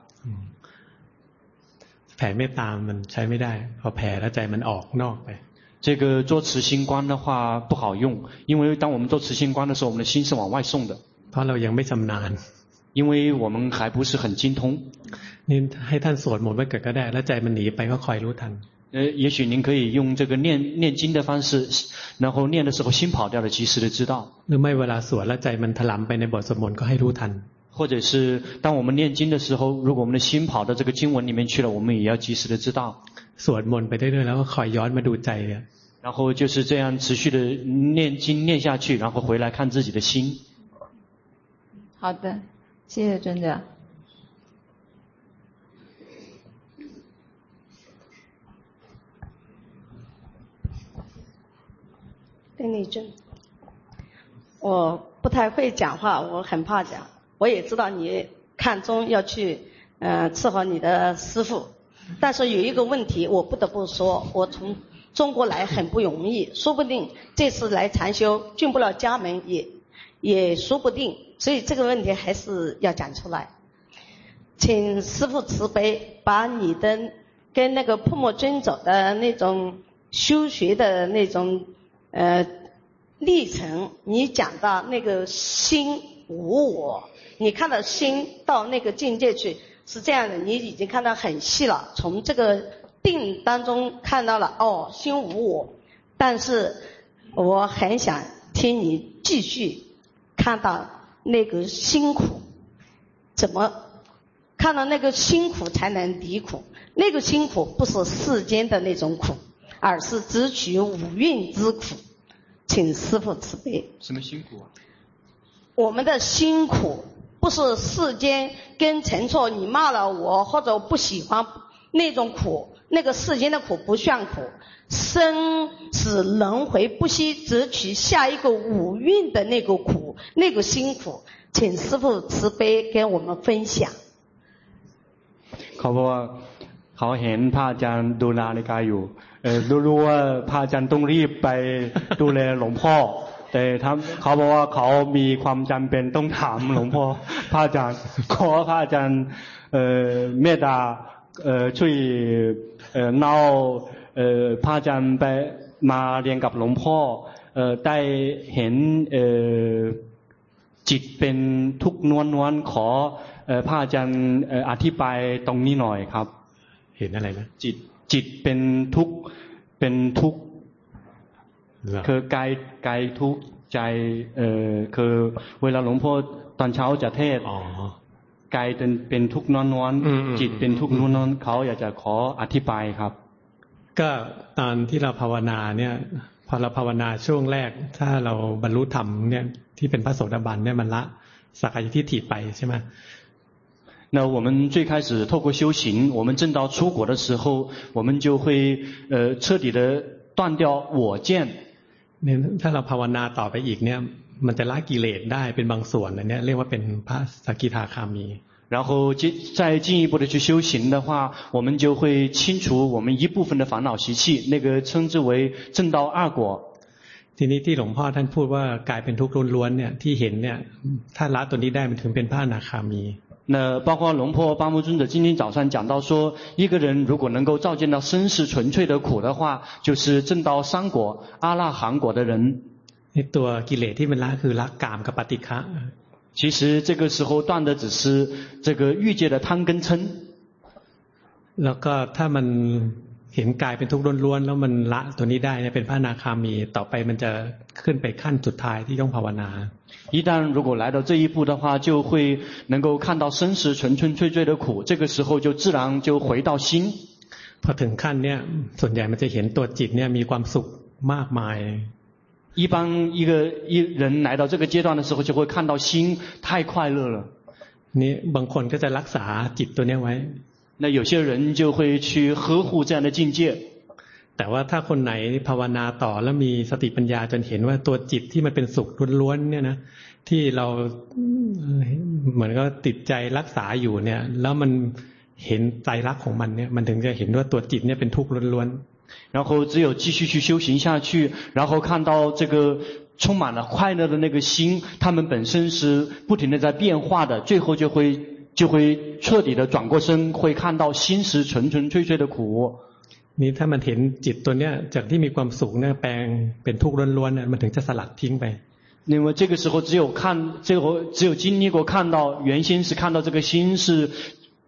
แผ่เมตตามันใช้ไม่ได้พอแผ่แล้วใจมันออกนอกไป这个做慈心观的话不好用因为当我们做慈心观的时候我们的心是往外送的เพราะเรายังไม่ชำนาญ因为我们还不是很精通นี่ให้ท่านสวดมนต์ไว้เกิดก็ได้แล้วใจมันหนีไปก็คอยรู้ทัน也许您可以用这个念经的方式，然后念的时候心跑掉了，及时的知道。 หรือไม่เวลาสวดแล้วใจมันถลำไปในบทสวดมนต์ก็ให้รู้ทัน。 或者是当我们念经的时候，如果我们的心跑到这个经文里面去了，我们也要及时的知道。 สวดมนต์ไปเรื่อยๆแล้วก็คอยย้อนมาดูใจเนี่ย。 然后就是这样持续的念经念下去，然后回来看自己的心。 好的，谢谢尊者。 丁丽珍，我不太会讲话，我很怕讲。我也知道你看中要去伺候你的师父，但是有一个问题我不得不说，我从中国来很不容易，说不定这次来禅修进不了家门也说不定，所以这个问题还是要讲出来。请师父慈悲，把你的跟那个破墨尊者的那种修学的那种历程，你讲到那个心无我，你看到心到那个境界去是这样的，你已经看到很细了，从这个定当中看到了心无我，但是我很想听你继续看到那个辛苦，怎么看到那个辛苦才能离苦，那个辛苦不是世间的那种苦，而是直取五蕴之苦，请师父慈悲。 什么辛苦啊？ 我们的辛苦不是世间跟陈错你骂了我或者不喜欢那种苦，那个世间的苦不算苦，生死轮回不息，只取下一个五蕴的那个苦，那个辛苦，请师父慈悲跟我们分享。 เขาบอกว่าเขาเห็นพระอาจารย์ดูนาฬิกาอยู่รู้ว่าพระอาจารย์ต้องรีบไปดูแลหลวงพ่อแต่เขาบอกว่าเขามีความจำเป็นต้องถามหลวงพ่อพระอาจารย์ขอพระอาจารย์เมตตาช่วยเล่าพระอาจารย์ไปมาเรียนกับหลวงพ่อได้เห็นจิตเป็นทุกข์ล้วนๆขอพระอาจารย์อธิบายตรงนี้หน่อยครับเห็นอะไรนะจิตเป็นทุกข์คือกายทุกข์ใจคือเวลาหลวงพ่อตอนเช้าจะเทศกายเป็นทุกข์ล้วนๆจิตเป็นทุกข์ล้วนๆเขาอยากจะขออธิบายครับก็ตอนที่เราภาวนาเนี่ยพอเราภาวนาช่วงแรกถ้าเราบรรลุธรรมเนี่ยที่เป็นพระโสดาบันเนี่ยมันละสักกายทิฏฐิไปใช่ไหม那我们最开始透过修行，我们证到出果的时候，我们就会彻底的断掉我见。 เนี่ยถ้าเราภาวนาต่อไปอีกเนี่ยมันจะละกิเลสได้เป็นบางส่วนเนี่ยเรียกว่าเป็นพระสกิทาคามี然后再进一步的去修行的话，我们就会清除我们一部分的烦恼习气，那个称之为证到二果。 ทีนี้ที่หลวงพ่อท่านพูดว่ากายเป็นทุกข์ล้วนๆเนี่ยที่เห็นเนี่ยถ้าละตัวนี้ได้มันถึงเป็นพระอนาคามี那包括龙婆巴木尊者今天早上讲到说，一个人如果能够照见到生死纯粹的苦的话，就是证到三果阿那含果的人。 ตัวกิเลสที่มันละคือละกามกับปฏิฆะ其实这个时候断的只是这个欲界的贪跟嗔。 แล้วก็ถ้ามันเห็นกายเป็นทุกข์ล้วนๆแล้วมันละตัวนี้ได้เนี่ยเป็นพระอนาคามีต่อไปมันจะขึ้นไปขั้นสุดท้ายที่ต้องภาวนา一旦如果来到这一步的话，就会能够看到生死纯纯粹粹的苦，这个时候就自然就回到心。 พอถึงขั้นเนี่ยส่วนใหญ่มันจะเห็นตัวจิตเนี่ยมีความสุขมากมาย一般一人来到这个阶段的时候，就会看到心太快乐了。 นี่บางคนก็จะรักษาจิตตัวนี้ไว้那有些人就会去呵护这样的境界。 แต่ว่าถ้าคนไหนภาวนาต่อแล้วมีสติปัญญาจนเห็นว่าตัวจิตที่มันเป็นสุขล้วนๆเนี่ยนะที่เราเหมือนก็ติดใจรักษาอยู่เนี่ยแล้วมันเห็นใจรักของมันเนี่ยมันถึงจะเห็นว่าตัวจิตเนี่ยเป็นทุกข์ล้วนๆ然后只有继续去修行下去，然后看到这个充满了快乐的那个心，他们本身是不停的在变化的，最后就会彻底的转过身，会看到心是纯纯粹粹的苦。 นี่ถ้ามันเห็นจิตตัวเนี้ยจากที่มีความสุขเนี่ยแปลงเป็นทุกข์ล้วนๆเนี่ยมันถึงจะสลัดทิ้งไป因为这个时候只有经历过看到原先是看到这个心是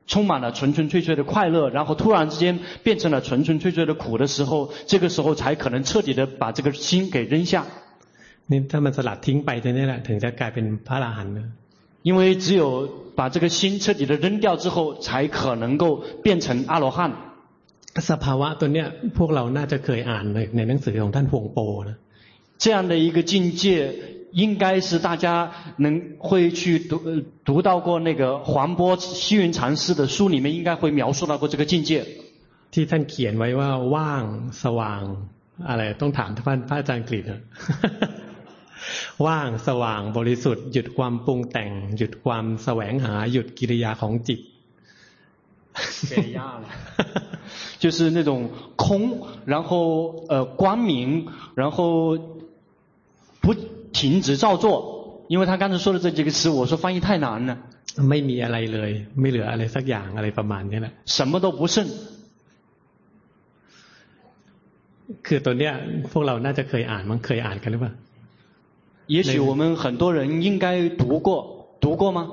充满了纯纯粹粹的快乐，然后突然之间变成了纯纯粹粹的苦的时候，这个时候才可能彻底的把这个心给扔下。 นี่ถ้ามันสลัดทิ้งไปตรงนี้แหละถึงจะกลายเป็นพระอรหันต์因为只有把这个心彻底的扔掉之后，才可能够变成阿罗汉。 สภาวะตัวเนี้ยพวกเราน่าจะเคยอ่านในหนังสือของท่านพวงโปนะ这样的一个境界应该是大家会去读到过那个黄波西云禅师的书里面应该会描述到过这个境界。 ที่ท่านเขียนไว้ว่าว่างสว่างอะไรต้องถามท่านพระอาจารย์กฤษนะ ว่างสว่างบริสุทธิ์หยุดความปรุงแต่งหยุดความแสวงหาหยุดกิริยาของจิต就是那种空，然后光明，然后不停止造作。因为他刚才说的这几个词，我说翻译太难了。 ไม่มีอะไรเลยไม่เหลืออะไรสักอย่างอะไรประมาณนี้แหละ什么都不剩。 คือตัวเนี้ยพวกเราน่าจะเคยอ่านมั้งเคยอ่านกันหรือเปล่า也许我们很多人应该读过吗？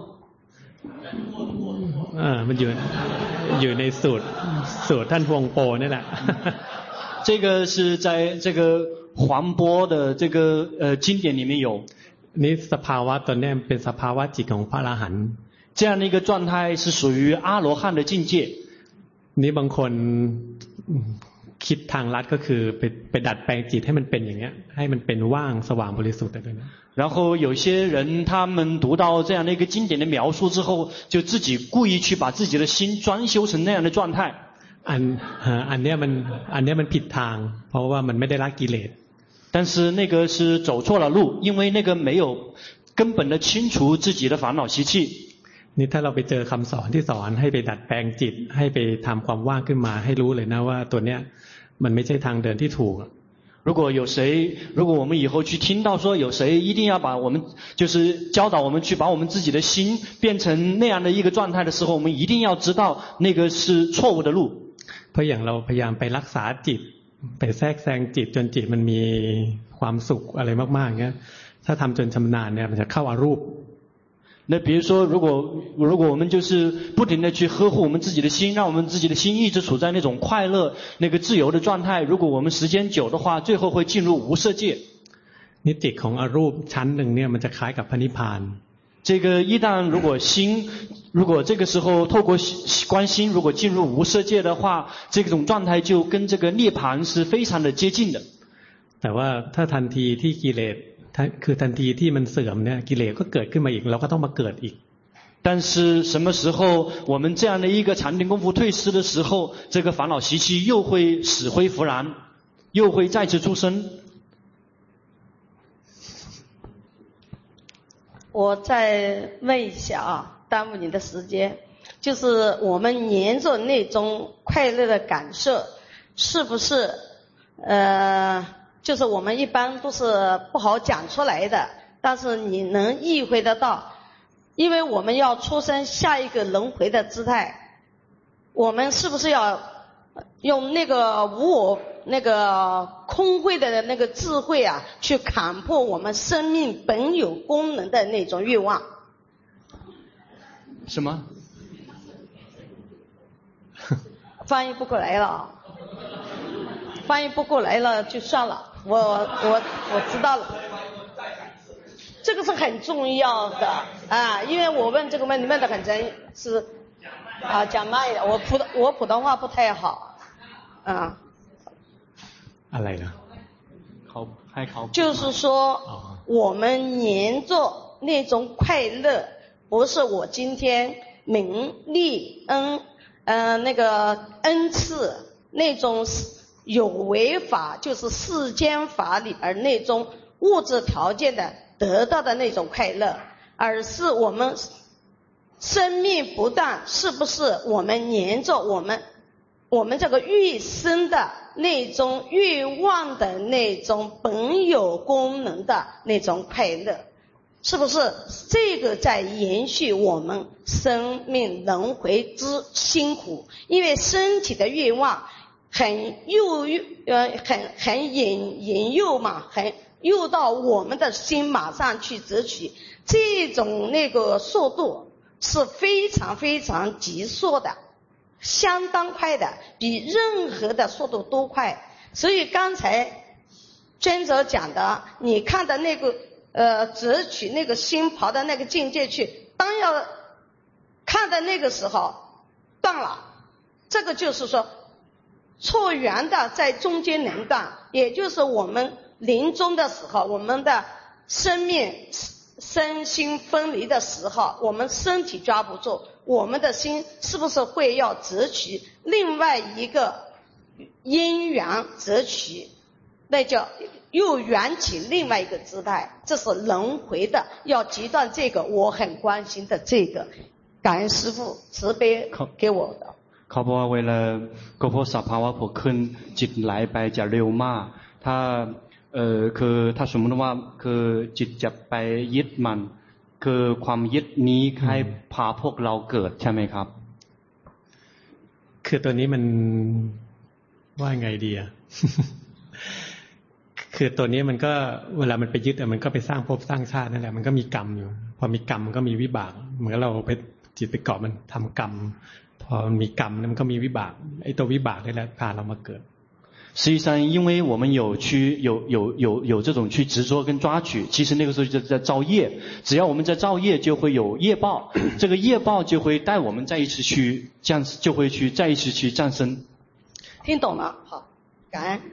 มันอยู่ในสูตรท่านพวงโปนี่แหละ这个是在这个黄波的这个经典里面有。 นี่สภาวะตัวเนี้ยเป็นสภาวะจิตของพระอรหันต์这样的一个状态是属于阿罗汉的境界。 นี่บางคนคิดทางลัดก็คือไปดัดแปลงจิตให้มันเป็นอย่างเงี้ยให้มันเป็นว่างสว่างบริสุทธิ์อะไรนะ然后有些人他们读到这样的一个经典的描述之后，就自己故意去把自己的心装修成那样的状态。 อันเนี้ยมันผิดทางเพราะว่ามันไม่ได้ละกิเลส但是那个是走错了路，因为那个没有根本的清除自己的烦恼习气。 นี่ถ้าเราไปเจอคำสอนที่สอนให้ไปดัดแปลงจิตให้ไปทำความว่างขึ้นมาให้รู้เลยนะว่าตัวเนี้ยมันไม่ใช่ทางเดินที่ถูก如果我们以后去听到说有谁一定要把我们就是教导我们去把我们自己的心变成那样的一个状态的时候，我们一定要知道那个是错误的路。 เพราะอย่างเราพยายามไปรักษาจิตไปแทรกแซงจิตจนจิตมันมีความสุขอะไรมากๆเงี้ยถ้าทำจนชำนาญเนี่ยมันจะเข้าอารูป那比如说如果我们就是不停地去呵护我们自己的心，让我们自己的心一直处在那种快乐那个自由的状态，如果我们时间久的话，最后会进入无色界。 นิติของอารูปชั้นหนึ่งเนี่ยมันจะคล้ายกับพระนิพพาน这个一旦如果这个时候透过观心如果进入无色界的话，这种状态就跟这个涅槃是非常的接近的。 แต่ว่าถ้าทันทีที่กิเลสคือทันทีที่มันเสื่อมเนี่ยกิเลสก็เกิดขึ้นมาอีกเราก็ต้องมาเกิดอีก但是什么时候我们这样的一个禅定功夫退失的时候，这个烦恼习气又会死灰复燃，又会再次出生。 我再问一下啊，耽误你的时间，就是我们沿着那种快乐的感受，是不是就是我们一般都是不好讲出来的，但是你能意会得到，因为我们要出生下一个轮回的姿态，我们是不是要用那个无我那个空慧的那个智慧啊，去砍破我们生命本有功能的那种欲望？ 什么？ 翻译不过来了，翻译不过来了就算了。我知道了，这个是很重要的啊，因为我问这个问题问得很真，是啊，讲慢一点，我普通话不太好啊。 อะไรนะ就是说我们沿着那种快乐，不是我今天名利那个恩赐那种有为法，就是世间法里边那种物质条件的得到的那种快乐，而是我们生命不断，是不是我们沿着我们这个欲生的那种欲望的那种本有功能的那种快乐，是不是这个在延续我们生命轮回之辛苦？因为身体的欲望很引诱嘛，很诱到我们的心马上去择取，这种那个速度是非常非常急速的，相当快的，比任何的速度都快。所以刚才尊者讲的，你看的那个直取那个心跑的那个境界去，当要看的那个时候断了，这个就是说错缘的在中间能断，也就是我们临终的时候，我们的生命身心分离的时候，我们身体抓不住，我们的心是不是会要直取另外一个因缘直取，那叫又缘起另外一个姿态，这是轮回的，要截断这个我很关心的这个，感恩师父慈悲给我的。 เขาบอกว่าเวลาก็พบสภาวะผุดขึ้นจิตไหลไปจะเร็วมากถ้าคือถ้าสมมติว่าคือจิตจะไปยึดมันคือความยึดนี้ให้พาพวกเราเกิดใช่ไหมครับคือตัวนี้มันว่าไงดีอะ คือตัวนี้มันก็เวลามันไปยึดมันก็ไปสร้างภพสร้างชาตินั่นแหละมันก็มีกรรมอยู่พอมีกรรมมันก็มีวิบากเหมือนเราไปจิตไปเกาะมันทำกรรมพอมันมีกรรมมันก็มีวิบากไอ้ตัววิบากนี่แหละพาเรามาเกิด实际上因为我们有这种去执着跟抓取，其实那个时候就在造业，只要我们在造业就会有业报，这个业报就会带我们再一次去降，就会去再一次去战胜。 听懂了，好，感恩。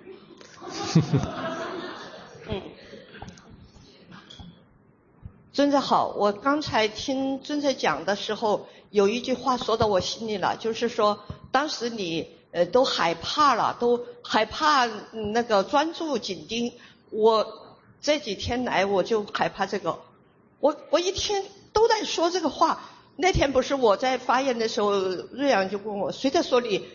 尊者好，我刚才听尊者讲的时候，有一句话说到我心里了，就是说当时你都害怕了，都害怕那个专注紧盯。我这几天来我就害怕这个，我一天都在说这个话。那天不是我在发言的时候，瑞阳就问我谁在说你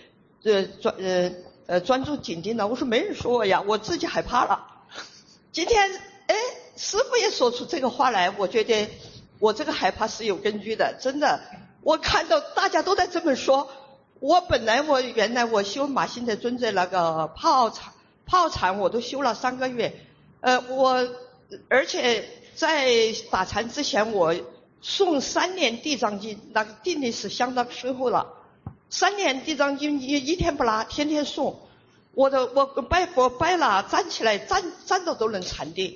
专注紧盯了？我说没人说我呀，我自己害怕了。今天师父也说出这个话来，我觉得我这个害怕是有根据的，真的。我看到大家都在这么说，原来我修马新的尊者那个泡禅我都修了3个月，而且在打禅之前我诵3年地藏经，那个定力是相当深厚了。3年地藏经一天不落，天天诵。我拜佛拜了，站起来站着都能禅定。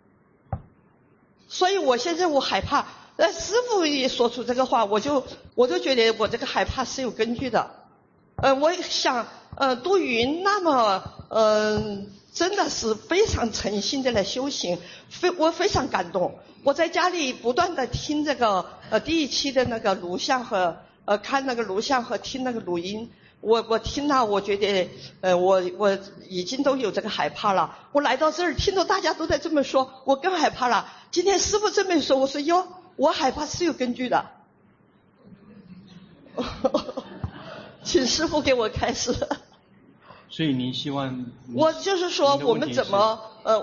所以我现在我害怕，师父也说出这个话，我就觉得我这个害怕是有根据的。我想杜云那么真的是非常诚心的来修行，我非常感动。我在家里不断的听这个第1期的那个录像和看那个录像和听那个录音，我听了，我觉得我已经都有这个害怕了。我来到这儿听到大家都在这么说，我更害怕了。今天师父这么说，我说哟，我害怕是有根据的。请师父给我开示。 所以您希望？ 我就是说，我们怎么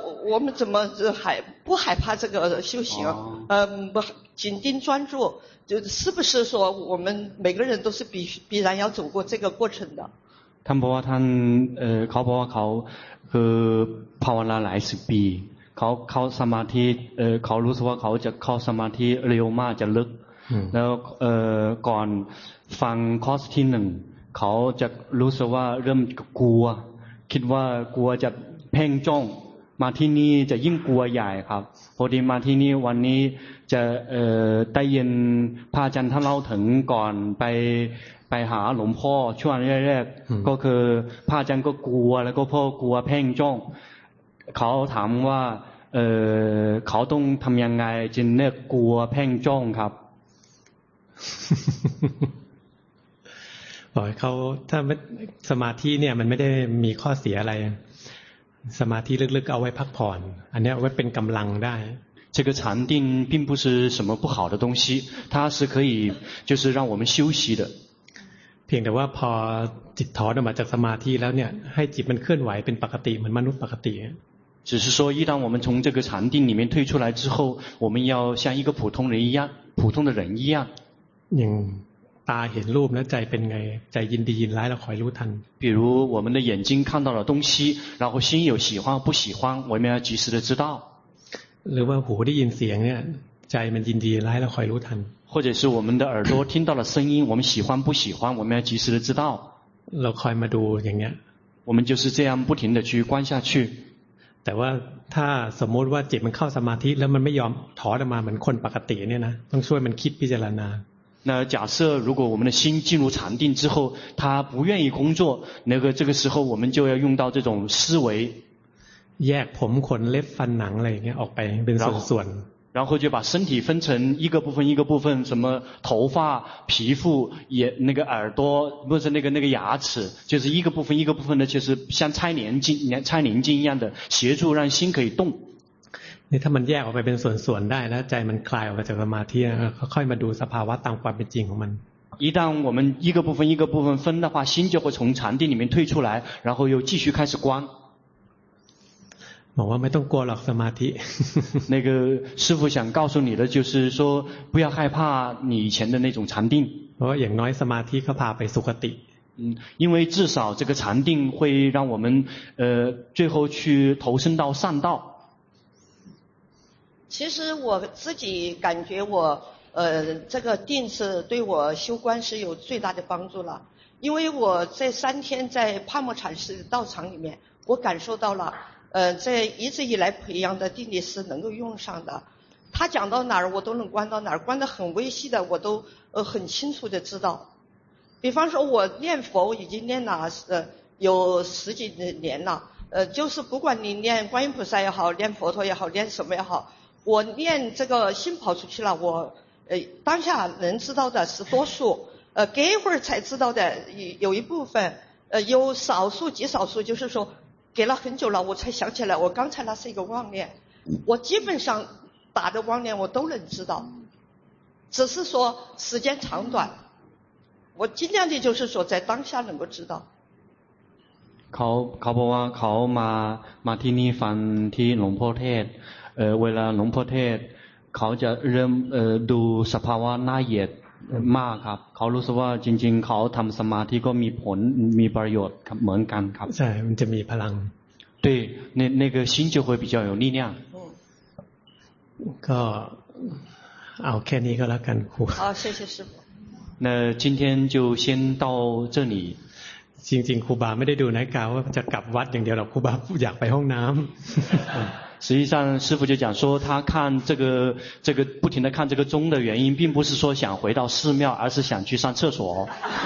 不害怕这个修行？不紧盯专注，就是不是说我们每个人都是必然要走过这个过程的？ ท่านบอกว่าท่านเขาบอกว่าเขาคือภาวนาหลาย10 ปีเขาเข้าสมาธิเขารู้สึกว่าเขาจะเข้าสมาธิเร็วมากจะลึกแล้วก่อนฟังคอร์สที่1เขาจะรู้สึกว่าเริ่มกลัวคิดว่ากลัวจะเพ่งจ้องมาที่นี่จะยิ่งกลัวใหญ่ครับพอดีมาที่นี่วันนี้จะได้ยินพระอาจารย์ท่านเล่าถึงก่อนไปหาหลวงพ่อช่วงแรกๆก็คือพระอาจารย์ก็กลัวแล้วก็พ่อกลัวเพ่งจ้องเขาถามว่าเขาต้องทำยังไงจึงเลิกกลัวเพ่งจ้องครับบอกเขาถ้าสมาธิเนี่ยมันไม่ได้มีข้อเสียอะไรสมาธิลึกๆเอาไว้พักผ่อนอันนี้เอาไว้เป็นกำลังได้这个禅定并不是什么不好的东西，它是可以就是让我们休息的。 เพียงแต่ว่าพอจิตถอนออกมาจากสมาธิแล้วเนี่ยให้จิตมันเคลื่อนไหวเป็นปกติเหมือนมนุษย์ปกติ只是说一当我们从这个禅定里面退出来之后，我们要像一个普通人一样อย่างตาเห็นรูปแล้วใจเป็นไงใจยินดียินร้ายเราคอยรู้ทัน比如我们的眼睛看到了东西，然后心有喜欢不喜欢，我们要及时的知道。 หรือว่าหูได้ยินเสียงเนี่ยใจมันยินดีร้ายแล้วคอยรู้ทัน或者是我们的耳朵听到了声音，我们喜欢不喜欢，我们要及时的知道。 เราคอยมาดูอย่างเงี้ย我们就是这样不停的去观下去。 แต่ว่าถ้าสมมติว่าจิตมันเข้าสมาธิแล้วมันไม่ยอมถอนออกมาเหมือนคนปกติเนี่ยนะต้องช่วยมันคิดพิจารณา那假设如果我们的心进入禅定之后，它不愿意工作，这个时候我们就要用到这种思维， แยกผมขนเล็บฟันหนังอะไรอย่างเงี้ยออกไปเป็นส่วน然后就把身体分成一个部分一个部分，什么头发、皮肤、耳朵，不是那个牙齿，就是一个部分一个部分的，就是像拆连筋一样的，协助让心可以动。 นี่ถ้ามันแยกออกไปเป็นส่วนๆได้แล้วใจมันคลายออกมาจากสมาธิค่อยมาดูสภาวะตามความเป็นจริงของมัน一旦我们一个部分一个部分分的话，心就会从禅定里面退出来，然后又继续开始观。 บอกว่าไม่ต้องกลัวหรอกสมาธิ那个师父想告诉你的就是说，不要害怕你以前的那种禅定。 เพราะว่าอย่างน้อยสมาธิก็พาไปสุคติ因为至少这个禅定会让我们最后去投身到善道。 其实我自己感觉这个定是对我修观是有最大的帮助了，因为我这3天在帕默禅师道场里面，我感受到了这一直以来培养的定力是能够用上的。他讲到哪儿我都能观到哪儿，观得很微细的我都很清楚的知道。比方说我念佛已经念了有10几年了，就是不管你念观音菩萨也好，念佛陀也好，念什么也好，我念这个心跑出去了，我当下能知道的是多数，隔一会儿才知道的有一部分，有少数极少数，就是说给了很久了我才想起来我刚才那是一个妄念，我基本上打的妄念我都能知道，只是说时间长短，我尽量的就是说在当下能够知道。 เขาบอกว่าเขามาที่นี่ฟังที่หลวงพ่อเทศเวลาหลวงพ่อเทศเขาจะเริ่มดูสภาวะน่าเหยียดมากครับเขารู้สึกว่าจริงๆเขาทำสมาธิก็มีผลมีประโยชน์เหมือนกันครับใช่มันจะมีพลัง对那个心就会比较有力量ก็เอาแค่นี้ก็แล้วกันครู好谢谢师父那今天就先到这里จริงๆครูบาไม่ได้ดูนาฬิกาว่าจะกลับวัดอย่างเดียวหรอกครูบาอยากไปห้องน้ำ实际上师父就讲说他看这个不停地看这个钟的原因并不是说想回到寺庙而是想去上厕所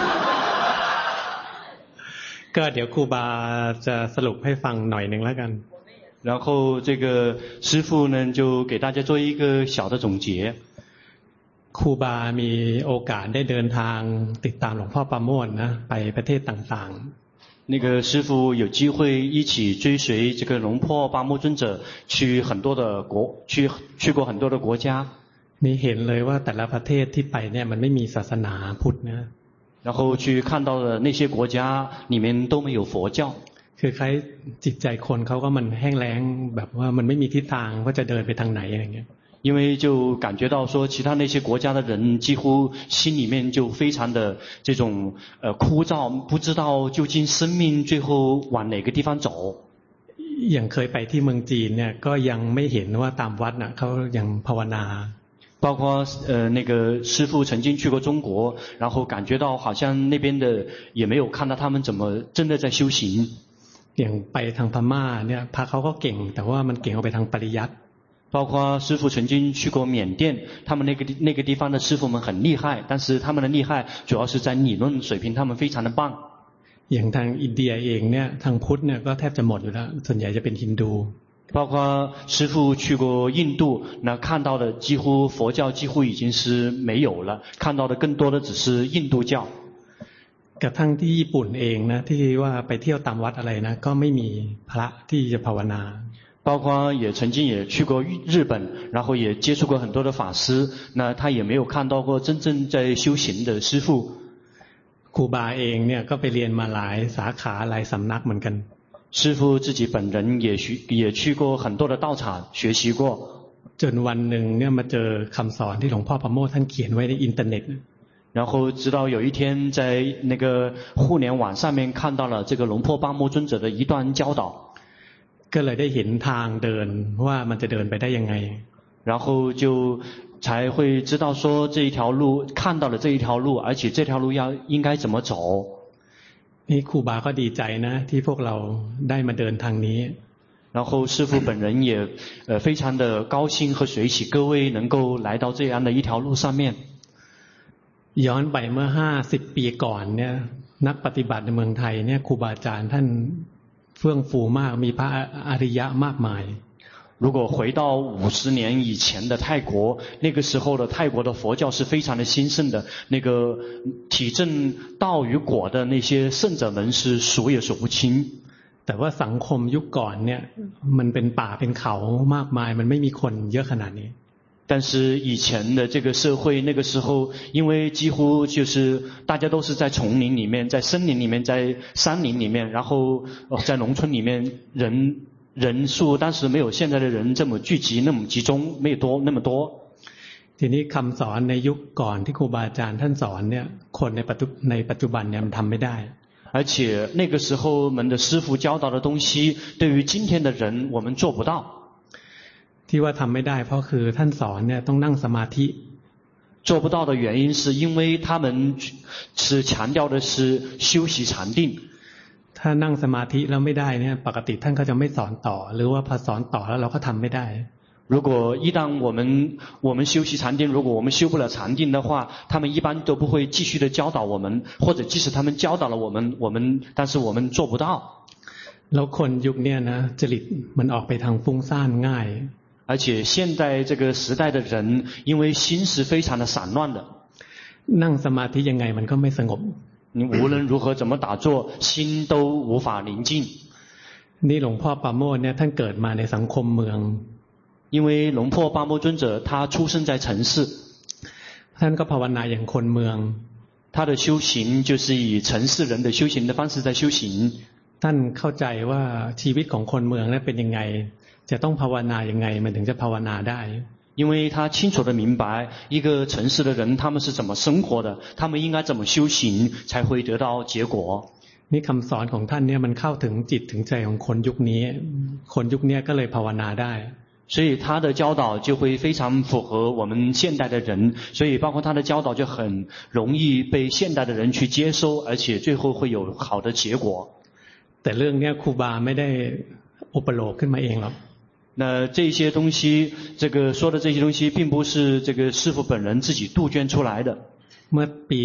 ก็เดี๋ยวครูบาจะสรุปให้ฟังหน่อยนึงแล้วกัน然后这个师父呢就给大家做一个小的总结ครูบามีโอกาสได้เดินทางติดตามหลวงพ่อประโมทนะไปประเทศต่างๆ那个师父有机会一起追随这个龙坡巴木尊者去过很多的国家นี่เห็นเลยว่าแต่ละประเทศที่ไปเนี่ยมันไม่มีศาสนาพุทธนะ然后去看到的那些国家里面都没有佛教คือใครจิตใจคนเขาก็มันแห้งแล้งแบบว่ามันไม่มีทิศทางว่าจะเดินไปทางไหนอะไรเงี้ย因为就感觉到说其他那些国家的人几乎心里面就非常的这种枯燥不知道究竟生命最后往哪个地方走อย่างเคยไปที่เมืองจีนเนี่ยก็ยังไม่เห็นว่าตามวัดน่ะเขายังภาวนา包括那个师父曾经去过中国然后感觉到好像那边的也没有看到他们怎么真的在修行อย่างไปทางพม่าเนี่ยพระเขาก็เก่งแต่ว่ามันเก่งออกไปทางปริยัติ包括师父曾经去过缅甸他们那个地方的师父们很厉害但是他们的厉害主要是在理论水平他们非常的棒อย่างทางอินเดียเองเนี่ยทางพุทธเนี่ยก็แทบจะหมดอยู่แล้วส่วนใหญ่จะเป็นฮินดู包括师父去过印度那看到的几乎佛教几乎已经是没有了看到的更多的只是印度教กระทั่งที่ญี่ปุ่นเองนะที่ว่าไปเที่ยวตามวัดอะไรนะก็ไม่มีพระที่จะภาวนา包括也曾经也去过日本然后也接触过很多的法师那他也没有看到过真正在修行的师父ครูบาเองเนี่ยก็ไปเรียนมาหลายสาขาหลายสำนักเหมือนกัน师父自己本人也去过很多的道场学习过จนวันหนึ่งเนี่ยมาเจอคำสอนที่หลวงพ่อประโมทท่านเขียนไว้ในอินเทอร์เน็ต然后直到有一天在那个互联网上面看到了这个龙坡巴木尊者的一段教导ก็เลยได้เห็นทางเดินว่ามันจะเดินไปได้ยังไง然后就才会知道说这一条路，看到了这一条路，而且这条路应该怎么走。 นี่ครูบาก็ดีใจนะที่พวกเราได้มาเดินทางนี้然后师父本人也非常的高兴和随喜各位能够来到这样的一条路上面。 ย้อนไปเมื่อ50 ปีก่อนเนี่ยนักปฏิบัติในเมืองไทยเนี่ยครูบาอาจารย์ท่านเฟื่องฟูมากมีพระอริยะมากมาย如果回到50年以前的泰国，那个时候的泰国的佛教是非常的兴盛的，那个体证道与果的那些圣者们是数也数不清。 แต่ว่าสังคมยุคก่อนเนี่ยมันเป็นป่าเป็นเขามากมายมันไม่มีคนเยอะขนาดนี้但是以前的这个社会，那个时候因为几乎就是大家都是在丛林里面，在森林里面，在山林里面，然后在农村里面，人数当时没有现在的人这么聚集，那么集中，没有那么多。 ทีนี้คำสอนในยุคก่อนที่ครูบาอาจารย์ท่านสอนเนี่ยคนในปัจจุบันเนี่ยมันทำไม่ได้而且那个时候我们的师父教导的东西，对于今天的人我们做不到。 ที่ว่าทำไม่ได้เพราะคือท่านสอนเนี่ยต้องนั่งสมาธิ做不到的原因是因为他们是强调的是修习禅定。 ถ้านั่งสมาธิแล้วไม่ได้เนี่ยปกติท่านก็จะไม่สอนต่อหรือว่าพอสอนต่อแล้วเราก็ทำไม่ได้如果一旦我们修习禅定，如果我们修不了禅定的话，他们一般都不会继续的教导我们，或者即使他们教导了我们但是我们做不到。 แล้วคนยุคนี้นะจริตมันออกไปทางฟุ้งซ่านง่าย而且现在这个时代的人，因为心是非常的散乱的， นั่งสมาธิยังไงมันก็ไม่สงบ你无论如何怎么打坐，心都无法宁静。 นี่หลวงพ่อปราโมทย์เนี่ยท่านเกิดมาในสังคมเมือง因为龙坡巴摩尊者他出生在城市， ท่านก็ภาวนาอย่างคนเมือง他的修行就是以城市人的修行的方式在修行。 ท่านเข้าใจว่าชีวิตของคนเมืองนั้นเป็นยังไงจะต้องภาวนายังไงมันถึงจะภาวนาได้因为他清楚的明白一个城市的人他们是怎么生活的，他们应该怎么修行才会得到结果。 นี่คำสอนของท่านเนี่ยมันเข้าถึงจิตถึงใจของคนยุคนี้คนยุคนี้ก็เลยภาวนาได้所以他的教导就会非常符合我们现代的人，所以包括他的教导就很容易被现代的人去接收，而且最后会有好的结果。 แต่เรื่องนี้ครูบาไม่ได้อุปโลกขึ้นมาเองหรอก那这些东西，这个说的这些东西，并不是这个师父本人自己杜鹃出来的。 เมื่อปี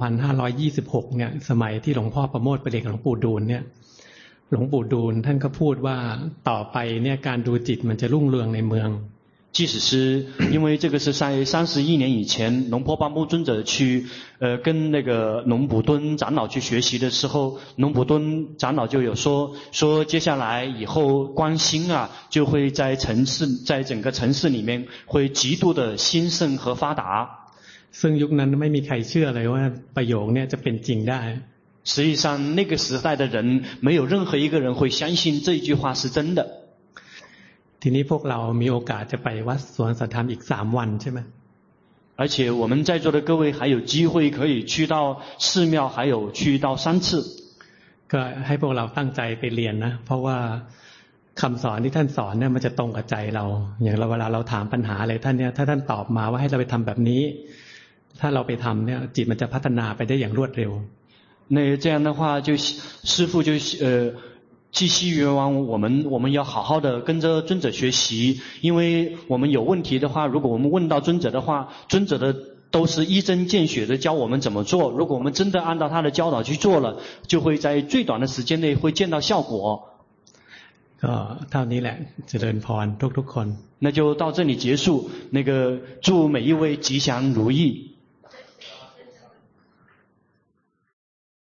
2526 เนี่ยสมัยที่หลวงพ่อประโมทย์ไปเรียนกับหลวงปู่ดูลเนี่ยหลวงปู่ดูลท่านก็พูดว่าต่อไปเนี่ยการดูจิตมันจะรุ่งเรืองในเมือง即使是因为这个是在31年以前，龙坡巴木尊者去跟那个龙普敦长老去学习的时候，龙普敦长老就有说接下来以后观心啊就会在整个城市里面会极度的兴盛和发达。 ซึ่งยุคนั้นไม่มีใครเชื่อเลยว่าประโยคเนี่ยจะเป็นจริงได้实际上那个时代的人没有任何一个人会相信这句话是真的。 ทีนี้พวกเรามีโอกาสจะไปวัดสวนสัทธรรมอีก3 วันใช่ไหม而且我们在座的各位还有机会可以去到寺庙，还有去到3次。 ก็ให้พวกเราตั้งใจไปเรียนนะเพราะว่าคำสอนที่ท่านสอนเนี่ยมันจะตรงกับใจเราอย่างเวลาเราถามปัญหาอะไรท่านเนี่ยถ้าท่านตอบมาว่าให้เราไปทำแบบนี้ถ้าเราไปทำเนี่ยจิตมันจะพัฒนาไปได้อย่างรวดเร็ว那这样的话就师父就寄希愿望我们要好好的跟着尊者学习，因为我们有问题的话，如果我们问到尊者的话，尊者的都是一针见血的教我们怎么做，如果我们真的按照他的教导去做了，就会在最短的时间内会见到效果。 ก็เท่านี้แหละเจริญพรทุกๆคน那就到这里结束，那个祝每一位吉祥如意。